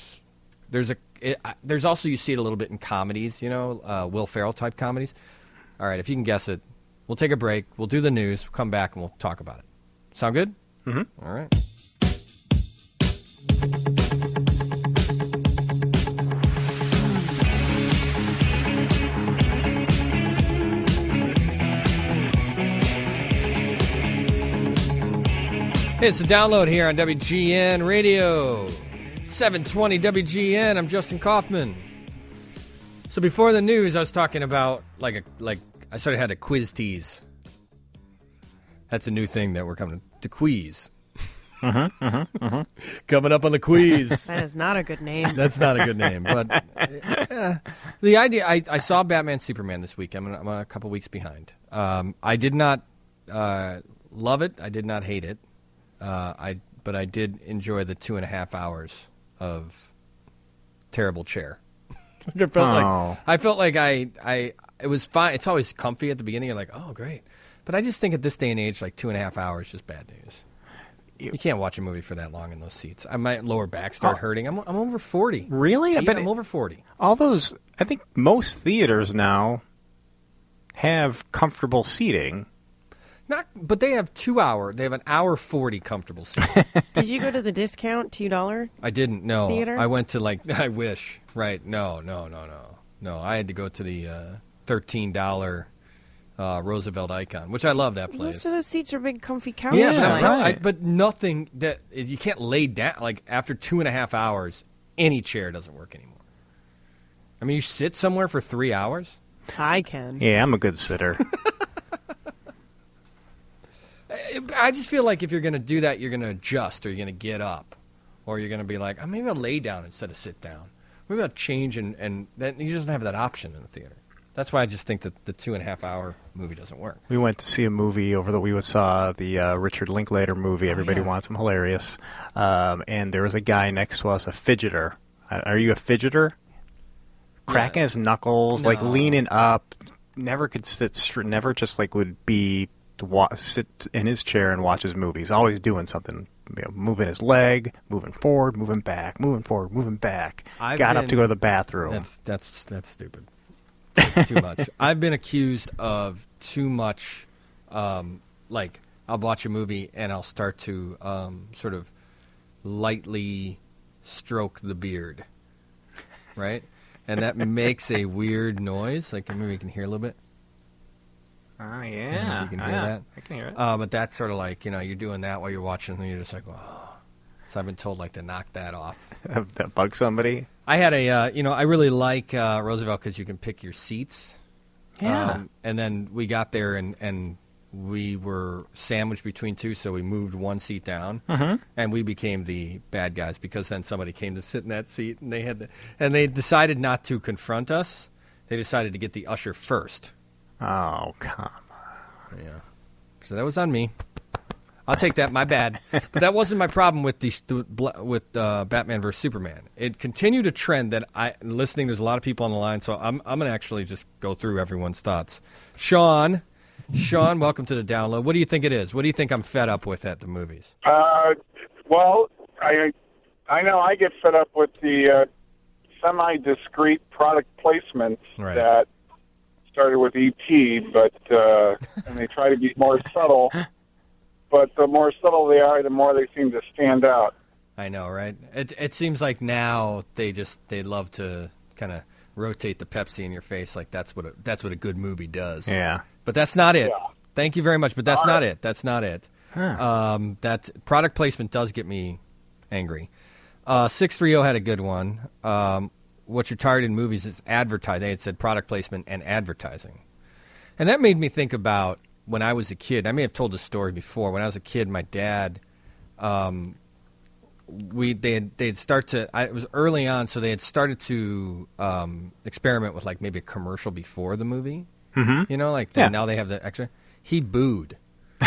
also, you see it a little bit in comedies, you know, Will Ferrell type comedies. All right, if you can guess it, we'll take a break. We'll do the news. We'll come back and we'll talk about it. Sound good? Mm-hmm. All right. It's the download here on WGN Radio, 720 WGN. I'm Justin Kaufman. So before the news, I was talking about I sort of had a quiz tease. That's a new thing that we're coming to quiz. Coming up on the quiz. That is not a good name. That's not a good name. But the idea, I saw Batman Superman this week. I'm a couple weeks behind. I did not love it. I did not hate it. But I did enjoy the 2.5 hours of terrible chair. I felt like it was fine. It's always comfy at the beginning. You're like, oh, great. But I just think at this day and age, 2.5 hours is just bad news. You can't watch a movie for that long in those seats. My lower back start hurting. I'm over 40. Really? Yeah, I'm over 40. All those, I think most theaters now have comfortable seating. But they have 2 hour. They have an hour 40 comfortable seat. Did you go to the discount $2? I didn't. No. Theater? I went to I wish. Right. No. I had to go to the $13 Roosevelt Icon, which I love that place. Most of those seats are big, comfy couches. Yeah, but I'm telling you, but nothing that you can't lay down. After 2.5 hours, any chair doesn't work anymore. I mean, you sit somewhere for 3 hours. I can. Yeah, I'm a good sitter. I just feel like if you're going to do that, you're going to adjust, or you're going to get up, or you're going to be like, maybe I'll lay down instead of sit down. Maybe I'll change, and then you just don't have that option in the theater. That's why I just think that the 2.5 hour movie doesn't work. We went to see a movie we saw the Richard Linklater movie, Everybody Wants Him, hilarious. And there was a guy next to us, a fidgeter. Are you a fidgeter? Cracking his knuckles, leaning up, never could sit straight, never just would be sit in his chair and watch his movies. Always doing something, moving his leg, moving forward, moving back, moving forward, moving back. Got up to go to the bathroom. That's stupid. That's too much. I've been accused of too much. I'll watch a movie and I'll start to sort of lightly stroke the beard, right? And that makes a weird noise. Maybe we can hear a little bit. Oh, yeah. You can hear that. I can hear it. But that's sort of you're doing that while you're watching, and you're just like, oh. So I've been told to knock that off. That bug somebody? I had I really like Roosevelt because you can pick your seats. Yeah. And then we got there and we were sandwiched between two, so we moved one seat down, and we became the bad guys because then somebody came to sit in that seat, and they decided not to confront us. They decided to get the usher first. Oh, come on. Yeah. So that was on me. I'll take that. My bad. But that wasn't my problem with Batman vs Superman. It continued a trend that listening. There's a lot of people on the line, so I'm going to actually just go through everyone's thoughts. Sean, welcome to the download. What do you think it is? What do you think I'm fed up with at the movies? Well, I know I get fed up with the semi-discreet product placement that started with E.T., but and they try to be more subtle. But the more subtle they are, the more they seem to stand out. I know, right? It seems like now they love to kind of rotate the Pepsi in your face, like that's what a good movie does. Yeah. But that's not it. Yeah. Thank you very much, but that's not it. That's not it. Huh. That product placement does get me angry. 630 had a good one. What you're tired in movies is advertising. They had said product placement and advertising. And that made me think about when I was a kid. I may have told this story before. When I was a kid, my dad, they'd start to. It was early on, so they had started to experiment with maybe a commercial before the movie. Mm-hmm. Now they have the extra. He booed.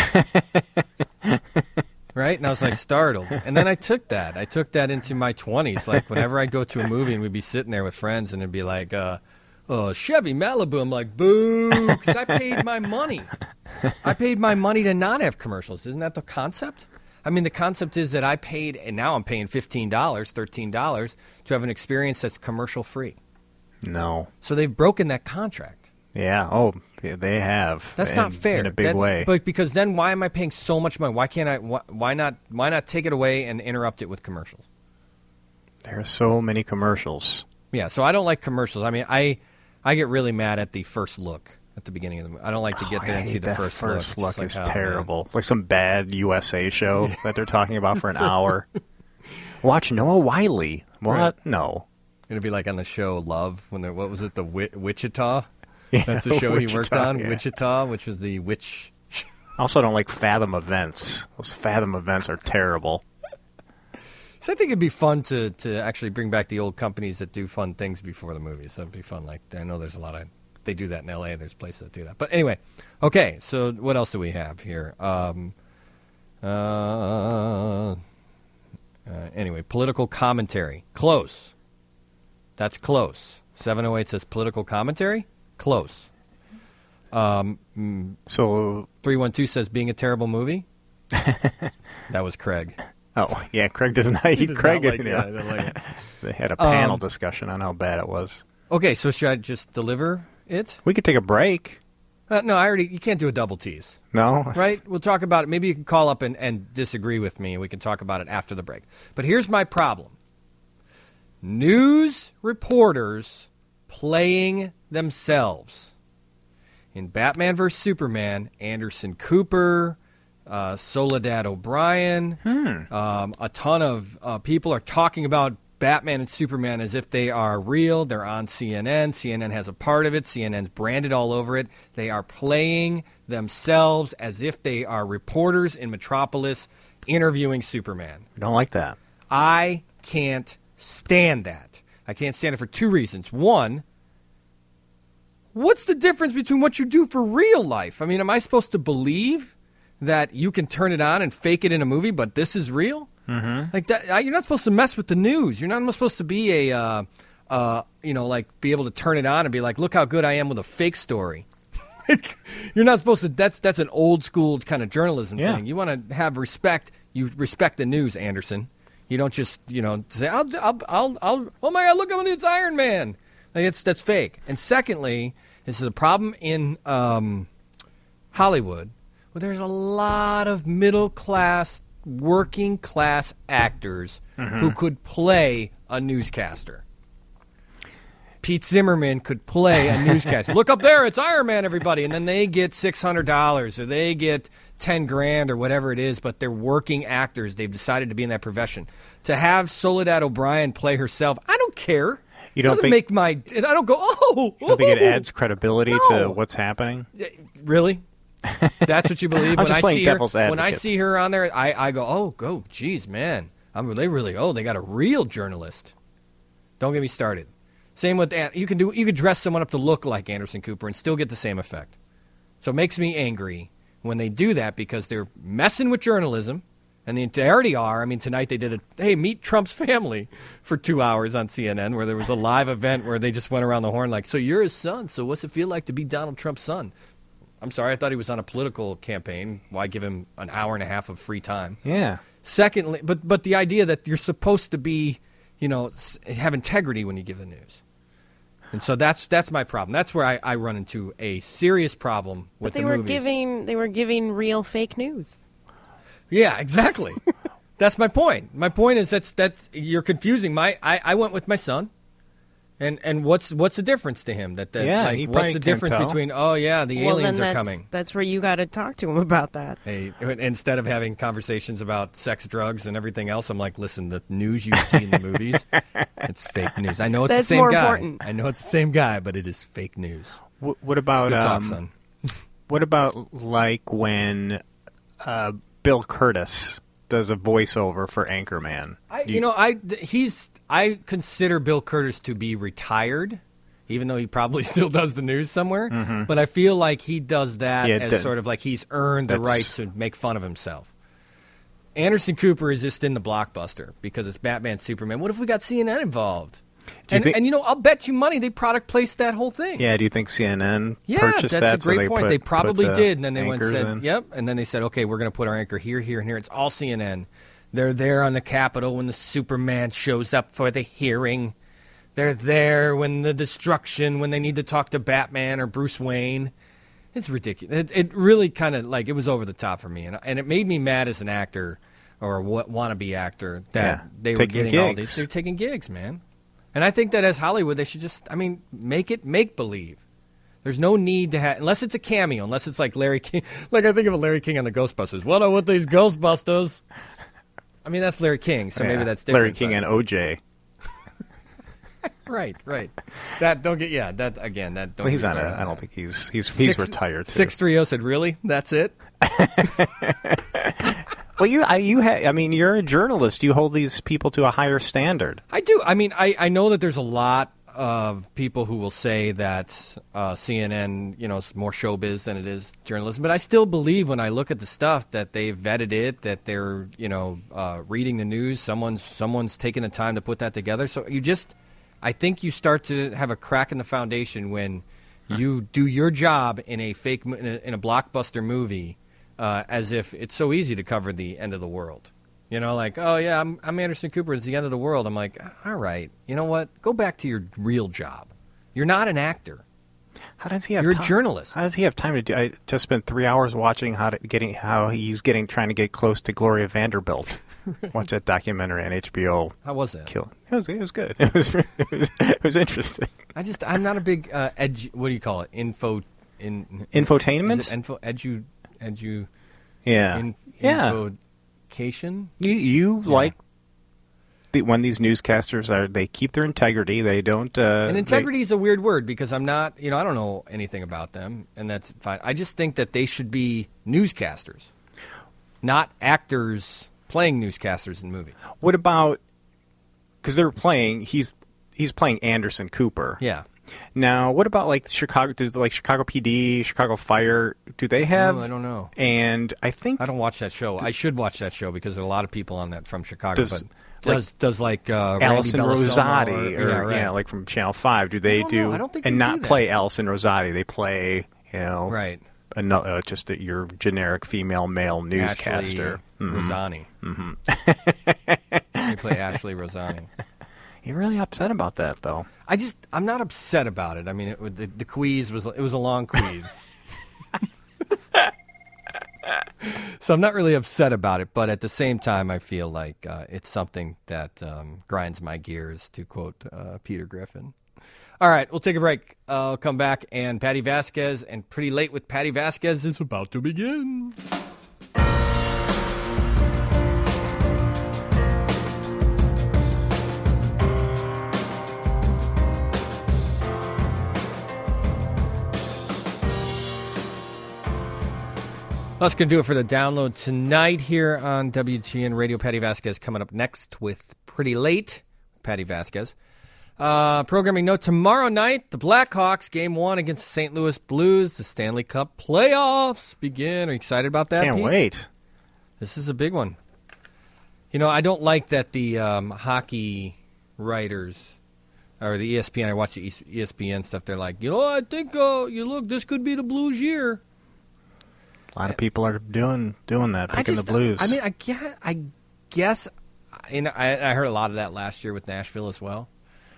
Right? And I was startled. And then I took that into my 20s. Whenever I'd go to a movie and we'd be sitting there with friends and it'd be Chevy Malibu. I'm like, boo, because I paid my money. I paid my money to not have commercials. Isn't that the concept? I mean, the concept is that I paid, and now I'm paying $15, $13 to have an experience that's commercial free. No. So they've broken that contract. Yeah. Oh, they have. That's not fair. In a big way. But because then why am I paying so much money? Why can't I? Why not take it away and interrupt it with commercials? There are so many commercials. Yeah. So I don't like commercials. I mean, I get really mad at the first look at the beginning of the movie. I don't like to get there I and see hate the that first look. First look It's is like, oh, terrible. man. It's like some bad USA show that they're talking about for an hour. Watch Noah Wiley. What? Right. No. It'd be like on the show Love when they're, what was it, the Wichita? Yeah, That's the show he worked Wichita, on, yeah. Wichita, which was the witch. I also don't like Fathom events. Those Fathom events are terrible. So I think it'd be fun to actually bring back the old companies that do fun things before the movies. That'd be fun. Like, I know there's a lot of, they do that in L.A. There's places that do that. But anyway, okay, so what else do we have here? Anyway, political commentary. Close. That's close. 708 says political commentary. Close. So 312 says being a terrible movie. That was Craig. Oh, yeah, Craig doesn't hate Craig. Like, yeah, I don't like it. They had a panel discussion on how bad it was. Okay, so should I just deliver it? We could take a break. No, you can't do a double tease. No? Right? We'll talk about it. Maybe you can call up and disagree with me, and we can talk about it after the break. But here's my problem. News reporters playing themselves. In Batman vs. Superman, Anderson Cooper, Soledad O'Brien, a ton of people are talking about Batman and Superman as if they are real. They're on CNN. CNN has a part of it. CNN's branded all over it. They are playing themselves as if they are reporters in Metropolis interviewing Superman. I don't like that. I can't stand that. I can't stand it for two reasons. One, what's the difference between what you do for real life? I mean, am I supposed to believe that you can turn it on and fake it in a movie, but this is real? Mm-hmm. Like that, you're not supposed to mess with the news. You're not supposed to be like be able to turn it on and be like, look how good I am with a fake story. You're not supposed to. That's an old school kind of journalism thing. You want to have respect. You respect the news, Anderson. You don't just say, I'll oh my God, look, it's Iron Man. Like that's fake. And secondly, this is a problem in Hollywood, where there's a lot of middle class, working class actors who could play a newscaster. Pete Zimmerman could play a newscaster. Look up there, it's Iron Man, everybody. And then they get $600 or they get $10,000 or whatever it is, but they're working actors. They've decided to be in that profession. To have Soledad O'Brien play herself, I don't care. You don't doesn't think, make my. I don't go, oh. You don't think it adds credibility to what's happening? Really? That's what you believe? I'm just playing devil's advocate. When I see her on there, I go, geez, man. They got a real journalist. Don't get me started. Same with you could dress someone up to look like Anderson Cooper and still get the same effect. So it makes me angry when they do that because they're messing with journalism, and they already are. I mean, tonight they did meet Trump's family for 2 hours on CNN, where there was a live event where they just went around the horn like, so you're his son, so what's it feel like to be Donald Trump's son? I'm sorry, I thought he was on a political campaign. Why give him an hour and a half of free time? Yeah. Secondly, but the idea that you're supposed to be, have integrity when you give the news. And so that's my problem. That's where I run into a serious problem with the movies. They were giving real fake news. Yeah, exactly. That's my point. My point is that's you're confusing I went with my son. And what's the difference to him? What's the difference between the aliens are coming? That's where you got to talk to him about that. Hey, instead of having conversations about sex, drugs, and everything else, I'm like, listen, the news you see in the movies, it's fake news. I know it's the same more guy. Important. I know it's the same guy, but it is fake news. What about Good talk, son. What about like when Bill Curtis does a voiceover for Anchorman? I consider Bill Curtis to be retired, even though he probably still does the news somewhere. Mm-hmm. But I feel like he does that as sort of like he's earned the right to make fun of himself. Anderson Cooper is just in the blockbuster because it's Batman, Superman. What if we got CNN involved? I'll bet you money they product placed that whole thing. Yeah, do you think CNN that's purchased that? A great point. They probably did, and then they went and said, in? yep. And then they said, okay, we're going to put our anchor here, here, and here. It's all CNN. They're there on the Capitol when the Superman shows up for the hearing. They're there when the destruction, when they need to talk to Batman or Bruce Wayne. It's ridiculous. It really kind of it was over the top for me, and it made me mad as an actor or a wannabe actor that they were getting gigs. All these. They're taking gigs, man. And I think that as Hollywood, they should just, make it make-believe. There's no need to have, unless it's a cameo, unless it's like Larry King. Like I think of Larry King on the Ghostbusters. What are with these Ghostbusters? I mean, that's Larry King, so maybe that's different. Larry King and OJ. Right. That don't get that again. That don't. Well, he's on it. I don't think he's retired. 630 said, "Really? That's it." Well, you're a journalist. You hold these people to a higher standard. I do. I mean, I know that there's a lot of people who will say that CNN, is more showbiz than it is journalism. But I still believe when I look at the stuff that they've vetted it, that they're, reading the news. Someone's taking the time to put that together. So I think you start to have a crack in the foundation when you do your job in a in a blockbuster movie, as if it's so easy to cover the end of the world. Like, oh, yeah, I'm Anderson Cooper. It's the end of the world. I'm like, all right, you know what? Go back to your real job. You're not an actor. How does he have You're time? A journalist. How does he have time to do? I just spent 3 hours watching how he's trying to get close to Gloria Vanderbilt. Watch that documentary on HBO. How was that? It was good. It was interesting. I'm not a big what do you call it? Infotainment? Is it edu? Yeah. Infocation? You like when these newscasters they keep their integrity. They don't. And integrity is a weird word because I'm not. I don't know anything about them, and that's fine. I just think that they should be newscasters, not actors playing newscasters in movies. What about? Because they're playing. He's playing Anderson Cooper. Yeah. Now, what about like Chicago? Does Chicago PD, Chicago Fire? Do they have? I don't know. And I think I don't watch that show. I should watch that show because there are a lot of people on that from Chicago. Does Allison Rosati or like from Channel 5? Do they do? I don't think and they not do that. play Allison Rosati. They play right. Just your generic female male newscaster. Rosani. Mm-hmm. They play Ashley Rosani. You're really upset about that, though. I'm not upset about it. I mean, the quiz was a long quiz. So I'm not really upset about it, but at the same time, I feel like it's something that grinds my gears, to quote Peter Griffin. All right, we'll take a break. I'll come back, and Patty Vasquez and Pretty Late with Patty Vasquez is about to begin. That's going to do it for the download tonight here on WGN Radio. Patty Vasquez coming up next with Pretty Late. Patty Vasquez. Programming note, tomorrow night, the Blackhawks, Game 1 against the St. Louis Blues. The Stanley Cup playoffs begin. Are you excited about that, Can't Pete? wait. This is a big one. I don't like that the hockey writers, or the ESPN, I watch the ESPN stuff, they're like, I think, this could be the Blues' year. A lot of people are doing that, picking the Blues. I mean, I guess, I heard a lot of that last year with Nashville as well.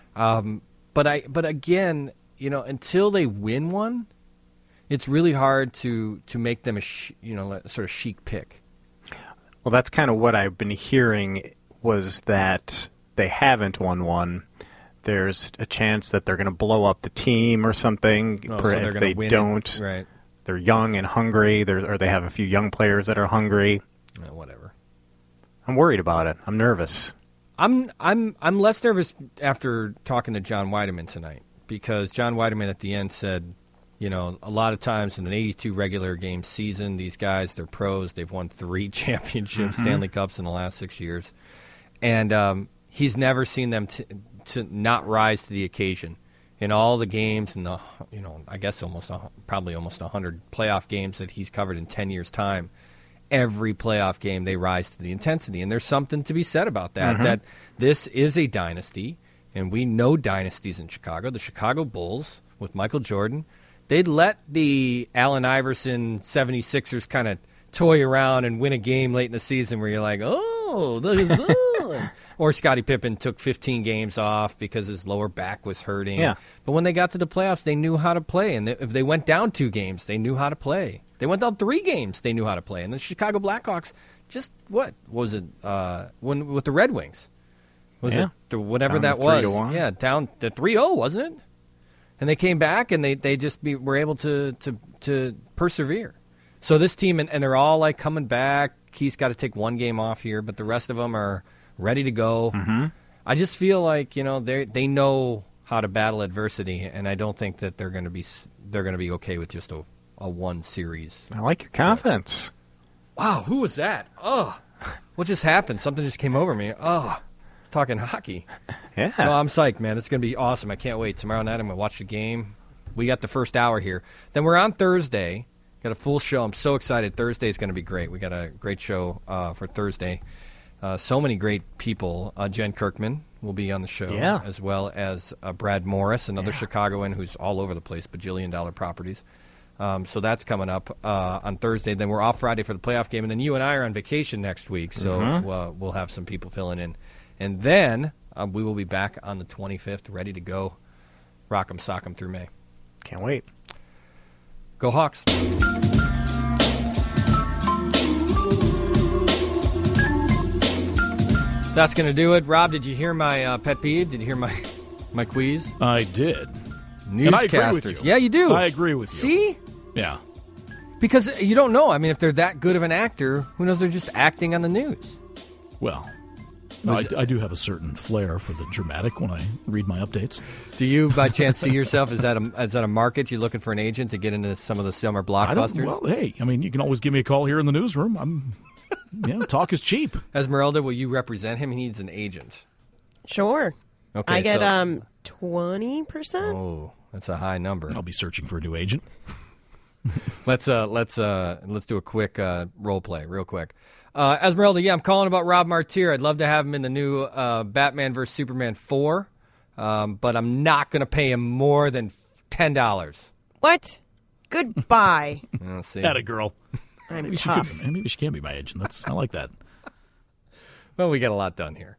But again, until they win one, it's really hard to make them a sort of chic pick. Well, that's kind of what I've been hearing, was that they haven't won one. There's a chance that they're going to blow up the team or something if they don't. Right. They're young and hungry, or they have a few young players that are hungry. Whatever. I'm worried about it. I'm nervous. I'm less nervous after talking to John Weideman tonight, because John Weideman at the end said, a lot of times in an 82 regular game season, these guys, they're pros. They've won 3 championships, Stanley Cups in the last 6 years, and he's never seen them to not rise to the occasion. In all the games, and I guess probably almost 100 playoff games that he's covered in 10 years' time, every playoff game they rise to the intensity. And there's something to be said about that, that this is a dynasty, and we know dynasties in Chicago. The Chicago Bulls with Michael Jordan, they'd let the Allen Iverson 76ers kind of toy around and win a game late in the season where you're like, oh, look at that. Or Scottie Pippen took 15 games off because his lower back was hurting. Yeah. But when they got to the playoffs, they knew how to play. And if they went down 2 games, they knew how to play. They went down 3 games, they knew how to play. And the Chicago Blackhawks, just what was it? With the Red Wings, was it whatever down that was? 3-1. Yeah, down to 3-0, wasn't it? And they came back, and they just were able to persevere. So this team, and they're all like coming back. Keith's got to take one game off here, but the rest of them are ready to go. Mm-hmm. I just feel like they know how to battle adversity, and I don't think that they're going to be okay with just a one series. I like your confidence. Wow, who was that? Oh, what just happened? Something just came over me. Oh, I was talking hockey. Yeah. No, I'm psyched, man. It's going to be awesome. I can't wait. Tomorrow night I'm going to watch the game. We got the first hour here. Then we're on Thursday. Got a full show. I'm so excited. Thursday is going to be great. We got a great show for Thursday. So many great people. Jen Kirkman will be on the show, as well as Brad Morris, another Chicagoan who's all over the place, bajillion-dollar properties. So that's coming up on Thursday. Then we're off Friday for the playoff game, and then you and I are on vacation next week, so we'll have some people filling in. And then we will be back on the 25th, ready to go. Rock 'em, sock 'em through May. Can't wait. Go Hawks. That's going to do it. Rob, did you hear my pet peeve? Did you hear my quiz? I did. Newscasters. And I agree with you. Yeah, you do. I agree with you. See? Yeah. Because you don't know. I mean, if they're that good of an actor, who knows? They're just acting on the news. Well, I do have a certain flair for the dramatic when I read my updates. Do you, by chance, see yourself? Is that a market? You're looking for an agent to get into some of the summer blockbusters? Well, hey, I mean, you can always give me a call here in the newsroom. Talk is cheap. Esmeralda, will you represent him? He needs an agent. Sure. Okay, I get 20%. Oh, that's a high number. I'll be searching for a new agent. Let's do a quick role play, real quick. Esmeralda, I'm calling about Rob Martyr. I'd love to have him in the new Batman vs Superman 4, but I'm not going to pay him more than $10. What? Goodbye. See. Atta girl. I'm maybe tough. Maybe she can be my agent. I like that. Well, we got a lot done here.